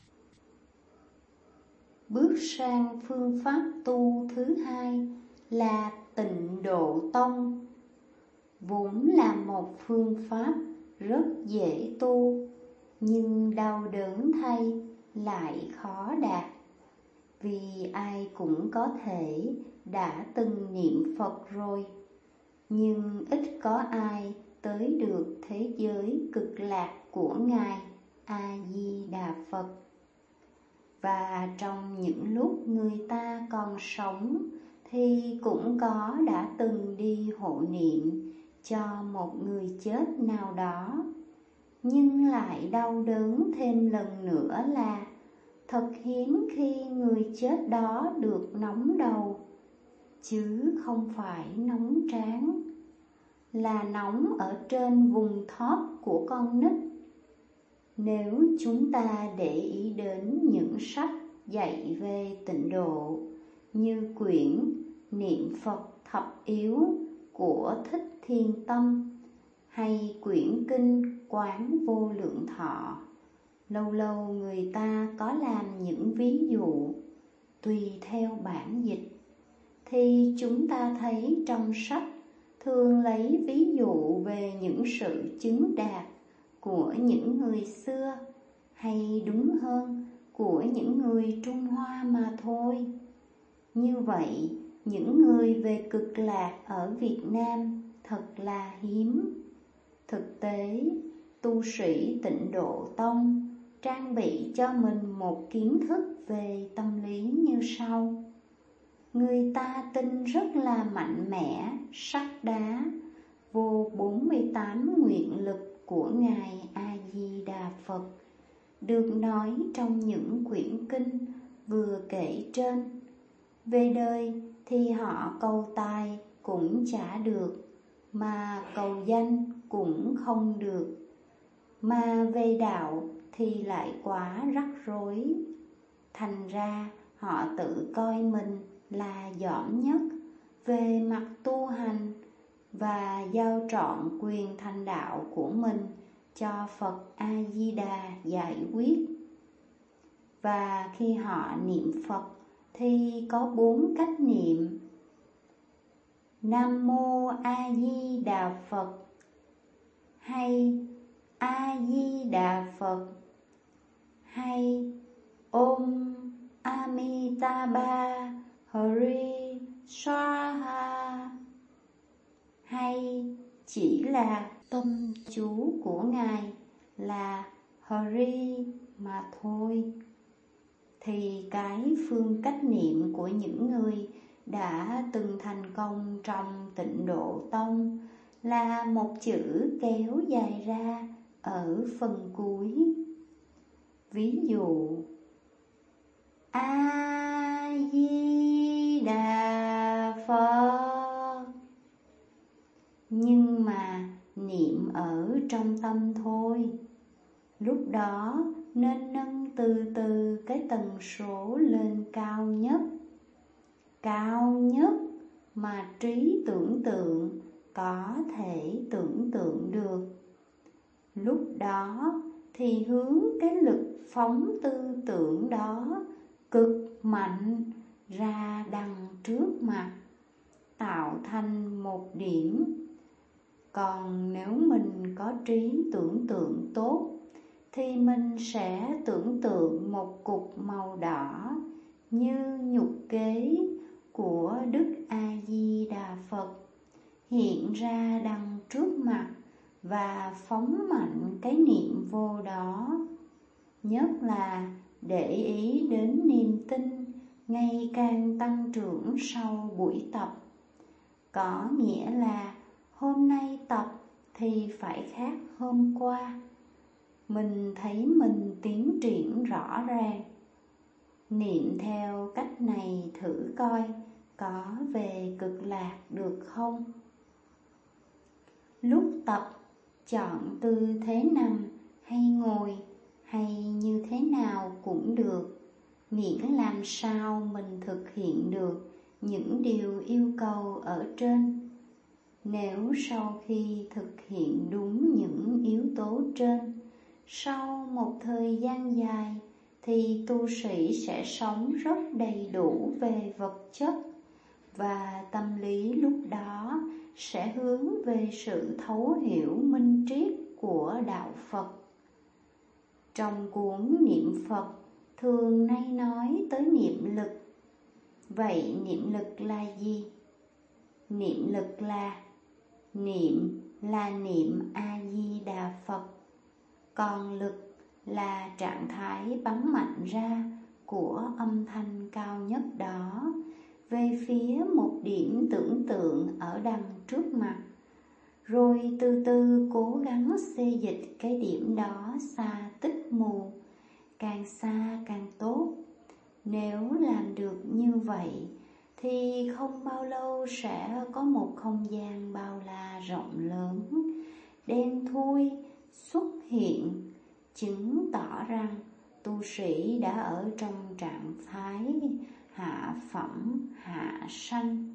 C: Bước sang phương pháp tu thứ hai là Tịnh Độ Tông, vốn là một phương pháp rất dễ tu, nhưng đau đớn thay lại khó đạt. Vì ai cũng có thể đã từng niệm Phật rồi, nhưng ít có ai tới được thế giới cực lạc của Ngài A-di-đà Phật. Và trong những lúc người ta còn sống thì cũng có đã từng đi hộ niệm cho một người chết nào đó, nhưng lại đau đớn thêm lần nữa là thật hiếm khi người chết đó được nóng đầu, chứ không phải nóng trán, là nóng ở trên vùng thóp của con nít. Nếu chúng ta để ý đến những sách dạy về tịnh độ như quyển Niệm Phật Thập Yếu của Thích Thiên Tâm hay quyển kinh Quán Vô Lượng Thọ, lâu lâu người ta có làm những ví dụ tùy theo bản dịch, thì chúng ta thấy trong sách thường lấy ví dụ về những sự chứng đạt của những người xưa, hay đúng hơn của những người Trung Hoa mà thôi. Như vậy, những người về cực lạc ở Việt Nam thật là hiếm. Thực tế, tu sĩ Tịnh Độ Tông trang bị cho mình một kiến thức về tâm lý như sau. Người ta tin rất là mạnh mẽ, sắt đá, vô bốn mươi tám nguyện lực của Ngài A-di-đà Phật, được nói trong những quyển kinh vừa kể trên. Về đời thì họ cầu tài cũng chả được, mà cầu danh cũng không được. Mà về đạo thì lại quá rắc rối. Thành ra họ tự coi mình là giỏi nhất về mặt tu hành và giao trọn quyền thành đạo của mình cho Phật A-di-đà giải quyết. Và khi họ niệm Phật thì có bốn cách niệm: Nam Mô A Di Đà Phật, hay A Di Đà Phật, hay Om Amitabha Hari Swaha, hay chỉ là tâm chú của Ngài là Hari mà thôi. Thì cái phương cách niệm của những người đã từng thành công trong Tịnh Độ Tông là một chữ kéo dài ra ở phần cuối. Ví dụ, A Di Đà Phật, nhưng mà niệm ở trong tâm thôi. Lúc đó nên nâng từ từ cái tần số lên cao nhất. Cao nhất mà trí tưởng tượng có thể tưởng tượng được. Lúc đó thì hướng cái lực phóng tư tưởng đó cực mạnh ra đằng trước mặt, tạo thành một điểm. Còn nếu mình có trí tưởng tượng tốt thì mình sẽ tưởng tượng một cục màu đỏ như nhục kế của Đức A-di-đà Phật hiện ra đằng trước mặt và phóng mạnh cái niệm vô đó. Nhất là để ý đến niềm tin ngày càng tăng trưởng sau buổi tập. Có nghĩa là hôm nay tập thì phải khác hôm qua. Mình thấy mình tiến triển rõ ràng. Niệm theo cách này thử coi có về cực lạc được không? Lúc tập, chọn tư thế nằm hay ngồi hay như thế nào cũng được, miễn làm sao mình thực hiện được những điều yêu cầu ở trên. Nếu sau khi thực hiện đúng những yếu tố trên, sau một thời gian dài thì tu sĩ sẽ sống rất đầy đủ về vật chất, và tâm lý lúc đó sẽ hướng về sự thấu hiểu minh triết của đạo Phật. Trong cuốn Niệm Phật thường nay nói tới niệm lực. Vậy niệm lực là gì? Niệm lực là niệm là niệm A-di-đà Phật, còn lực là trạng thái bắn mạnh ra của âm thanh cao nhất đó về phía một điểm tưởng tượng ở đằng trước mặt, rồi từ từ cố gắng xê dịch cái điểm đó xa tích mù, càng xa càng tốt. Nếu làm được như vậy thì không bao lâu sẽ có một không gian bao la rộng lớn, đen thui xuất hiện, chứng tỏ rằng tu sĩ đã ở trong trạng thái hạ phẩm hạ sanh.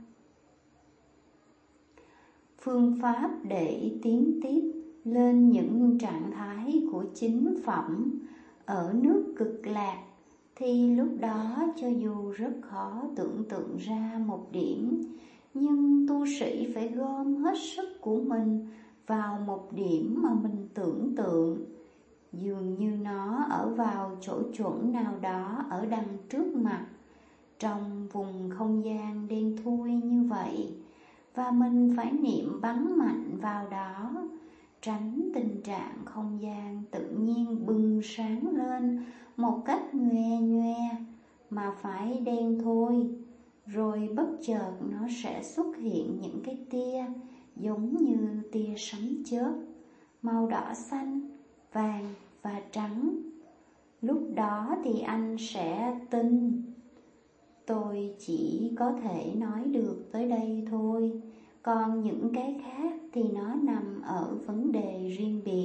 C: Phương pháp để tiến tiếp lên những trạng thái của chính phẩm ở nước cực lạc thì lúc đó cho dù rất khó tưởng tượng ra một điểm, nhưng tu sĩ phải gom hết sức của mình vào một điểm mà mình tưởng tượng, dường như nó ở vào chỗ chuẩn nào đó ở đằng trước mặt, trong vùng không gian đen thui như vậy, và mình phải niệm bắn mạnh vào đó, tránh tình trạng không gian tự nhiên bừng sáng lên một cách nhoe nhoe, mà phải đen thôi. Rồi bất chợt nó sẽ xuất hiện những cái tia giống như tia sấm chớp, màu đỏ xanh, vàng và trắng. Lúc đó thì anh sẽ tin. Tôi chỉ có thể nói được tới đây thôi, còn những cái khác thì nó nằm ở vấn đề riêng biệt.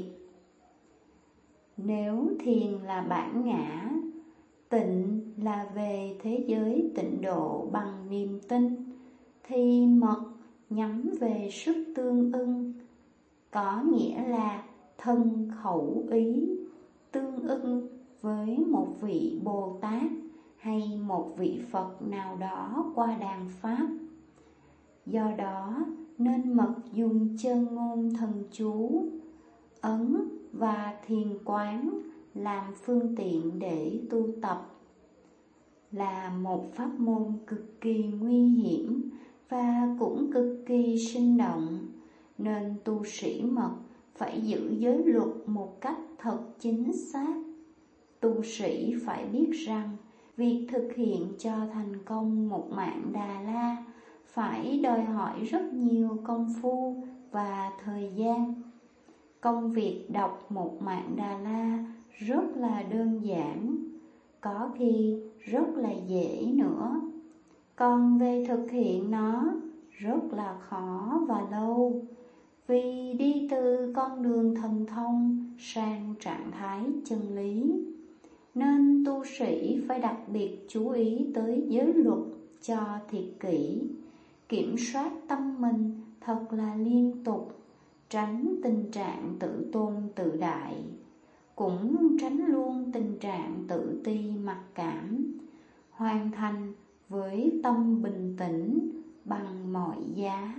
C: Nếu thiền là bản ngã, tịnh là về thế giới tịnh độ bằng niềm tin, thì mật nhắm về sức tương ưng, có nghĩa là thân khẩu ý tương ưng với một vị Bồ Tát hay một vị Phật nào đó qua đàn Pháp. Do đó nên mật dùng chân ngôn thần chú, ấn và thiền quán làm phương tiện để tu tập, là một pháp môn cực kỳ nguy hiểm và cũng cực kỳ sinh động, nên tu sĩ mật phải giữ giới luật một cách thật chính xác. Tu sĩ phải biết rằng việc thực hiện cho thành công một mạng Đà La phải đòi hỏi rất nhiều công phu và thời gian. Công việc đọc một mạng Đà La rất là đơn giản, có khi rất là dễ nữa. Còn về thực hiện nó rất là khó và lâu, vì đi từ con đường thần thông sang trạng thái chân lý. Nên tu sĩ phải đặc biệt chú ý tới giới luật cho thiệt kỹ, kiểm soát tâm mình thật là liên tục, tránh tình trạng tự tôn tự đại, cũng tránh luôn tình trạng tự ti mặc cảm, hoàn thành với tâm bình tĩnh bằng mọi giá.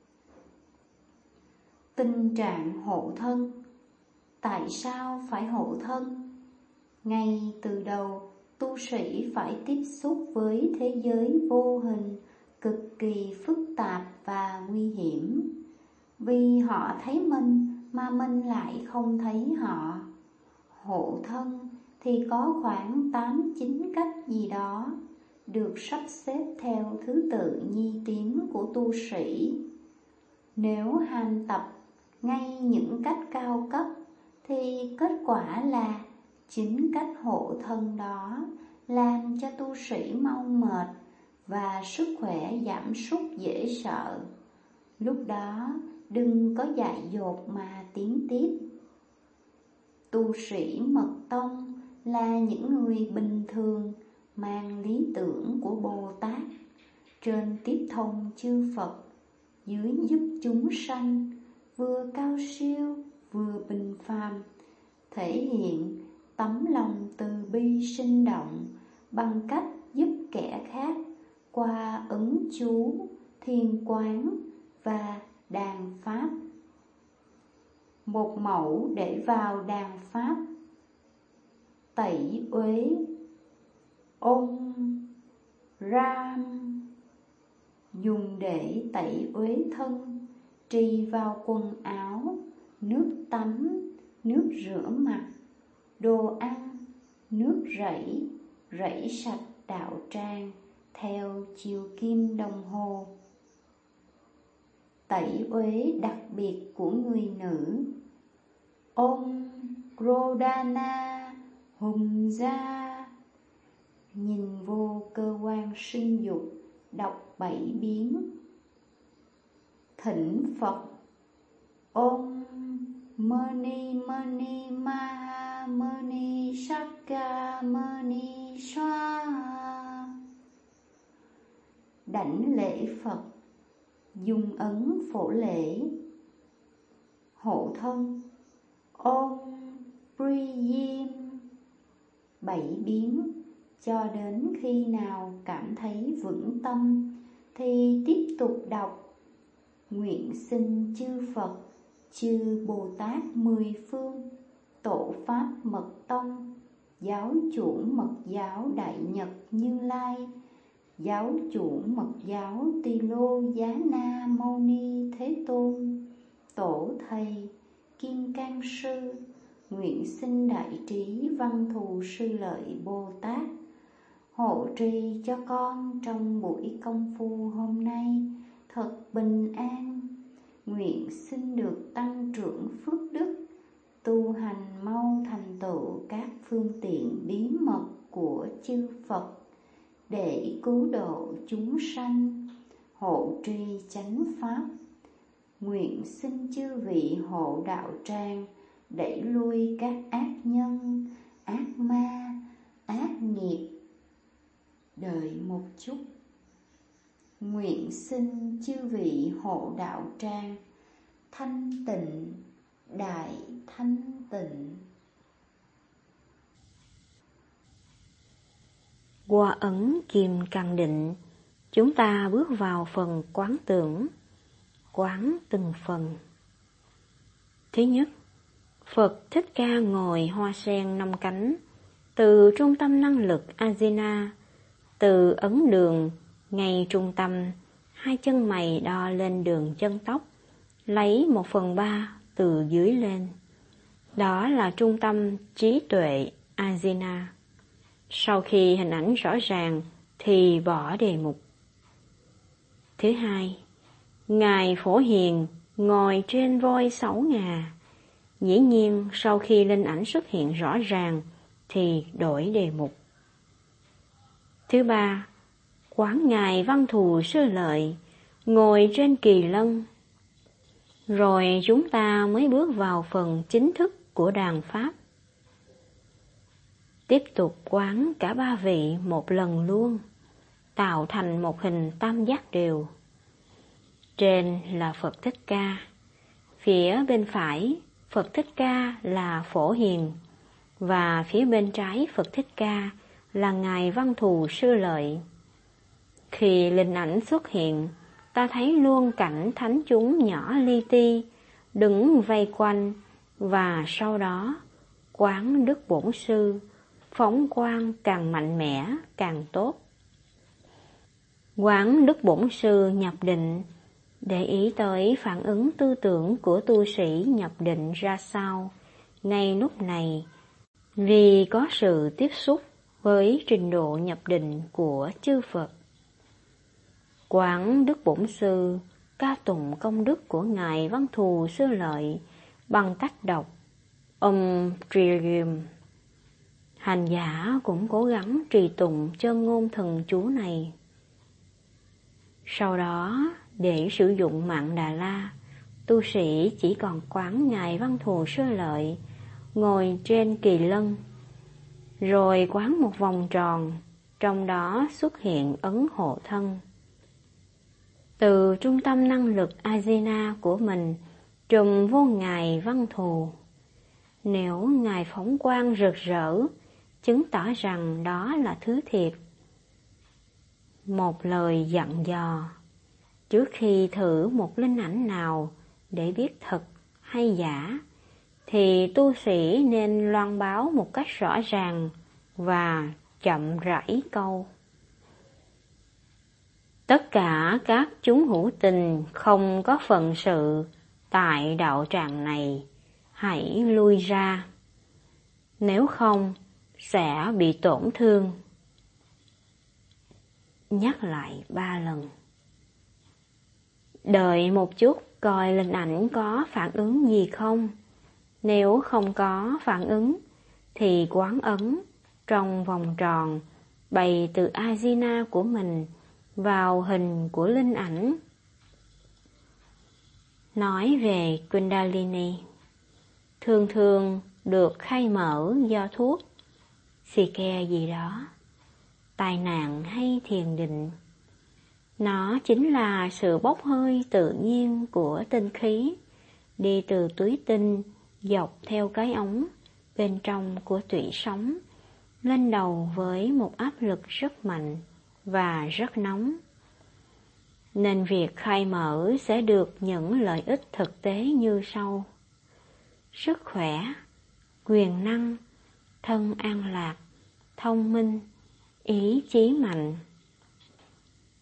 C: Tình trạng hộ thân. Tại sao phải hộ thân? Ngay từ đầu, tu sĩ phải tiếp xúc với thế giới vô hình cực kỳ phức tạp và nguy hiểm, vì họ thấy mình mà mình lại không thấy họ. Hộ thân thì có khoảng tám chín cách gì đó, được sắp xếp theo thứ tự nhi tiến của tu sĩ. Nếu ham tập ngay những cách cao cấp thì kết quả là chính cách hộ thân đó làm cho tu sĩ mau mệt và sức khỏe giảm sút dễ sợ. Lúc đó đừng có dại dột mà tiến tiếp. Tu sĩ mật tông là những người bình thường mang lý tưởng của Bồ Tát, trên tiếp thông chư Phật, dưới giúp chúng sanh, vừa cao siêu vừa bình phàm, thể hiện tấm lòng từ bi sinh động bằng cách giúp kẻ khác qua ấn chú, thiền quán và đàn pháp. Một mẫu để vào đàn pháp. Tẩy uế. Om Ram. Dùng để tẩy uế thân, trì vào quần áo, nước tắm, nước rửa mặt, đồ ăn, nước rẫy, rẫy sạch đạo tràng theo chiều kim đồng hồ. Tẩy uế đặc biệt của người nữ. Om Krodana Hum Ra. Nhìn vô cơ quan sinh dục, đọc bảy biến. Thỉnh Phật. Om Mani Mani Maha Mani Shakka Mani Swaha. Đảnh lễ Phật, dùng ấn phổ lễ. Hộ thân. Om Priyim. Bảy biến, cho đến khi nào cảm thấy vững tâm thì tiếp tục đọc. Nguyện xin chư Phật, chư Bồ Tát mười phương, tổ pháp mật tông, giáo chủ mật giáo Đại Nhật Như Lai, giáo chủ Mật giáo Tỳ Lô Giá Na Mâu Ni Thế Tôn, tổ thầy Kim Cang Sư, nguyện xin đại trí Văn Thù Sư Lợi Bồ Tát hộ trì cho con trong buổi công phu hôm nay thật bình an. Nguyện xin được tăng trưởng phước đức, tu hành mau thành tựu các phương tiện bí mật của chư Phật để cứu độ chúng sanh, hộ trì chánh pháp. Nguyện xin chư vị hộ đạo tràng đẩy lui các ác nhân, ác ma, ác nghiệp. Đợi một chút. Nguyện xin chư vị hộ đạo tràng thanh tịnh, đại thanh tịnh.
A: Qua ấn kim căn định, chúng ta bước vào phần quán tưởng, quán từng phần. Thứ nhất, Phật Thích Ca ngồi hoa sen năm cánh, từ trung tâm năng lực Ajna, từ ấn đường, ngay trung tâm, hai chân mày đo lên đường chân tóc, lấy một phần ba từ dưới lên. Đó là trung tâm trí tuệ Ajna. Sau khi hình ảnh rõ ràng thì bỏ đề mục. Thứ hai, Ngài Phổ Hiền ngồi trên voi sáu ngà. Dĩ nhiên sau khi linh ảnh xuất hiện rõ ràng thì đổi đề mục. Thứ ba, quán Ngài Văn Thù Sư Lợi ngồi trên kỳ lân. Rồi chúng ta mới bước vào phần chính thức của đàn pháp. Tiếp tục quán cả ba vị một lần luôn, tạo thành một hình tam giác đều. Trên là Phật Thích Ca, phía bên phải Phật Thích Ca là Phổ Hiền, và phía bên trái Phật Thích Ca là Ngài Văn Thù Sư Lợi. Khi linh ảnh xuất hiện, ta thấy luôn cảnh thánh chúng nhỏ li ti, đứng vây quanh, và sau đó quán Đức Bổn Sư, phóng quang càng mạnh mẽ càng tốt. Quán Đức Bổn Sư nhập định, để ý tới phản ứng tư tưởng của tu sĩ nhập định ra sao ngay lúc này, vì có sự tiếp xúc với trình độ nhập định của chư Phật. Quán Đức Bổn Sư ca tụng công đức của Ngài Văn Thù Sư Lợi bằng cách đọc Om Tririm. Hành giả cũng cố gắng trì tụng chân ngôn thần chú này. Sau đó, để sử dụng mạng Đà La, tu sĩ chỉ còn quán Ngài Văn Thù Sư Lợi ngồi trên kỳ lân, rồi quán một vòng tròn, trong đó xuất hiện ấn hộ thân. Từ trung tâm năng lực Ajna của mình trùm vô Ngài Văn Thù. Nếu Ngài phóng quang rực rỡ, chứng tỏ rằng đó là thứ thiệt. Một lời dặn dò: trước khi thử một linh ảnh nào để biết thật hay giả, thì tu sĩ nên loan báo một cách rõ ràng và chậm rãi câu: tất cả các chúng hữu tình không có phận sự tại đạo tràng này, hãy lui ra, nếu không sẽ bị tổn thương. Nhắc lại ba lần. Đợi một chút coi linh ảnh có phản ứng gì không. Nếu không có phản ứng thì quán ấn trong vòng tròn, bày từ Ajna của mình vào hình của linh ảnh. Nói về Kundalini, thường thường được khai mở do thuốc, xì ke gì đó, tai nạn hay thiền định. Nó chính là sự bốc hơi tự nhiên của tinh khí, đi từ túi tinh dọc theo cái ống bên trong của tủy sống, lên đầu với một áp lực rất mạnh và rất nóng. Nên việc khai mở sẽ được những lợi ích thực tế như sau: sức khỏe, quyền năng, thân an lạc, thông minh, ý chí mạnh.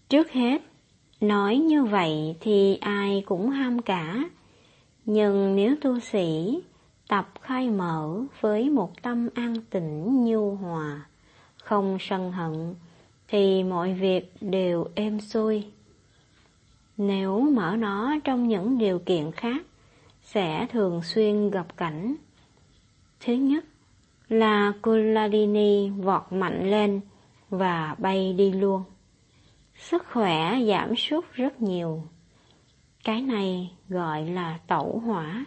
B: Trước hết, nói như vậy thì ai cũng ham cả, nhưng nếu tu sĩ tập khai mở với một tâm an tĩnh nhu hòa, không sân hận, thì mọi việc đều êm xuôi. Nếu mở nó trong những điều kiện khác, sẽ thường xuyên gặp cảnh. Thứ nhất là Kundalini vọt mạnh lên và bay đi luôn. Sức khỏe giảm sút rất nhiều. Cái này gọi là tẩu hỏa.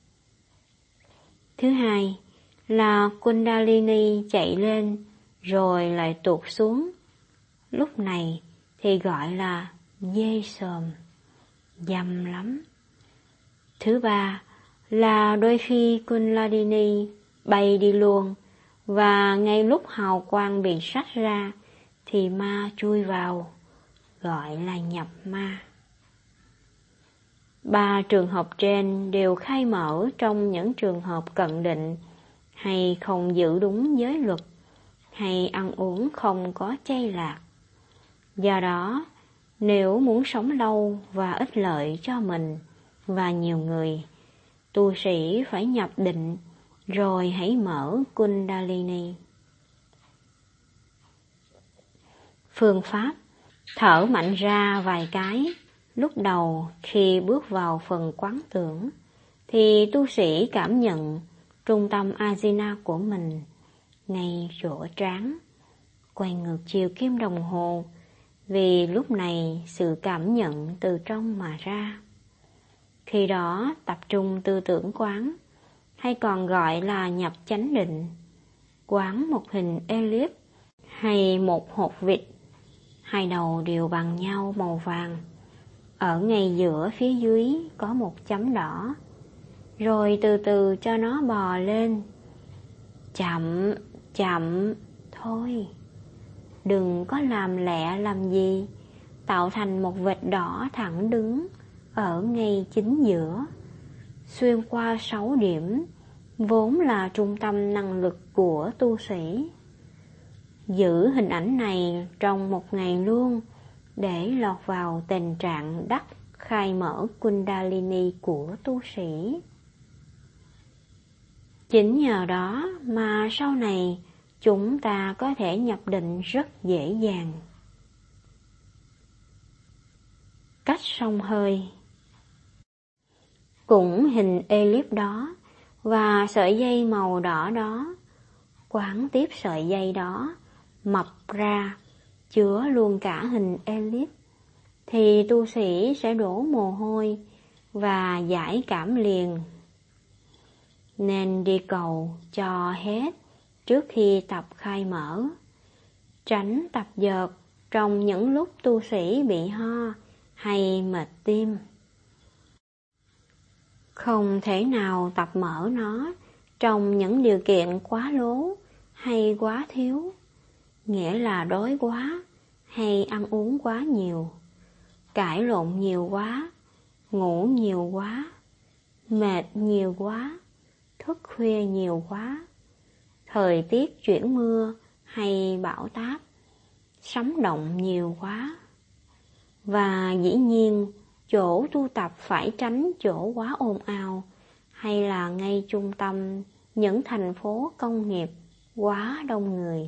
B: Thứ hai là Kundalini chạy lên rồi lại tụt xuống. Lúc này thì gọi là dê sòm, dâm lắm. Thứ ba là đôi khi Kundalini bay đi luôn, và ngay lúc hào quang bị sách ra thì ma chui vào, gọi là nhập ma. Ba trường hợp trên đều khai mở trong những trường hợp cận định, hay không giữ đúng giới luật, hay ăn uống không có chay lạc. Do đó, nếu muốn sống lâu và ích lợi cho mình và nhiều người, tu sĩ phải nhập định rồi hãy mở Kundalini. Phương pháp: thở mạnh ra vài cái. Lúc đầu khi bước vào phần quán tưởng, thì tu sĩ cảm nhận trung tâm Ajna của mình ngay chỗ trán, quay ngược chiều kim đồng hồ, vì lúc này sự cảm nhận từ trong mà ra. Khi đó tập trung tư tưởng quán, hay còn gọi là nhập chánh định, quán một hình elip hay một hột vịt, hai đầu đều bằng nhau màu vàng. Ở ngay giữa phía dưới có một chấm đỏ, rồi từ từ cho nó bò lên. Chậm, chậm, thôi. Đừng có làm lẹ làm gì, tạo thành một vệt đỏ thẳng đứng ở ngay chính giữa, xuyên qua sáu điểm, vốn là trung tâm năng lực của tu sĩ. Giữ hình ảnh này trong một ngày luôn, để lọt vào tình trạng đắc khai mở Kundalini của tu sĩ. Chính nhờ đó mà sau này chúng ta có thể nhập định rất dễ dàng. Cách xông hơi: cũng hình elip đó và sợi dây màu đỏ đó, quán tiếp sợi dây đó mập ra, chứa luôn cả hình elip, thì tu sĩ sẽ đổ mồ hôi và giải cảm liền. Nên đi cầu cho hết trước khi tập khai mở, tránh tập dượt trong những lúc tu sĩ bị ho hay mệt tim. Không thể nào tập mở nó trong những điều kiện quá lố hay quá thiếu, nghĩa là đói quá hay ăn uống quá nhiều, cãi lộn nhiều quá, ngủ nhiều quá, mệt nhiều quá, thức khuya nhiều quá, thời tiết chuyển mưa hay bão táp, sóng động nhiều quá. Và dĩ nhiên, chỗ tu tập phải tránh chỗ quá ồn ào, hay là ngay trung tâm những thành phố công nghiệp quá đông người.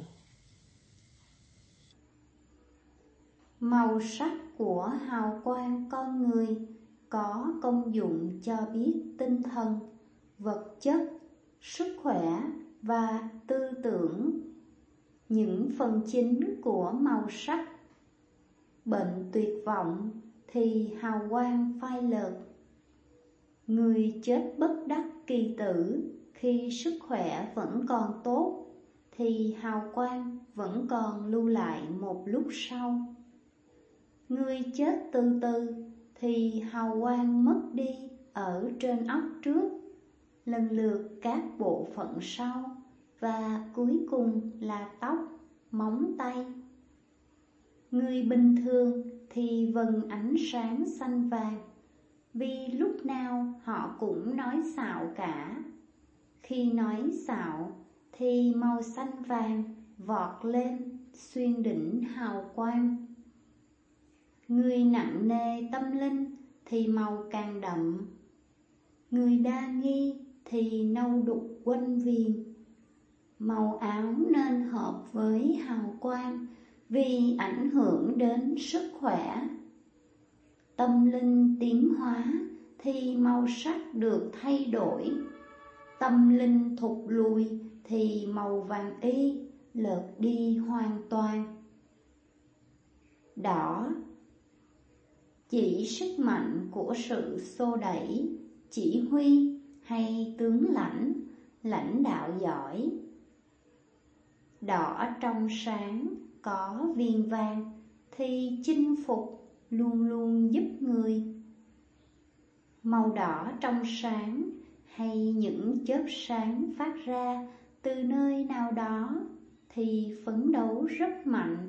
C: Màu sắc của hào quang con người có công dụng cho biết tinh thần, vật chất, sức khỏe và tư tưởng. Những phần chính của màu sắc: bệnh tuyệt vọng thì hào quang phai lợt, người chết bất đắc kỳ tử khi sức khỏe vẫn còn tốt thì hào quang vẫn còn lưu lại một lúc sau. Người chết từ từ thì hào quang mất đi ở trên óc trước, lần lượt các bộ phận sau, và cuối cùng là tóc, móng tay. Người bình thường thì vầng ánh sáng xanh vàng, vì lúc nào họ cũng nói xạo cả. Khi nói xạo thì màu xanh vàng vọt lên xuyên đỉnh hào quang. Người nặng nề tâm linh thì màu càng đậm, người đa nghi thì nâu đục quanh viền. Màu áo nên hợp với hào quang vì ảnh hưởng đến sức khỏe. Tâm linh tiến hóa thì màu sắc được thay đổi. Tâm linh thụt lùi thì màu vàng y lợt đi hoàn toàn. Đỏ chỉ sức mạnh của sự xô đẩy, chỉ huy hay tướng lãnh, lãnh đạo giỏi. Đỏ trong sáng có viền vàng thì chinh phục, luôn luôn giúp người. Màu đỏ trong sáng hay những chớp sáng phát ra từ nơi nào đó thì phấn đấu rất mạnh.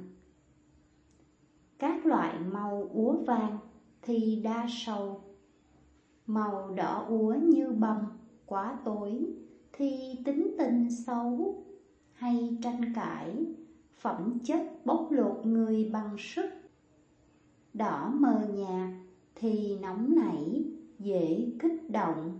C: Các loại màu úa vàng thì đa sầu. Màu đỏ úa như bầm, quá tối thì tính tình xấu, hay tranh cãi, phẩm chất bóc lột người bằng sức. Đỏ mờ nhạt thì nóng nảy, dễ kích động.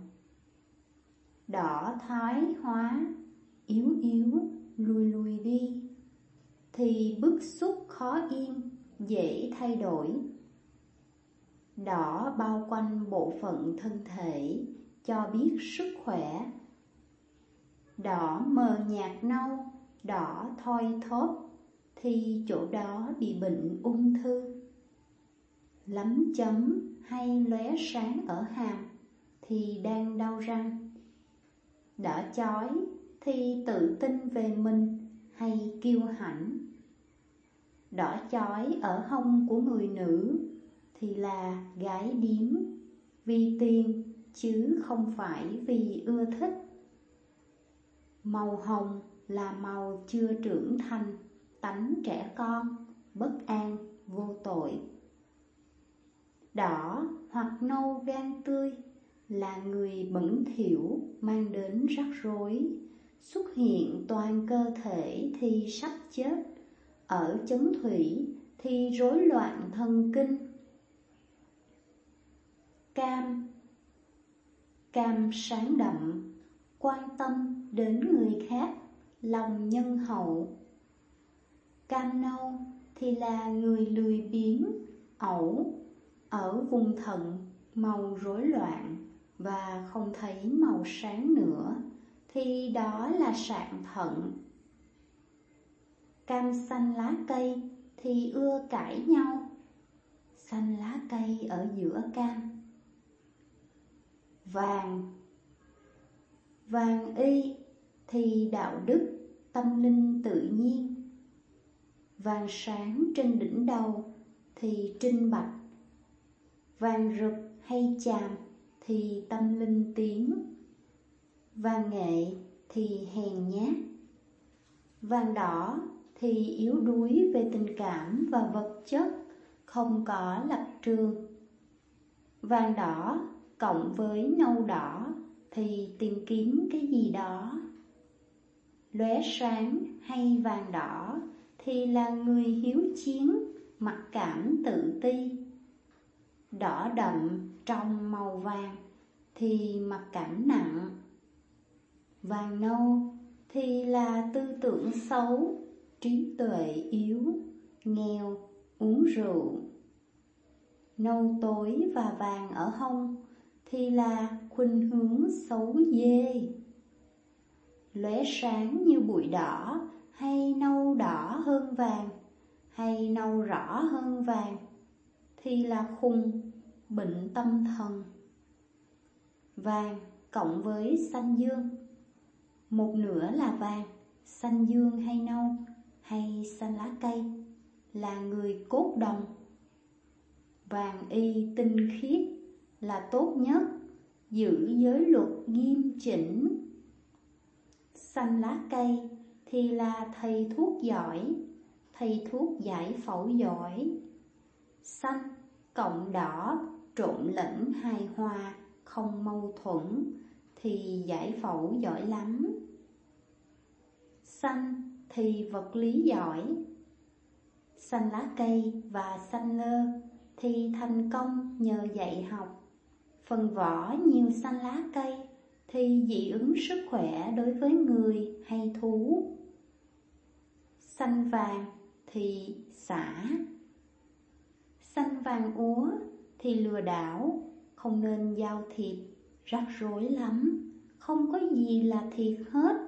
C: Đỏ thái hóa, yếu yếu, lùi lùi đi thì bức xúc khó yên, dễ thay đổi. Đỏ bao quanh bộ phận thân thể, cho biết sức khỏe. Đỏ mờ nhạt nâu, đỏ thoi thóp thì chỗ đó bị bệnh ung thư. Lấm chấm hay lóe sáng ở hàm thì đang đau răng. Đỏ chói thì tự tin về mình hay kiêu hãnh. Đỏ chói ở hông của người nữ thì là gái điếm, vì tiền chứ không phải vì ưa thích. Màu hồng là màu chưa trưởng thành, tánh trẻ con, bất an, vô tội. Đỏ hoặc nâu gan tươi là người bẩn thỉu, mang đến rắc rối, xuất hiện toàn cơ thể thì sắp chết, ở chấn thủy thì rối loạn thần kinh. Cam Cam sáng đậm, quan tâm đến người khác, lòng nhân hậu. Cam nâu thì là người lười biếng, ẩu, ở vùng thận màu rối loạn và không thấy màu sáng nữa thì đó là sạn thận. Cam xanh lá cây thì ưa cãi nhau, xanh lá cây ở giữa cam. Vàng Vàng y thì đạo đức, tâm linh tự nhiên. Vàng sáng trên đỉnh đầu thì trinh bạch. Vàng rực hay chàm thì tâm linh tiến. Vàng nghệ thì hèn nhát. Vàng đỏ thì yếu đuối về tình cảm và vật chất, không có lập trường. Vàng đỏ cộng với nâu đỏ thì tìm kiếm cái gì đó. Lóe sáng hay vàng đỏ thì là người hiếu chiến, mặc cảm tự ti. Đỏ đậm trong màu vàng thì mặc cảm nặng. Vàng nâu thì là tư tưởng xấu, trí tuệ yếu, nghèo, uống rượu. Nâu tối và vàng ở hông thì là khuynh hướng xấu dê. Lóe sáng như bụi đỏ hay nâu đỏ hơn vàng, hay nâu rõ hơn vàng thì là khùng, bệnh tâm thần. Vàng cộng với xanh dương, một nửa là vàng, xanh dương hay nâu, hay xanh lá cây, là người cốt đồng. Vàng y tinh khiết là tốt nhất, giữ giới luật nghiêm chỉnh. Xanh lá cây thì là thầy thuốc giỏi, thầy thuốc giải phẫu giỏi. Xanh cộng đỏ trộn lẫn hài hòa, không mâu thuẫn thì giải phẫu giỏi lắm. Xanh thì vật lý giỏi. Xanh lá cây và xanh lơ thì thành công nhờ dạy học. Phần vỏ nhiều xanh lá cây thì dị ứng sức khỏe đối với người hay thú. Xanh vàng thì xả, xanh vàng úa thì lừa đảo, không nên giao thiệp, rắc rối lắm, không có gì là thiệt hết.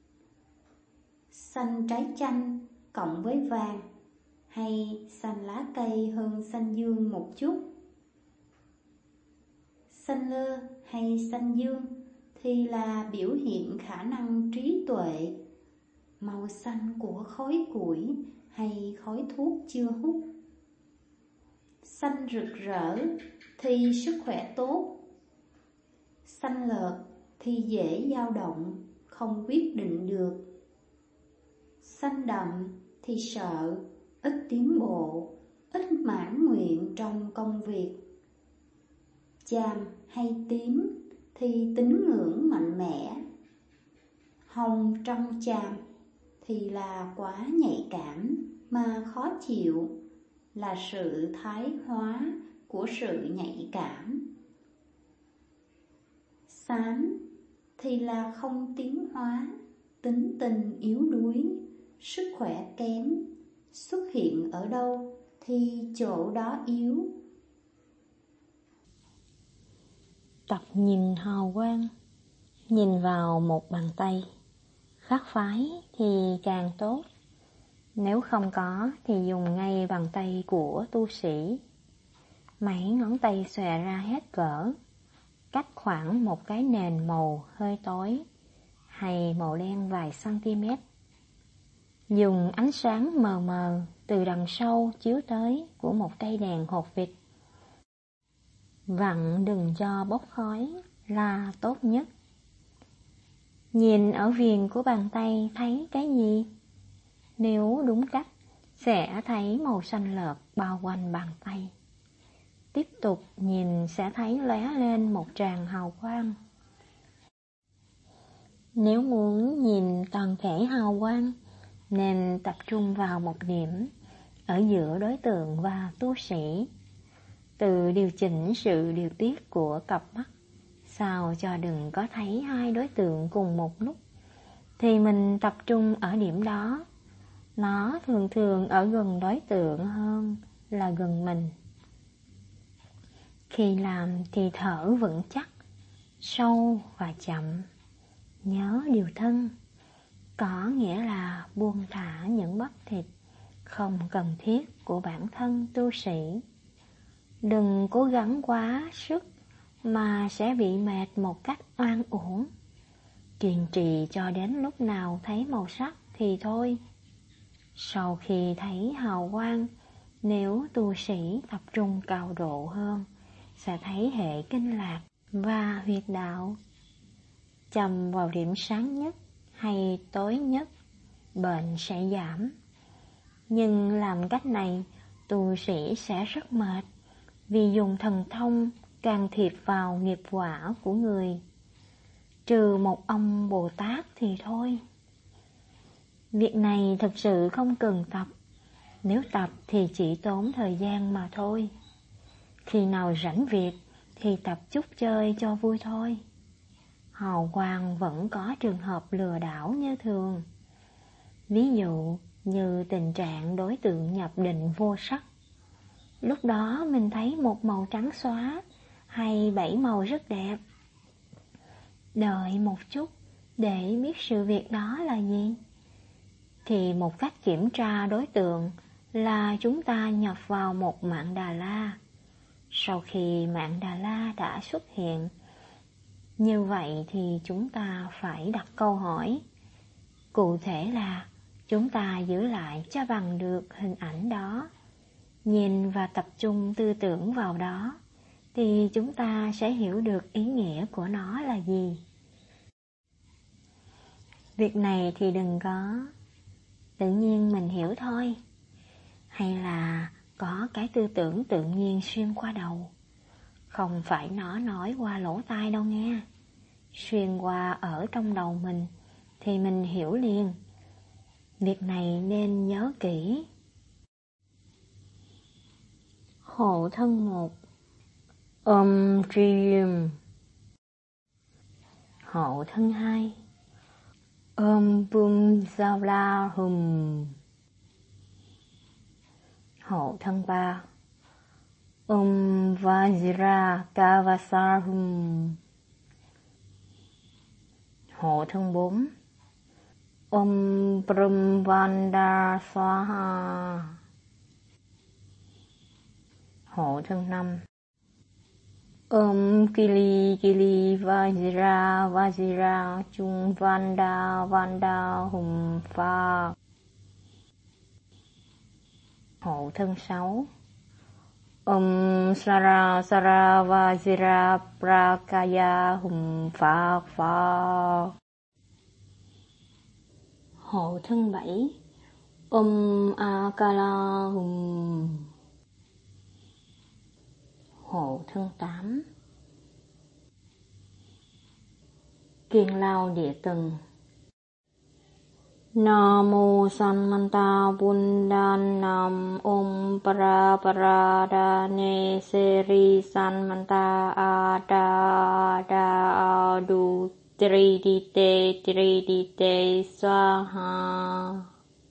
C: Xanh trái chanh cộng với vàng hay xanh lá cây hơn xanh dương một chút. Xanh lơ hay xanh dương thì là biểu hiện khả năng trí tuệ. Màu xanh của khói củi hay khói thuốc chưa hút. Xanh rực rỡ thì sức khỏe tốt. Xanh lợt thì dễ dao động, không quyết định được. Xanh đậm thì sợ, ít tiến bộ, ít mãn nguyện trong công việc. Chàm hay tím thì tín ngưỡng mạnh mẽ. Hồng trong chàm thì là quá nhạy cảm mà khó chịu, là sự thái hóa của sự nhạy cảm. Xám thì là không tiến hóa, tính tình yếu đuối, sức khỏe kém, xuất hiện ở đâu thì chỗ đó yếu.
A: Tập nhìn hào quang, nhìn vào một bàn tay, khác phái thì càng tốt. Nếu không có thì dùng ngay bàn tay của tu sĩ. Mấy ngón tay xòe ra hết cỡ, cách khoảng một cái nền màu hơi tối hay màu đen vài cm. Dùng ánh sáng mờ mờ từ đằng sau chiếu tới của một cây đèn hột vịt. Vặn đừng cho bốc khói là tốt nhất. Nhìn ở viền của bàn tay thấy cái gì? Nếu đúng cách, sẽ thấy màu xanh lợt bao quanh bàn tay. Tiếp tục nhìn sẽ thấy lóe lên một tràng hào quang. Nếu muốn nhìn toàn thể hào quang, nên tập trung vào một điểm ở giữa đối tượng và tu sĩ. Tự điều chỉnh sự điều tiết của cặp mắt, sao cho đừng có thấy hai đối tượng cùng một lúc, thì mình tập trung ở điểm đó. Nó thường thường ở gần đối tượng hơn là gần mình. Khi làm thì thở vững chắc, sâu và chậm. Nhớ điều thân, có nghĩa là buông thả những bắp thịt không cần thiết của bản thân tu sĩ. Đừng cố gắng quá sức mà sẽ bị mệt một cách oan uổng. Kiên trì cho đến lúc nào thấy màu sắc thì thôi. Sau khi thấy hào quang, nếu tu sĩ tập trung cao độ hơn, sẽ thấy hệ kinh lạc và huyệt đạo. Chầm vào điểm sáng nhất hay tối nhất, bệnh sẽ giảm. Nhưng làm cách này, tu sĩ sẽ rất mệt, vì dùng thần thông can thiệp vào nghiệp quả của người. Trừ một ông Bồ Tát thì thôi. Việc này thực sự không cần tập. Nếu tập thì chỉ tốn thời gian mà thôi. Khi nào rảnh việc thì tập chút chơi cho vui thôi. Hào quang vẫn có trường hợp lừa đảo như thường. Ví dụ như tình trạng đối tượng nhập định vô sắc. Lúc đó mình thấy một màu trắng xóa hay bảy màu rất đẹp. Đợi một chút để biết sự việc đó là gì. Thì một cách kiểm tra đối tượng là chúng ta nhập vào một mạng Đà La. Sau khi mạng Đà La đã xuất hiện, như vậy thì chúng ta phải đặt câu hỏi. Cụ thể là chúng ta giữ lại cho bằng được hình ảnh đó, nhìn và tập trung tư tưởng vào đó, thì chúng ta sẽ hiểu được ý nghĩa của nó là gì. Việc này thì đừng có tự nhiên mình hiểu thôi, hay là có cái tư tưởng tự nhiên xuyên qua đầu. Không phải nó nói qua lỗ tai đâu nghe. Xuyên qua ở trong đầu mình thì mình hiểu liền. Việc này nên nhớ kỹ. Hộ thân một. Om Triyum. Hộ thân hai. Om Bum Zavla Hum. Hộ thân ba. Om Vajra Kavasa Hum. Hộ thân bốn. Om Brahmvanda Swaha. Hộ thân năm. Om Kili Kili Vajra Vajra Chung Vanda Vanda Hum Pha. Hộ thân sáu. Om Sara Sara Vajra Prakaya Hum Pha Pha. Hộ thân bảy. Om Akala Hum. Hộ thân tám. Kiên Lao Địa Tầng. Namo Sanmanta Bundanam Om Paraparadane Seri Sanmanta Ada Ada Adu Tridite Tridite Swaha.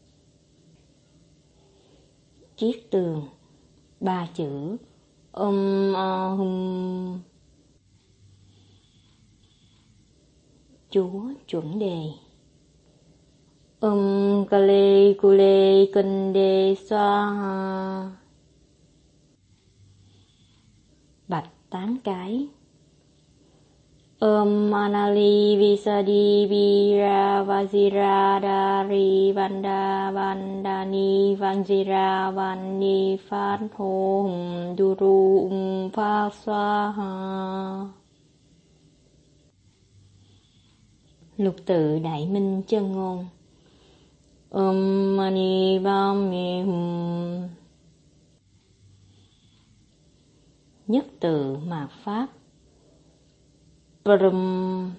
A: Chiết tường. Ba chữ Om Ahum. Chúa chuẩn đề. Om Kale Kule Kande Swaha. Bạch tám cái. Om Anali Visadi Vira Vajira Dari Vanda Vandani Vanjira Vani Phát Hô Duru Um Phát Swaha. Lục tự Đại Minh Chân Ngôn. Om Mani Padme Hum. Nhất tự mạt pháp. Brahm.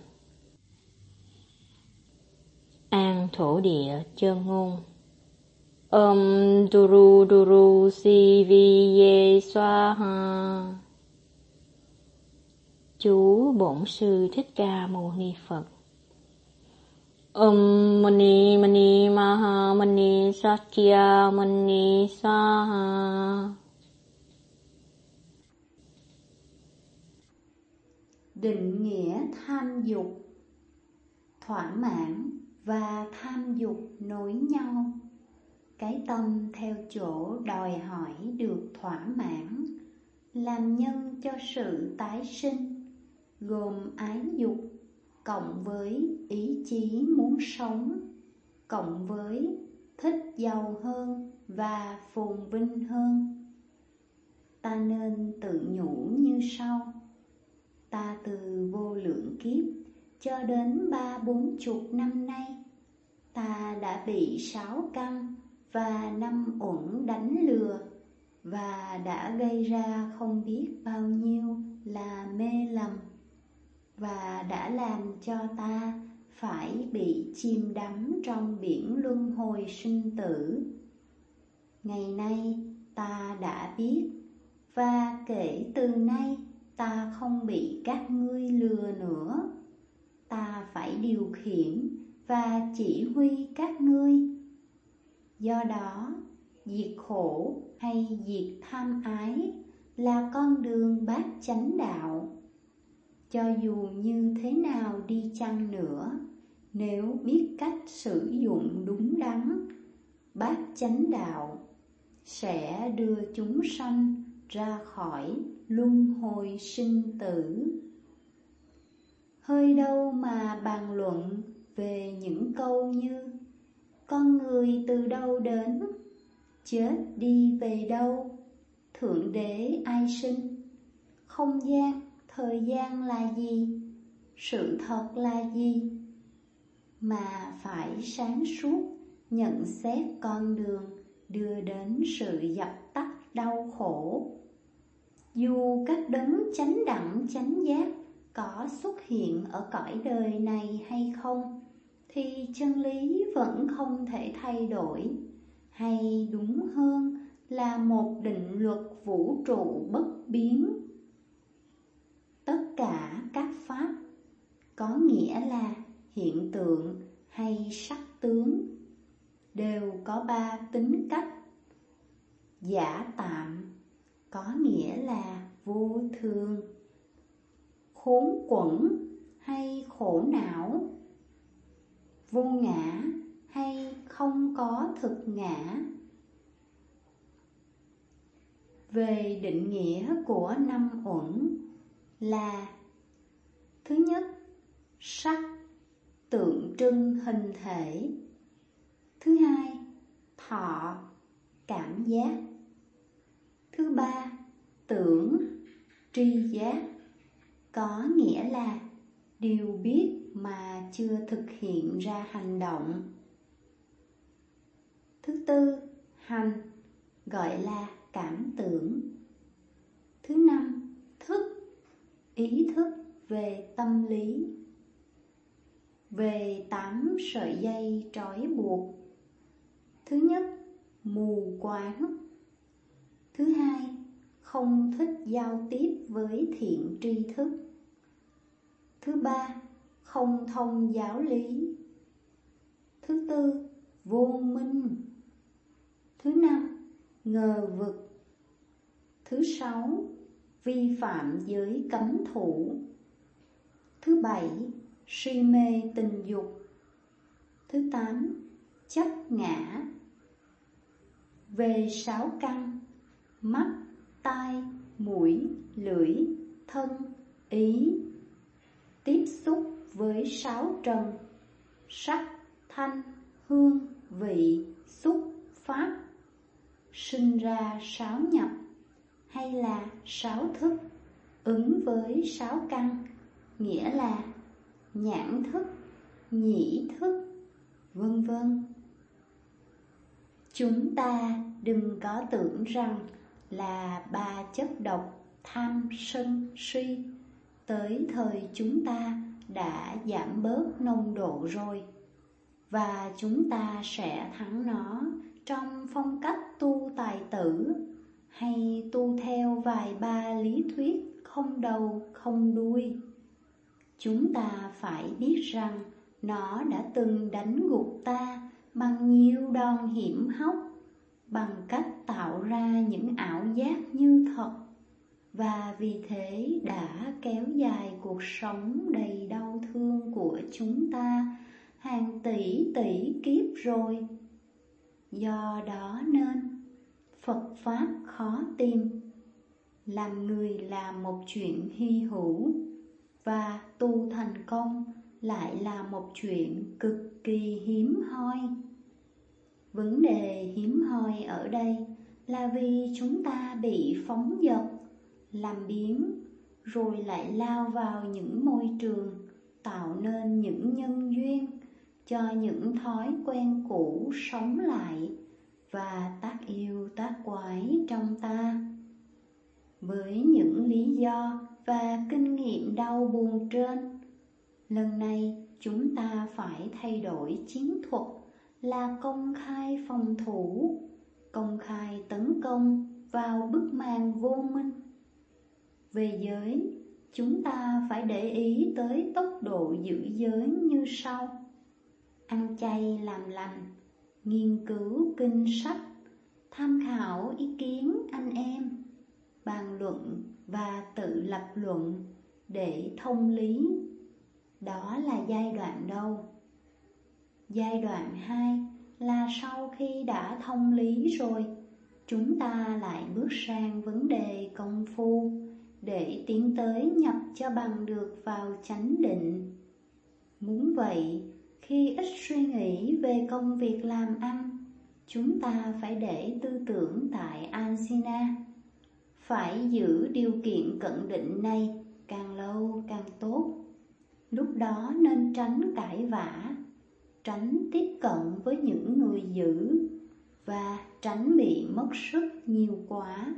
A: An thổ địa chân ngôn. Om Duru Duru Si Vi Ye Swaha. Chú Bổn Sư Thích Ca Mâu Ni Phật. Om Mani Mani Maha Mani Sakya Mani Swaha.
C: Định nghĩa tham dục. Thỏa mãn và tham dục nối nhau. Cái tâm theo chỗ đòi hỏi được thỏa mãn, làm nhân cho sự tái sinh, gồm ái dục, cộng với ý chí muốn sống, cộng với thích giàu hơn và phồn vinh hơn. Ta nên tự nhủ như sau. Ta từ vô lượng kiếp cho đến ba bốn chục năm nay, ta đã bị sáu căn và năm uẩn đánh lừa, và đã gây ra không biết bao nhiêu là mê lầm, và đã làm cho ta phải bị chìm đắm trong biển luân hồi sinh tử. Ngày nay ta đã biết, và kể từ nay ta không bị các ngươi lừa nữa. Ta phải điều khiển và chỉ huy các ngươi. Do đó, diệt khổ hay diệt tham ái là con đường bát chánh đạo. Cho dù như thế nào đi chăng nữa, nếu biết cách sử dụng đúng đắn, bát chánh đạo sẽ đưa chúng sanh ra khỏi luân hồi sinh tử. Hơi đâu mà bàn luận về những câu như con người từ đâu đến, chết đi về đâu, thượng đế ai sinh, không gian, thời gian là gì, sự thật là gì, mà phải sáng suốt nhận xét con đường đưa đến sự dập tắt đau khổ. Dù các đấng chánh đẳng chánh giác có xuất hiện ở cõi đời này hay không, thì chân lý vẫn không thể thay đổi, hay đúng hơn là một định luật vũ trụ bất biến. Tất cả các pháp có nghĩa là hiện tượng hay sắc tướng đều có ba tính cách. Giả tạm có nghĩa là vô thường, khốn quẫn hay khổ não, vô ngã hay không có thực ngã. Về định nghĩa của năm uẩn là: thứ nhất, sắc tượng trưng hình thể. Thứ hai, thọ cảm giác. Thứ ba, tưởng tri giác, có nghĩa là điều biết mà chưa thực hiện ra hành động. Thứ tư, hành, gọi là cảm tưởng. Thứ năm, thức, ý thức về tâm lý. Về tám sợi dây trói buộc: thứ nhất, mù quáng. Thứ hai, không thích giao tiếp với thiện tri thức. Thứ ba, không thông giáo lý. Thứ tư, vô minh. Thứ năm, ngờ vực. Thứ sáu, vi phạm giới cấm thủ. Thứ bảy, si mê tình dục. Thứ tám, chấp ngã. Về sáu căn: mắt, tai, mũi, lưỡi, thân, ý, tiếp xúc với sáu trần: sắc, thanh, hương, vị, xúc, pháp, sinh ra sáu nhập hay là sáu thức, ứng với sáu căn, nghĩa là nhãn thức, nhĩ thức, vân vân. Chúng ta đừng có tưởng rằng là ba chất độc tham, sân, si tới thời chúng ta đã giảm bớt nồng độ rồi, và chúng ta sẽ thắng nó trong phong cách tu tài tử hay tu theo vài ba lý thuyết không đầu không đuôi. Chúng ta phải biết rằng nó đã từng đánh gục ta bằng nhiều đòn hiểm hóc, bằng cách tạo ra những ảo giác như thật, và vì thế đã kéo dài cuộc sống đầy đau thương của chúng ta hàng tỷ tỷ kiếp rồi. Do đó nên Phật Pháp khó tìm, làm người là một chuyện hy hữu, và tu thành công lại là một chuyện cực kỳ hiếm hoi. Vấn đề hiếm hoi ở đây là vì chúng ta bị phóng dật, làm biếng, rồi lại lao vào những môi trường, tạo nên những nhân duyên cho những thói quen cũ sống lại và tác yêu tác quái trong ta. Với những lý do và kinh nghiệm đau buồn trên, lần này chúng ta phải thay đổi chiến thuật là công khai phòng thủ, công khai tấn công vào bức màn vô minh. Về giới, chúng ta phải để ý tới tốc độ giữ giới như sau: ăn chay làm lành, nghiên cứu kinh sách, tham khảo ý kiến anh em, bàn luận và tự lập luận để thông lý. Đó là giai đoạn đầu. Giai đoạn hai là sau khi đã thông lý rồi, chúng ta lại bước sang vấn đề công phu để tiến tới nhập cho bằng được vào chánh định. Muốn vậy, khi ít suy nghĩ về công việc làm ăn, chúng ta phải để tư tưởng tại Asina. Phải giữ điều kiện cận định này càng lâu càng tốt. Lúc đó nên tránh cãi vã, tránh tiếp cận với những người dữ, và tránh bị mất sức nhiều quá.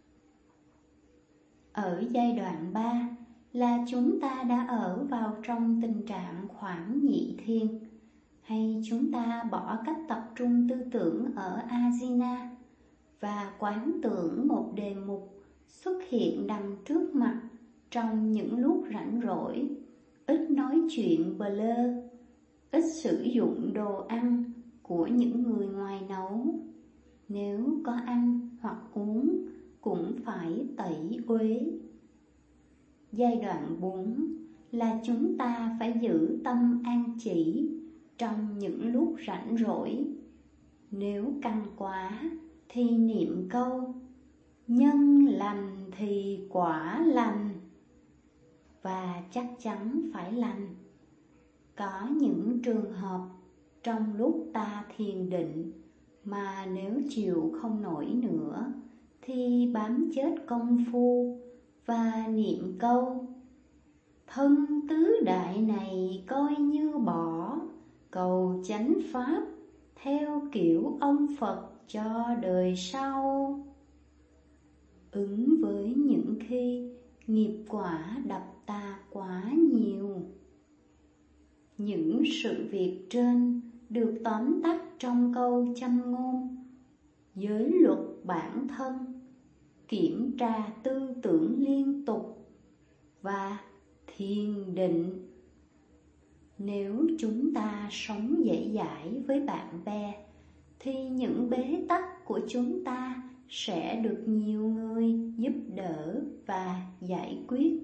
C: Ở giai đoạn ba là chúng ta đã ở vào trong tình trạng khoảng nhị thiên, hay chúng ta bỏ cách tập trung tư tưởng ở Ajina và quán tưởng một đề mục xuất hiện đằng trước mặt trong những lúc rảnh rỗi, ít nói chuyện bờ lơ, ít sử dụng đồ ăn của những người ngoài nấu. Nếu có ăn hoặc uống cũng phải tẩy uế. Giai đoạn bốn là chúng ta phải giữ tâm an chỉ trong những lúc rảnh rỗi. Nếu căng quá thì niệm câu nhân lành thì quả lành, và chắc chắn phải lành. Có những trường hợp trong lúc ta thiền định mà nếu chịu không nổi nữa thì bám chết công phu và niệm câu thân tứ đại này coi như bỏ, cầu chánh pháp theo kiểu ông Phật cho đời sau. Ứng với những khi nghiệp quả đập ta quá nhiều. Những sự việc trên được tóm tắt trong câu châm ngôn: giới luật bản thân, kiểm tra tư tưởng liên tục và thiền định. Nếu chúng ta sống dễ dãi với bạn bè thì những bế tắc của chúng ta sẽ được nhiều người giúp đỡ và giải quyết.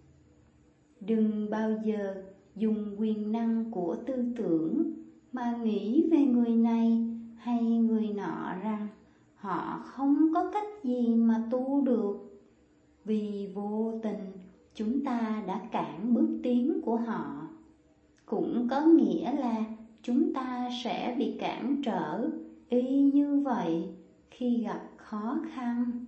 C: Đừng bao giờ dùng quyền năng của tư tưởng mà nghĩ về người này hay người nọ rằng họ không có cách gì mà tu được, vì vô tình chúng ta đã cản bước tiến của họ. Cũng có nghĩa là chúng ta sẽ bị cản trở y như vậy khi gặp khó khăn.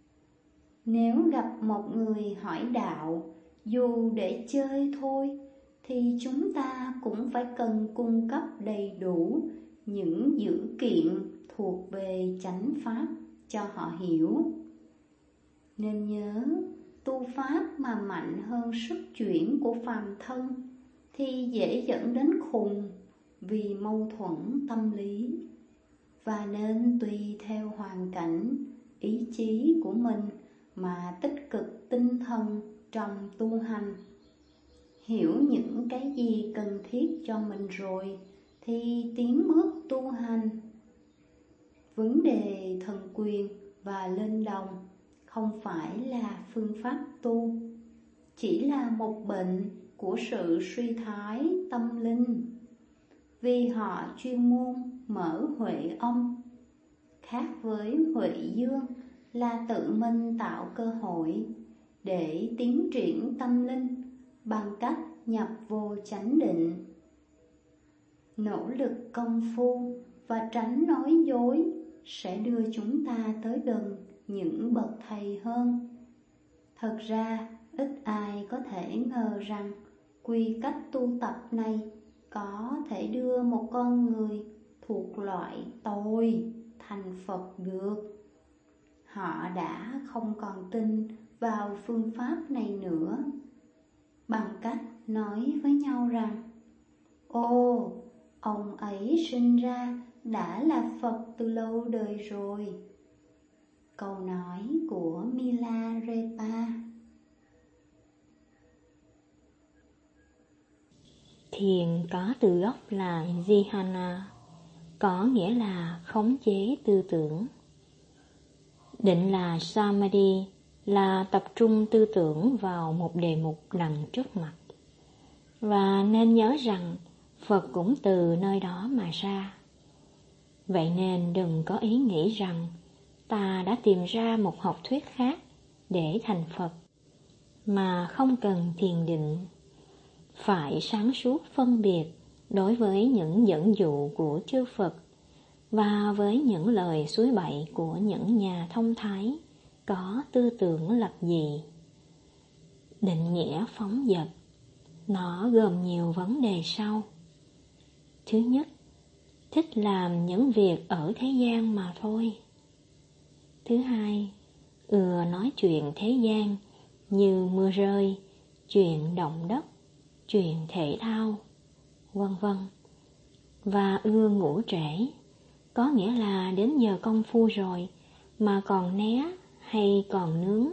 C: Nếu gặp một người hỏi đạo dù để chơi thôi thì chúng ta cũng phải cần cung cấp đầy đủ những dữ kiện thuộc về chánh pháp cho họ hiểu. Nên nhớ, tu pháp mà mạnh hơn sức chuyển của phàm thân thì dễ dẫn đến khùng vì mâu thuẫn tâm lý, và nên tùy theo hoàn cảnh, ý chí của mình mà tích cực tinh thần trong tu hành. Hiểu những cái gì cần thiết cho mình rồi thì tiến bước tu hành. Vấn đề thần quyền và lên đồng không phải là phương pháp tu, chỉ là một bệnh của sự suy thoái tâm linh, vì họ chuyên môn mở huệ âm. Khác với huệ dương là tự mình tạo cơ hội để tiến triển tâm linh bằng cách nhập vô chánh định. Nỗ lực công phu và tránh nói dối sẽ đưa chúng ta tới gần những bậc thầy hơn. Thật ra, ít ai có thể ngờ rằng quy cách tu tập này có thể đưa một con người thuộc loại tôi thành Phật được. Họ đã không còn tin vào phương pháp này nữa, bằng cách nói với nhau rằng: Ồ, ông ấy sinh ra đã là Phật từ lâu đời rồi. Câu nói của Milarepa.
A: Thiền có từ gốc là Dhyana, có nghĩa là khống chế tư tưởng. Định là Samadhi, là tập trung tư tưởng vào một đề mục nằm trước mặt. Và nên nhớ rằng Phật cũng từ nơi đó mà ra. Vậy nên đừng có ý nghĩ rằng ta đã tìm ra một học thuyết khác để thành Phật, mà không cần thiền định. Phải sáng suốt phân biệt đối với những dẫn dụ của chư Phật và với những lời suối bậy của những nhà thông thái có tư tưởng lập dị. Định nghĩa phóng dật, nó gồm nhiều vấn đề sau. Thứ nhất, thích làm những việc ở thế gian mà thôi. Thứ hai, ưa nói chuyện thế gian như mưa rơi, chuyện động đất, chuyện thể thao, vân vân. Và ưa ngủ trễ, có nghĩa là đến giờ công phu rồi mà còn né hay còn nướng?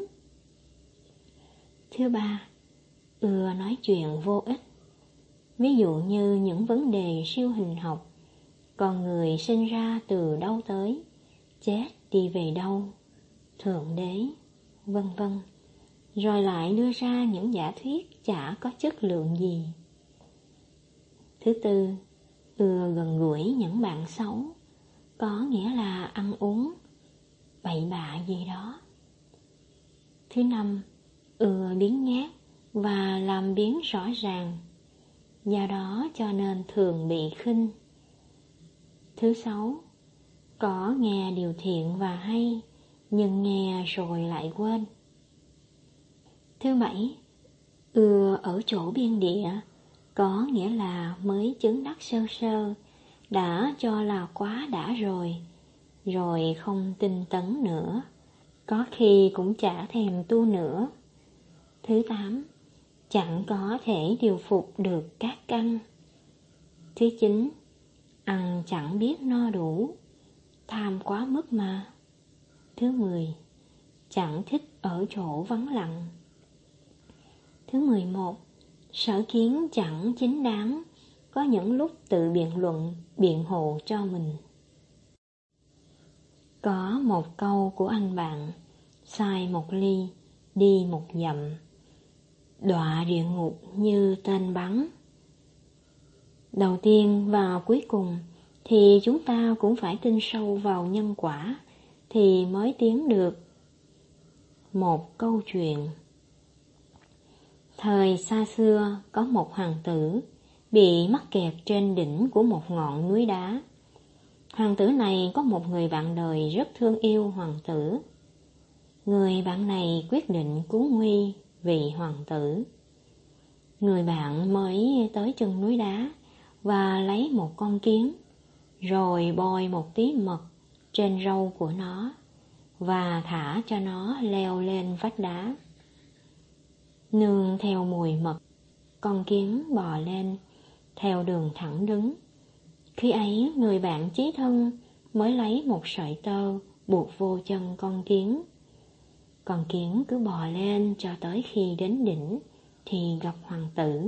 A: Thứ ba, ưa nói chuyện vô ích. Ví dụ như những vấn đề siêu hình học, con người sinh ra từ đâu tới, chết đi về đâu, thượng đế, vân vân, rồi lại đưa ra những giả thuyết chả có chất lượng gì. Thứ tư, ưa gần gũi những bạn xấu, có nghĩa là ăn uống bậy bạ gì đó. Thứ năm, ưa biến nhát và làm biến rõ ràng, do đó cho nên thường bị khinh. Thứ sáu, có nghe điều thiện và hay, nhưng nghe rồi lại quên. Thứ bảy, ưa ở chỗ biên địa, có nghĩa là mới chứng đắc sơ sơ, đã cho là quá đã rồi, rồi không tinh tấn nữa, có khi cũng chả thèm tu nữa. Thứ tám, chẳng có thể điều phục được các căn. Thứ chín, ăn chẳng biết no đủ, tham quá mức mà. Thứ mười, chẳng thích ở chỗ vắng lặng. Thứ mười một, sở kiến chẳng chính đáng, có những lúc tự biện luận, biện hộ cho mình. Có một câu của anh bạn, sai một ly, đi một dặm, đọa địa ngục như tên bắn. Đầu tiên và cuối cùng thì chúng ta cũng phải tin sâu vào nhân quả thì mới tiến được. Một câu chuyện. Thời xa xưa có một hoàng tử bị mắc kẹt trên đỉnh của một ngọn núi đá. Hoàng tử này có một người bạn đời rất thương yêu hoàng tử. Người bạn này quyết định cứu nguy vì hoàng tử. Người bạn mới tới chân núi đá và lấy một con kiến, rồi bôi một tí mật trên râu của nó và thả cho nó leo lên vách đá. Nương theo mùi mật, con kiến bò lên theo đường thẳng đứng. Khi ấy người bạn chí thân mới lấy một sợi tơ buộc vô chân con kiến. Con kiến cứ bò lên cho tới khi đến đỉnh thì gặp hoàng tử.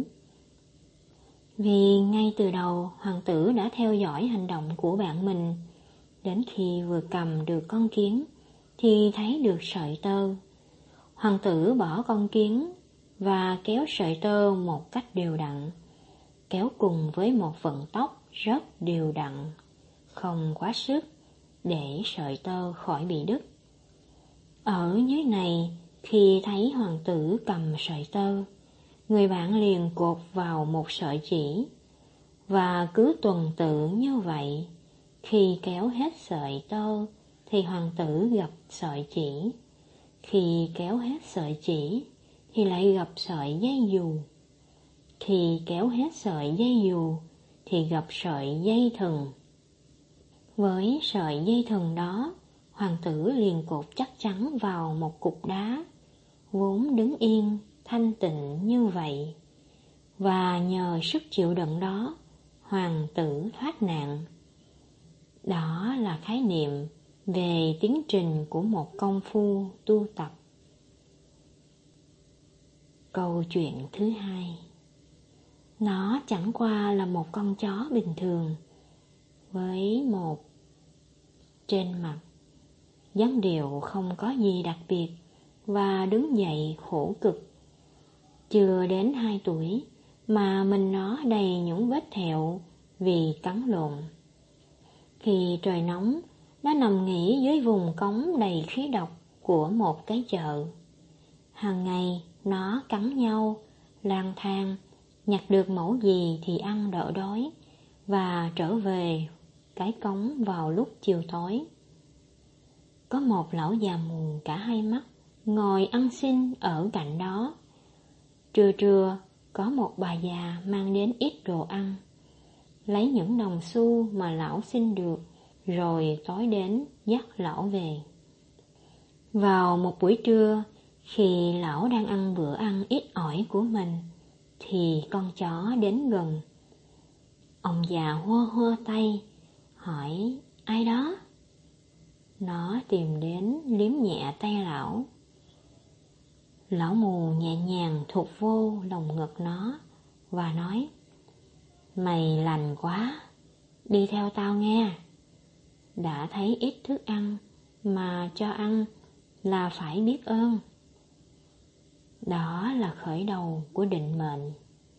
A: Vì ngay từ đầu hoàng tử đã theo dõi hành động của bạn mình, đến khi vừa cầm được con kiến thì thấy được sợi tơ. Hoàng tử bỏ con kiến và kéo sợi tơ một cách đều đặn, kéo cùng với một vận tốc rất đều đặn, không quá sức, để sợi tơ khỏi bị đứt. Ở dưới này, khi thấy hoàng tử cầm sợi tơ, người bạn liền cột vào một sợi chỉ, và cứ tuần tự như vậy. Khi kéo hết sợi tơ thì hoàng tử gặp sợi chỉ, khi kéo hết sợi chỉ thì lại gặp sợi dây dù, khi kéo hết sợi dây dù thì gặp sợi dây thừng. Với sợi dây thừng đó, hoàng tử liền cột chắc chắn vào một cục đá vốn đứng yên thanh tịnh như vậy, và nhờ sức chịu đựng đó hoàng tử thoát nạn. Đó là khái niệm về tiến trình của một công phu tu tập. Câu chuyện thứ hai. Nó chẳng qua là một con chó bình thường, với một trên mặt dáng điệu không có gì đặc biệt, và đứng dậy khổ cực. Chưa đến hai tuổi mà mình nó đầy những vết thẹo vì cắn lộn. Khi trời nóng, nó nằm nghỉ dưới vùng cống đầy khí độc của một cái chợ. Hàng ngày nó cắn nhau, lang thang, nhặt được mẩu gì thì ăn đỡ đói, và trở về cái cống vào lúc chiều tối. Có một lão già mù cả hai mắt ngồi ăn xin ở cạnh đó. Trưa trưa có một bà già mang đến ít đồ ăn, lấy những đồng xu mà lão xin được, rồi tối đến dắt lão về. Vào một buổi trưa, khi lão đang ăn bữa ăn ít ỏi của mình, thì con chó đến gần. Ông già hua hua tay, hỏi ai đó?
B: Nó tìm đến liếm nhẹ tay lão. Lão mù nhẹ nhàng thụt vô lồng ngực nó và nói: Mày lành quá, đi theo tao nghe. Đã thấy ít thức ăn mà cho ăn là phải biết ơn. Đó là khởi đầu của định mệnh.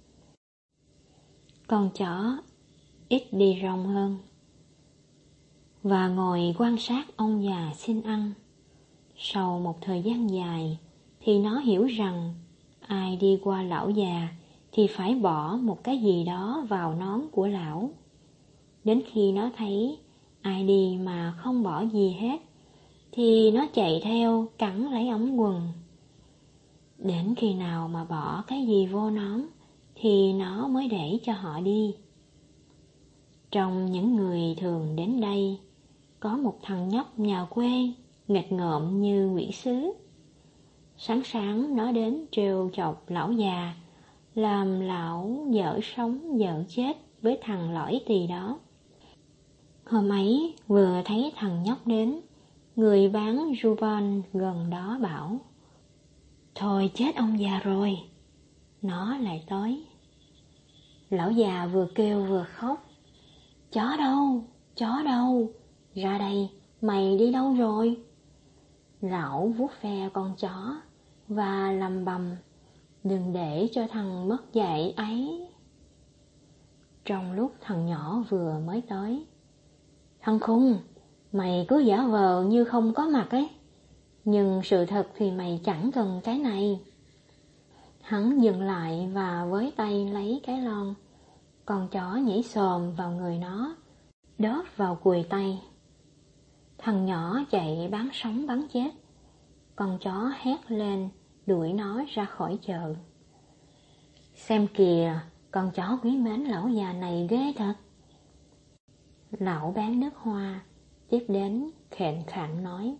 B: Con chó ít đi rong hơn và ngồi quan sát ông già xin ăn. Sau một thời gian dài thì nó hiểu rằng ai đi qua lão già thì phải bỏ một cái gì đó vào nón của lão. Đến khi nó thấy ai đi mà không bỏ gì hết thì nó chạy theo cắn lấy ống quần. Đến khi nào mà bỏ cái gì vô nón thì nó mới để cho họ đi. Trong những người thường đến đây có một thằng nhóc nhà quê nghịch ngợm như quỷ sứ. Sáng sáng nó đến trêu chọc lão già, làm lão dở sống dở chết với thằng lõi tì đó. Hôm ấy vừa thấy thằng nhóc đến, người bán Ruban gần đó bảo: Thôi chết ông già rồi. Nó lại tới. Lão già vừa kêu vừa khóc: Chó đâu? Chó đâu? Ra đây, mày đi đâu rồi? Lão vuốt ve con chó và lầm bầm: Đừng để cho thằng mất dạy ấy. Trong lúc thằng nhỏ vừa mới tới: Thằng khùng, mày cứ giả vờ như không có mặt ấy, nhưng sự thật thì mày chẳng cần cái này. Hắn dừng lại và với tay lấy cái lon. Con chó nhảy xồm vào người nó, đớp vào cùi tay. Thằng nhỏ chạy bám sống bám chết. Con chó hét lên đuổi nó ra khỏi chợ. Xem kìa, con chó quý mến lão già này ghê thật. Lão bán nước hoa tiếp đến khệnh khạng nói: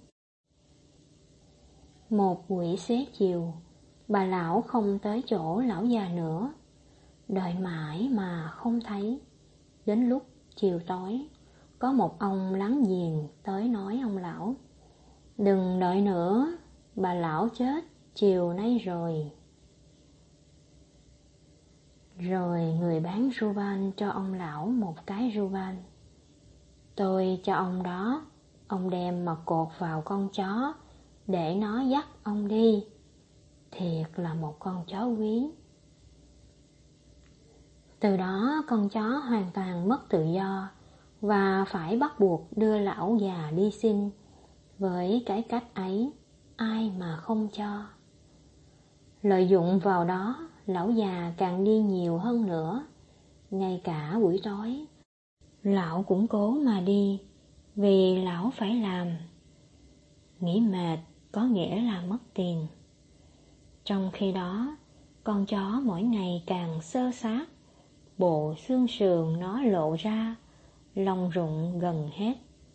B: Một buổi xế chiều, bà lão không tới chỗ lão già nữa. Đợi mãi mà không thấy. Đến lúc chiều tối, có một ông láng giềng tới nói ông lão: Đừng đợi nữa, bà lão chết chiều nay rồi. Rồi người bán Ruban cho ông lão một cái Ruban. Tôi cho ông đó, ông đem mà cột vào con chó để nó dắt ông đi. Thiệt là một con chó quý. Từ đó con chó hoàn toàn mất tự do và phải bắt buộc đưa lão già đi xin. Với cái cách ấy, ai mà không cho. Lợi dụng vào đó, lão già càng đi nhiều hơn nữa. Ngay cả buổi tối, lão cũng cố mà đi, vì lão phải làm. Nghỉ mệt có nghĩa là mất tiền. Trong khi đó, con chó mỗi ngày càng xơ xác, bộ xương sườn nó lộ ra, lông rụng gần hết.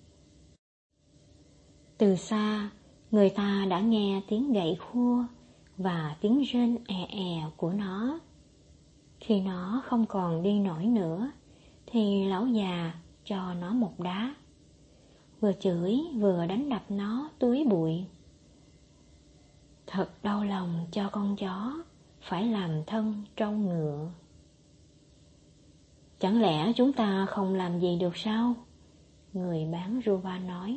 B: Từ xa, người ta đã nghe tiếng gậy khua và tiếng rên è è của nó. Khi nó không còn đi nổi nữa, thì lão già cho nó một đá, vừa chửi vừa đánh đập nó túi bụi. Thật đau lòng cho con chó phải làm thân trâu ngựa. Chẳng lẽ chúng ta không làm gì được sao? Người bán Ruban nói.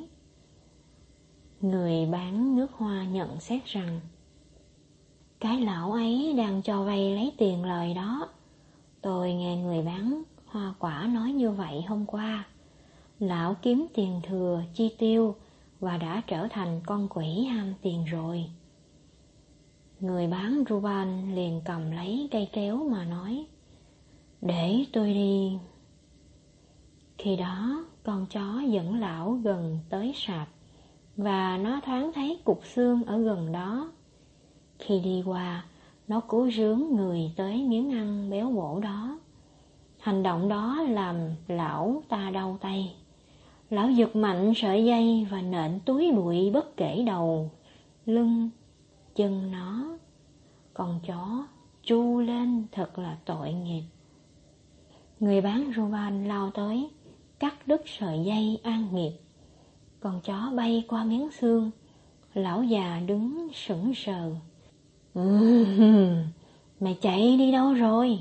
B: Người bán nước hoa nhận xét rằng cái lão ấy đang cho vay lấy tiền lời đó. Tôi nghe người bán hoa quả nói như vậy hôm qua. Lão kiếm tiền thừa chi tiêu và đã trở thành con quỷ ham tiền rồi. Người bán Ruban liền cầm lấy cây kéo mà nói: Để tôi đi. Khi đó con chó dẫn lão gần tới sạp và nó thoáng thấy cục xương ở gần đó. Khi đi qua, nó cố rướn người tới miếng ăn béo bổ đó. Hành động đó làm lão ta đau tay. Lão giật mạnh sợi dây và nện túi bụi bất kể đầu, lưng, chân nó. Con chó tru lên thật là tội nghiệp. Người bán Ruban lao tới, cắt đứt sợi dây an nghiệp. Con chó bay qua miếng xương. Lão già đứng sững sờ. Ừm, mày chạy đi đâu rồi?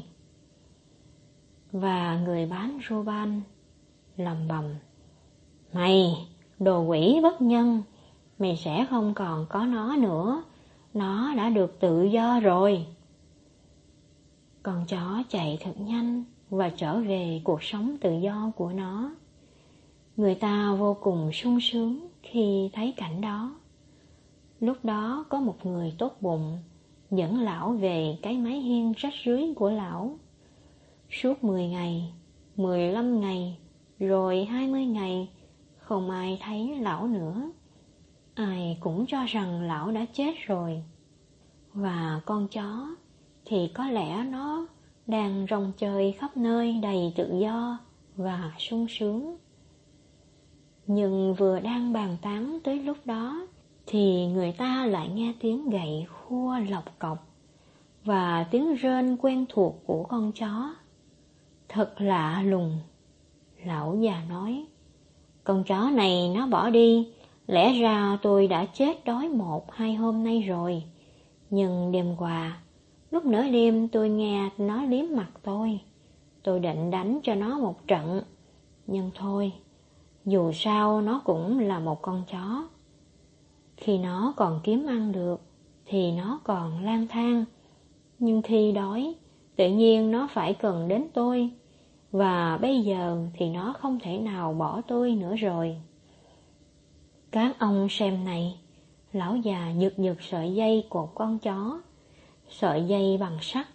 B: Và người bán Ruban lầm bầm. Mày, đồ quỷ bất nhân, mày sẽ không còn có nó nữa. Nó đã được tự do rồi. Con chó chạy thật nhanh và trở về cuộc sống tự do của nó. Người ta vô cùng sung sướng khi thấy cảnh đó. Lúc đó có một người tốt bụng dẫn lão về cái mái hiên rách rưới của lão. Suốt mười ngày, mười lăm ngày, rồi hai mươi ngày, không ai thấy lão nữa. Ai cũng cho rằng lão đã chết rồi. Và con chó thì có lẽ nó đang rong chơi khắp nơi đầy tự do và sung sướng. Nhưng vừa đang bàn tán tới lúc đó thì người ta lại nghe tiếng gậy khua lọc cọc và tiếng rên quen thuộc của con chó. Thật lạ lùng. Lão già nói, con chó này nó bỏ đi, lẽ ra tôi đã chết đói một hai hôm nay rồi. Nhưng đêm qua, lúc nửa đêm tôi nghe nó liếm mặt tôi. Tôi định đánh cho nó một trận. Nhưng thôi, dù sao nó cũng là một con chó. Khi nó còn kiếm ăn được thì nó còn lang thang. Nhưng khi đói, tự nhiên nó phải cần đến tôi. Và bây giờ thì nó không thể nào bỏ tôi nữa rồi. Các ông xem này. Lão già giật giật sợi dây cột con chó. Sợi dây bằng sắt.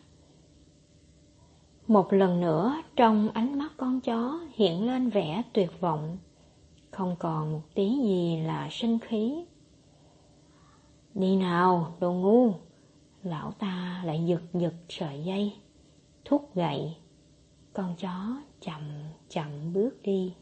B: Một lần nữa trong ánh mắt con chó hiện lên vẻ tuyệt vọng. Không còn một tí gì là sinh khí. Đi nào, đồ ngu. Lão ta lại giật giật sợi dây, thúc gậy. Con chó chậm chậm bước đi.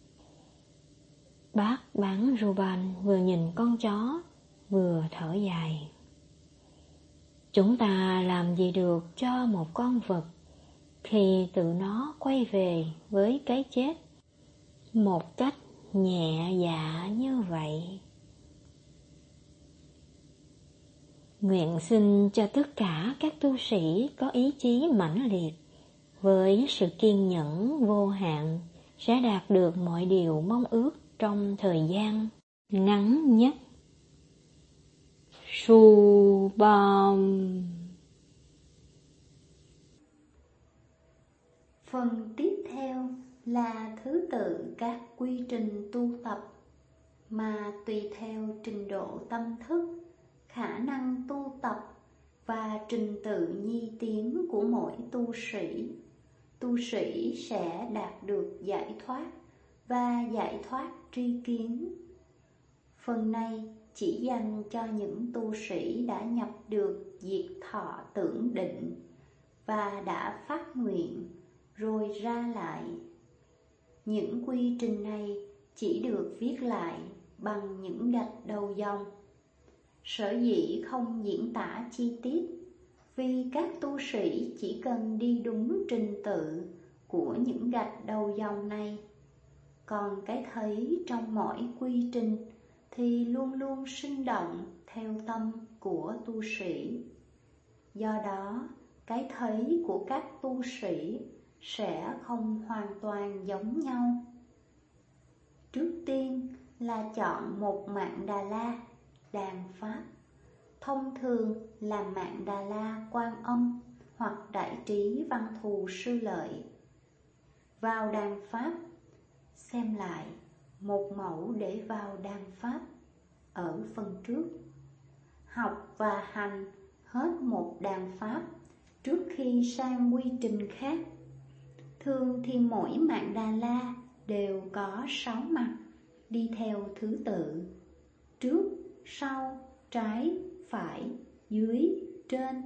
B: Bác bán Ruban vừa nhìn con chó, vừa thở dài. Chúng ta làm gì được cho một con vật khi tự nó quay về với cái chết một cách nhẹ dạ như vậy. Nguyện xin cho tất cả các tu sĩ có ý chí mãnh liệt với sự kiên nhẫn vô hạn sẽ đạt được mọi điều mong ước trong thời gian ngắn nhất. Subham.
C: Phần tiếp theo là thứ tự các quy trình tu tập mà tùy theo trình độ tâm thức, khả năng tu tập và trình tự nhi tiến của mỗi tu sĩ, tu sĩ sẽ đạt được giải thoát và giải thoát tri kiến. Phần này chỉ dành cho những tu sĩ đã nhập được diệt thọ tưởng định và đã phát nguyện rồi ra lại. Những quy trình này chỉ được viết lại bằng những gạch đầu dòng. Sở dĩ không diễn tả chi tiết vì các tu sĩ chỉ cần đi đúng trình tự của những gạch đầu dòng này. Còn cái thấy trong mỗi quy trình thì luôn luôn sinh động theo tâm của tu sĩ. Do đó, cái thấy của các tu sĩ sẽ không hoàn toàn giống nhau. Trước tiên là chọn một Mạn Đà La, đàn Pháp. Thông thường là Mạn Đà La Quan Âm hoặc Đại Trí Văn Thù Sư Lợi. Vào đàn Pháp, xem lại một mẫu để vào đàn Pháp ở phần trước. Học và hành hết một đàn Pháp trước khi sang quy trình khác. Thường thì mỗi Mạn Đà La đều có sáu mặt, đi theo thứ tự: trước, sau, trái, phải, dưới, trên.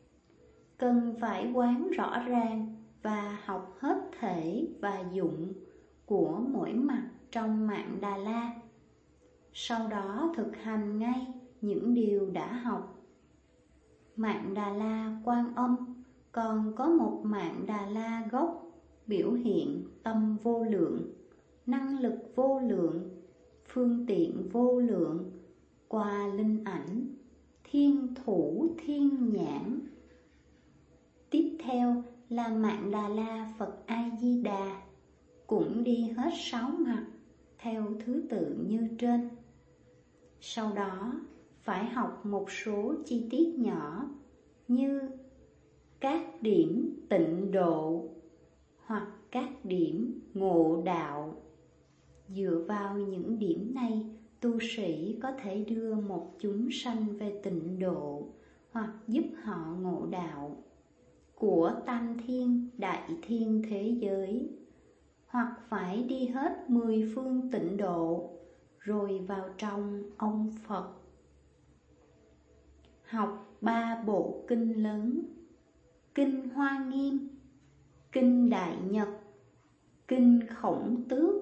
C: Cần phải quán rõ ràng và học hết thể và dụng của mỗi mặt trong Mạn Đà La. Sau đó thực hành ngay những điều đã học. Mạn Đà La Quan Âm còn có một Mạn Đà La gốc biểu hiện tâm vô lượng, năng lực vô lượng, phương tiện vô lượng, qua linh ảnh, thiên thủ thiên nhãn. Tiếp theo là Mạn Đà La Phật A-di-đà, cũng đi hết sáu mặt theo thứ tự như trên. Sau đó phải học một số chi tiết nhỏ như các điểm tịnh độ hoặc các điểm ngộ đạo. Dựa vào những điểm này, tu sĩ có thể đưa một chúng sanh về tịnh độ hoặc giúp họ ngộ đạo của tam thiên đại thiên thế giới, hoặc phải đi hết mười phương tịnh độ rồi vào trong ông Phật. Học ba bộ kinh lớn: Kinh Hoa Nghiêm, Kinh Đại Nhật, Kinh Khổng Tước.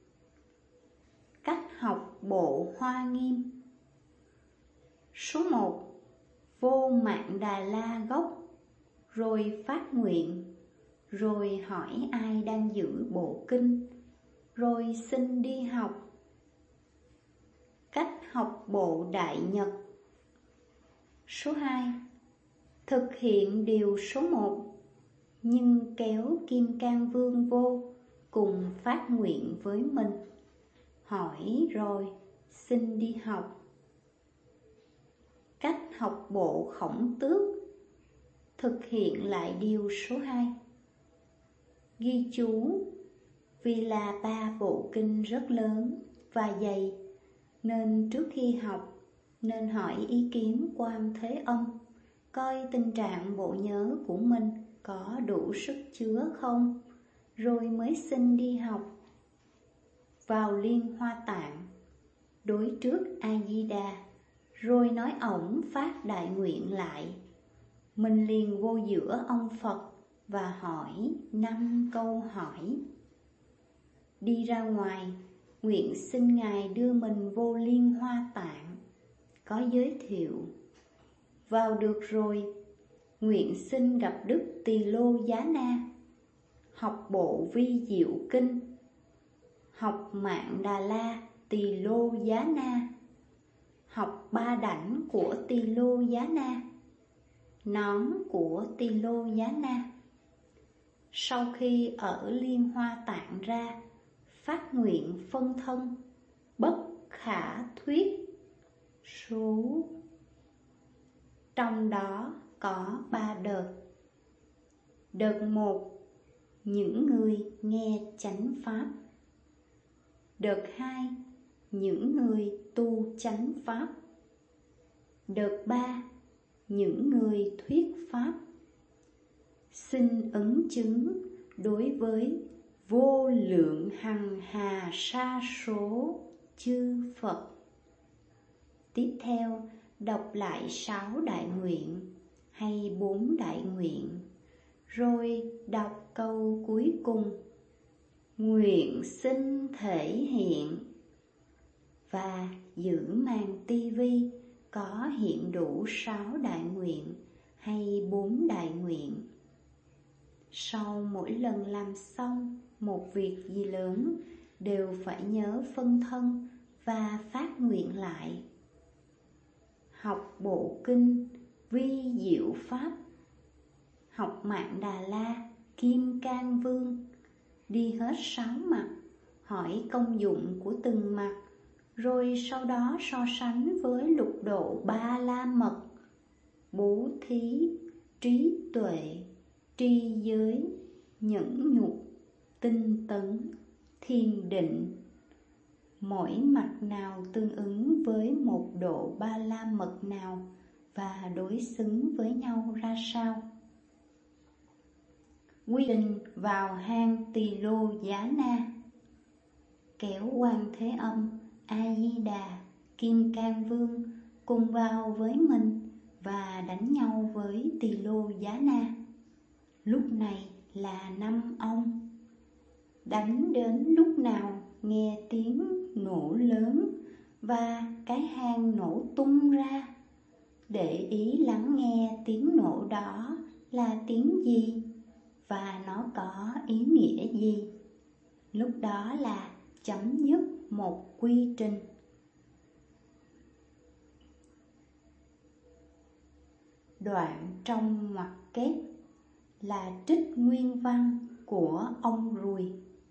C: Cách học bộ Hoa Nghiêm. Số một. Vô Mạn Đà La gốc, rồi phát nguyện, rồi hỏi ai đang giữ bộ kinh, rồi xin đi học. Cách học bộ Đại Nhật. Số hai. Thực hiện điều số một, nhưng kéo Kim Cang Vương vô cùng phát nguyện với mình, hỏi rồi xin đi học. Cách học bộ Khổng Tước. Thực hiện lại điều số hai. Ghi chú: vì là ba bộ kinh rất lớn và dày, nên trước khi học nên hỏi ý kiến Quan Thế Âm, coi tình trạng bộ nhớ của mình có đủ sức chứa không, rồi mới xin đi học. Vào Liên Hoa Tạng, đối trước A-di-đà, rồi nói ổng phát đại nguyện lại. Mình liền vô giữa ông Phật và hỏi năm câu hỏi. Đi ra ngoài, nguyện xin Ngài đưa mình vô Liên Hoa Tạng, có giới thiệu. Vào được rồi, nguyện xin gặp Đức Tỳ Lô Giá Na, học bộ Vi Diệu Kinh, học Mạn Đà La Tỳ Lô Giá Na, học ba đảnh của Tỳ Lô Giá Na, nón của Tỳ Lô Giá Na. Sau khi ở Liên Hoa Tạng ra, phát nguyện phân thân, bất khả thuyết số. Trong đó có ba đợt. Đợt một, những người nghe chánh pháp. Đợt hai, những người tu chánh pháp. Đợt ba, những người thuyết pháp. Xin ứng chứng đối với vô lượng hằng hà sa số chư Phật. Tiếp theo đọc lại sáu đại nguyện hay bốn đại nguyện, rồi đọc câu cuối cùng: nguyện xin thể hiện. Và giữ màn tivi có hiện đủ sáu đại nguyện hay bốn đại nguyện. Sau mỗi lần làm xong một việc gì lớn, đều phải nhớ phân thân và phát nguyện lại. Học bộ kinh Vi Diệu Pháp, học Mạn Đà La Kim Cang Vương, đi hết sáu mặt, hỏi công dụng của từng mặt, rồi sau đó so sánh với lục độ Ba La Mật, bố thí, trí tuệ, tri giới, nhẫn nhục, tinh tấn, thiền định. Mỗi mặt nào tương ứng với một độ Ba La Mật nào và đối xứng với nhau ra sao. Quy trình vào hang Tỳ Lô Giá Na. Kéo Quan Thế Âm, A-di-đà, Kim Cang Vương cùng vào với mình và đánh nhau với Tỳ Lô Giá Na. Lúc này là năm ông. Đánh đến lúc nào nghe tiếng nổ lớn và cái hang nổ tung ra, để ý lắng nghe tiếng nổ đó là tiếng gì và nó có ý nghĩa gì. Lúc đó là chấm dứt. một quy trình. Đoạn trong ngoặc kép là trích nguyên văn của ông Ruồi.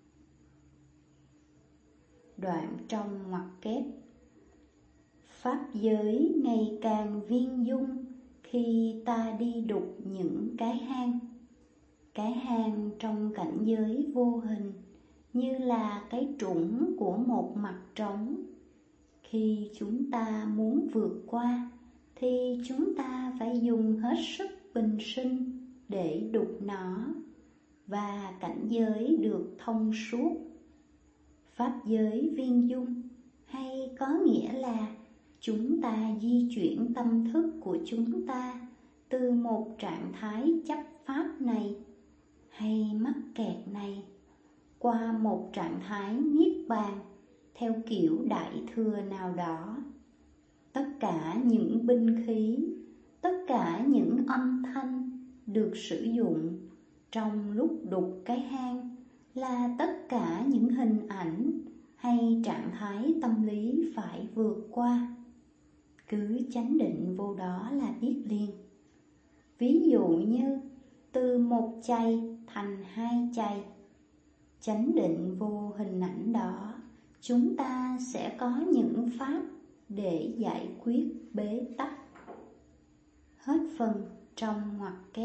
C: Đoạn trong ngoặc kép: pháp giới ngày càng viên dung khi ta đi đục những cái hang. Cái hang trong cảnh giới vô hình như là cái trũng của một mặt trống. Khi chúng ta muốn vượt qua thì chúng ta phải dùng hết sức bình sinh để đục nó, và cảnh giới được thông suốt. Pháp giới viên dung hay có nghĩa là chúng ta di chuyển tâm thức của chúng ta từ một trạng thái chấp pháp này hay mắc kẹt này qua một trạng thái niết bàn theo kiểu đại thừa nào đó. Tất cả những binh khí, tất cả những âm thanh được sử dụng trong lúc đục cái hang là tất cả những hình ảnh hay trạng thái tâm lý phải vượt qua. Cứ chánh định vô đó là biết liền. Ví dụ như từ một chày thành hai chày, chánh định vô hình ảnh đó, chúng ta sẽ có những pháp để giải quyết bế tắc. Hết phần trong ngoặc kép.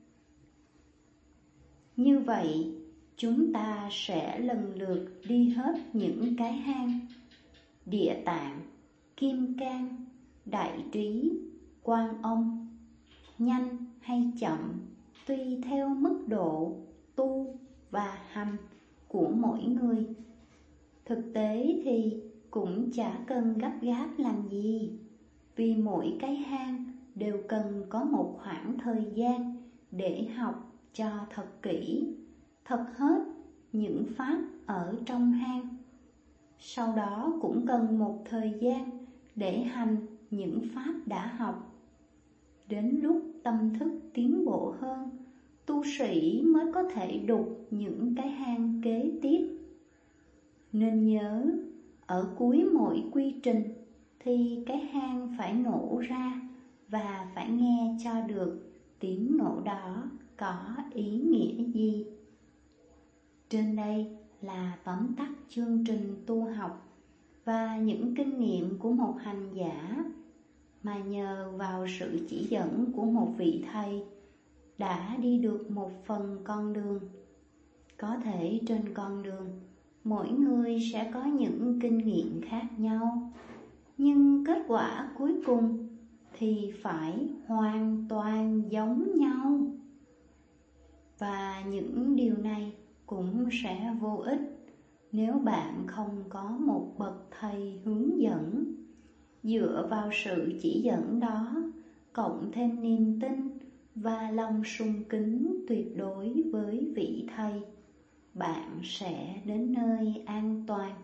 C: Như vậy, chúng ta sẽ lần lượt đi hết những cái hang: Địa Tạng, Kim Cang, Đại Trí, Quan Âm. Nhanh hay chậm tùy theo mức độ tu và hành của mỗi người. Thực tế thì cũng chả cần gấp gáp làm gì, vì mỗi cái hang đều cần có một khoảng thời gian để học cho thật kỹ, thật hết những pháp ở trong hang. Sau đó cũng cần một thời gian để hành những pháp đã học. Đến lúc tâm thức tiến bộ hơn, tu sĩ mới có thể đục những cái hang kế tiếp. Nên nhớ, ở cuối mỗi quy trình thì cái hang phải nổ ra, và phải nghe cho được tiếng nổ đó có ý nghĩa gì. Trên đây là tóm tắt chương trình tu học và những kinh nghiệm của một hành giả mà nhờ vào sự chỉ dẫn của một vị thầy đã đi được một phần con đường. Có thể trên con đường, mỗi người sẽ có những kinh nghiệm khác nhau, nhưng kết quả cuối cùng thì phải hoàn toàn giống nhau. Và những điều này cũng sẽ vô ích nếu bạn không có một bậc thầy hướng dẫn. Dựa vào sự chỉ dẫn đó, cộng thêm niềm tin và lòng sùng kính tuyệt đối với vị thầy, bạn sẽ đến nơi an toàn.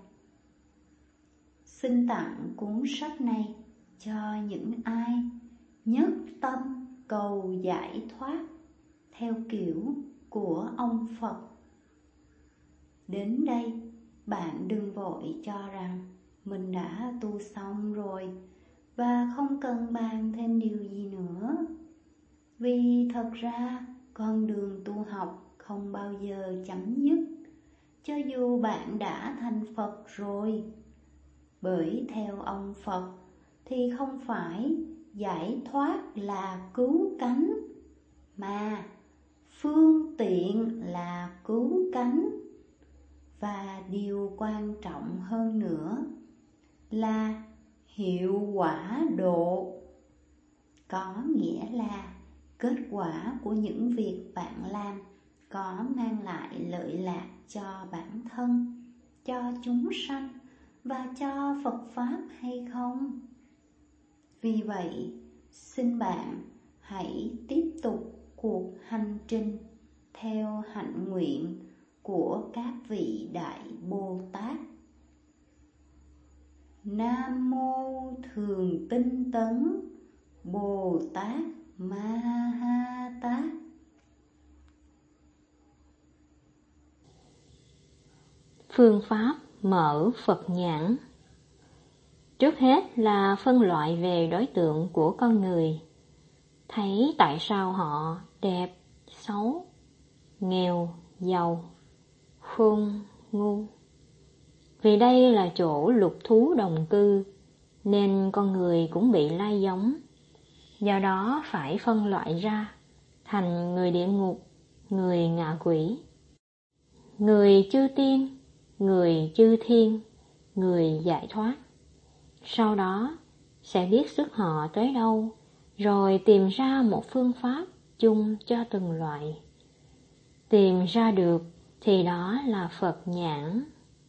C: Xin tặng cuốn sách này cho những ai nhất tâm cầu giải thoát theo kiểu của ông Phật. Đến đây, bạn đừng vội cho rằng mình đã tu xong rồi và không cần bàn thêm điều gì nữa. Vì thật ra, con đường tu học không bao giờ chấm dứt, cho dù bạn đã thành Phật rồi. Bởi theo ông Phật thì không phải giải thoát là cứu cánh, mà phương tiện là cứu cánh. Và điều quan trọng hơn nữa là hiệu quả độ, có nghĩa là kết quả của những việc bạn làm có mang lại lợi lạc cho bản thân, cho chúng sanh và cho Phật Pháp hay không. Vì vậy, xin bạn hãy tiếp tục cuộc hành trình theo hạnh nguyện của các vị Đại Bồ Tát. Nam Mô Thường Tinh Tấn Bồ Tát Ma Ha Tát.
A: Phương pháp mở Phật nhãn. Trước hết là phân loại về đối tượng của con người, thấy tại sao họ đẹp, xấu, nghèo, giàu, khôn, ngu. Vì đây là chỗ lục thú đồng cư, nên con người cũng bị lai giống. Do đó phải phân loại ra thành người địa ngục, người ngạ quỷ, người chư tiên, người chư thiên, người giải thoát. Sau đó sẽ biết sức họ tới đâu, rồi tìm ra một phương pháp chung cho từng loại. Tìm ra được thì đó là Phật nhãn.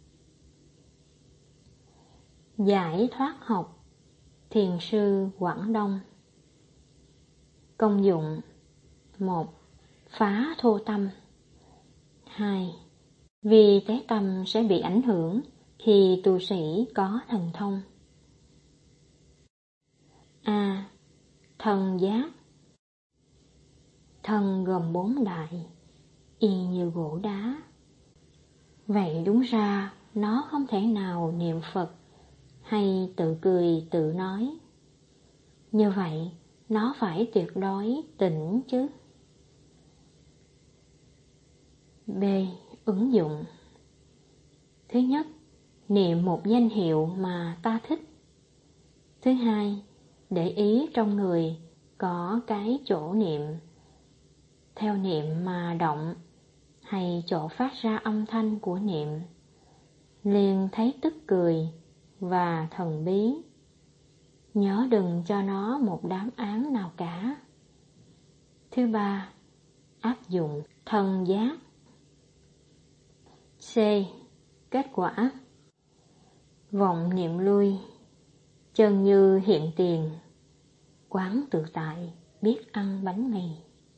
A: Giải thoát học, Thiền sư Quảng Đông. Công dụng: một. Phá thô tâm. Hai. Vì tế tâm sẽ bị ảnh hưởng khi tu sĩ có thần thông. A. Thần giác. Thần gồm bốn đại, y như gỗ đá. Vậy đúng ra nó không thể nào niệm Phật hay tự cười tự nói. Như vậy nó phải tuyệt đối tỉnh chứ. B. Ứng dụng. Thứ nhất, niệm một danh hiệu mà ta thích. Thứ hai, để ý trong người có cái chỗ niệm, theo niệm mà động, hay chỗ phát ra âm thanh của niệm, liền thấy tức cười và thần bí. Nhớ đừng cho nó một đáp án nào cả. Thứ ba, áp dụng thần giác. C. Kết quả. Vọng niệm lui, chân như hiện tiền, quán tự tại, biết ăn bánh mì.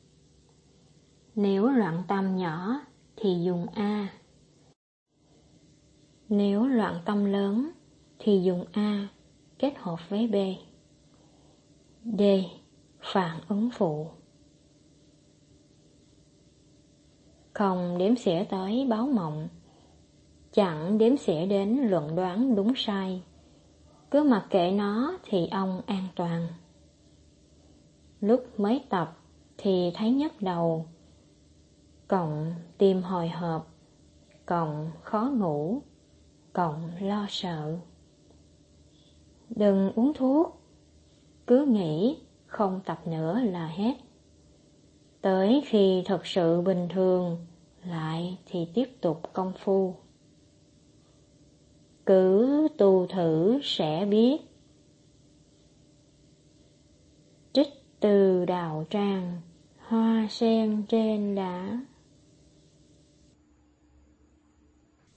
A: Nếu loạn tâm nhỏ thì dùng A. Nếu loạn tâm lớn thì dùng A kết hợp với B. D. Phản ứng phụ. Không đếm xỉa tới báo mộng, chẳng đếm xỉa đến luận đoán đúng sai, cứ mặc kệ nó thì ông an toàn. Lúc mới tập thì thấy nhức đầu, cộng tim hồi hộp, cộng khó ngủ, cộng lo sợ. Đừng uống thuốc, cứ nghĩ không tập nữa là hết. Tới khi thật sự bình thường lại thì tiếp tục công phu. Cứ tu thử sẽ biết. Trích từ Đạo Tràng, Hoa sen trên đá.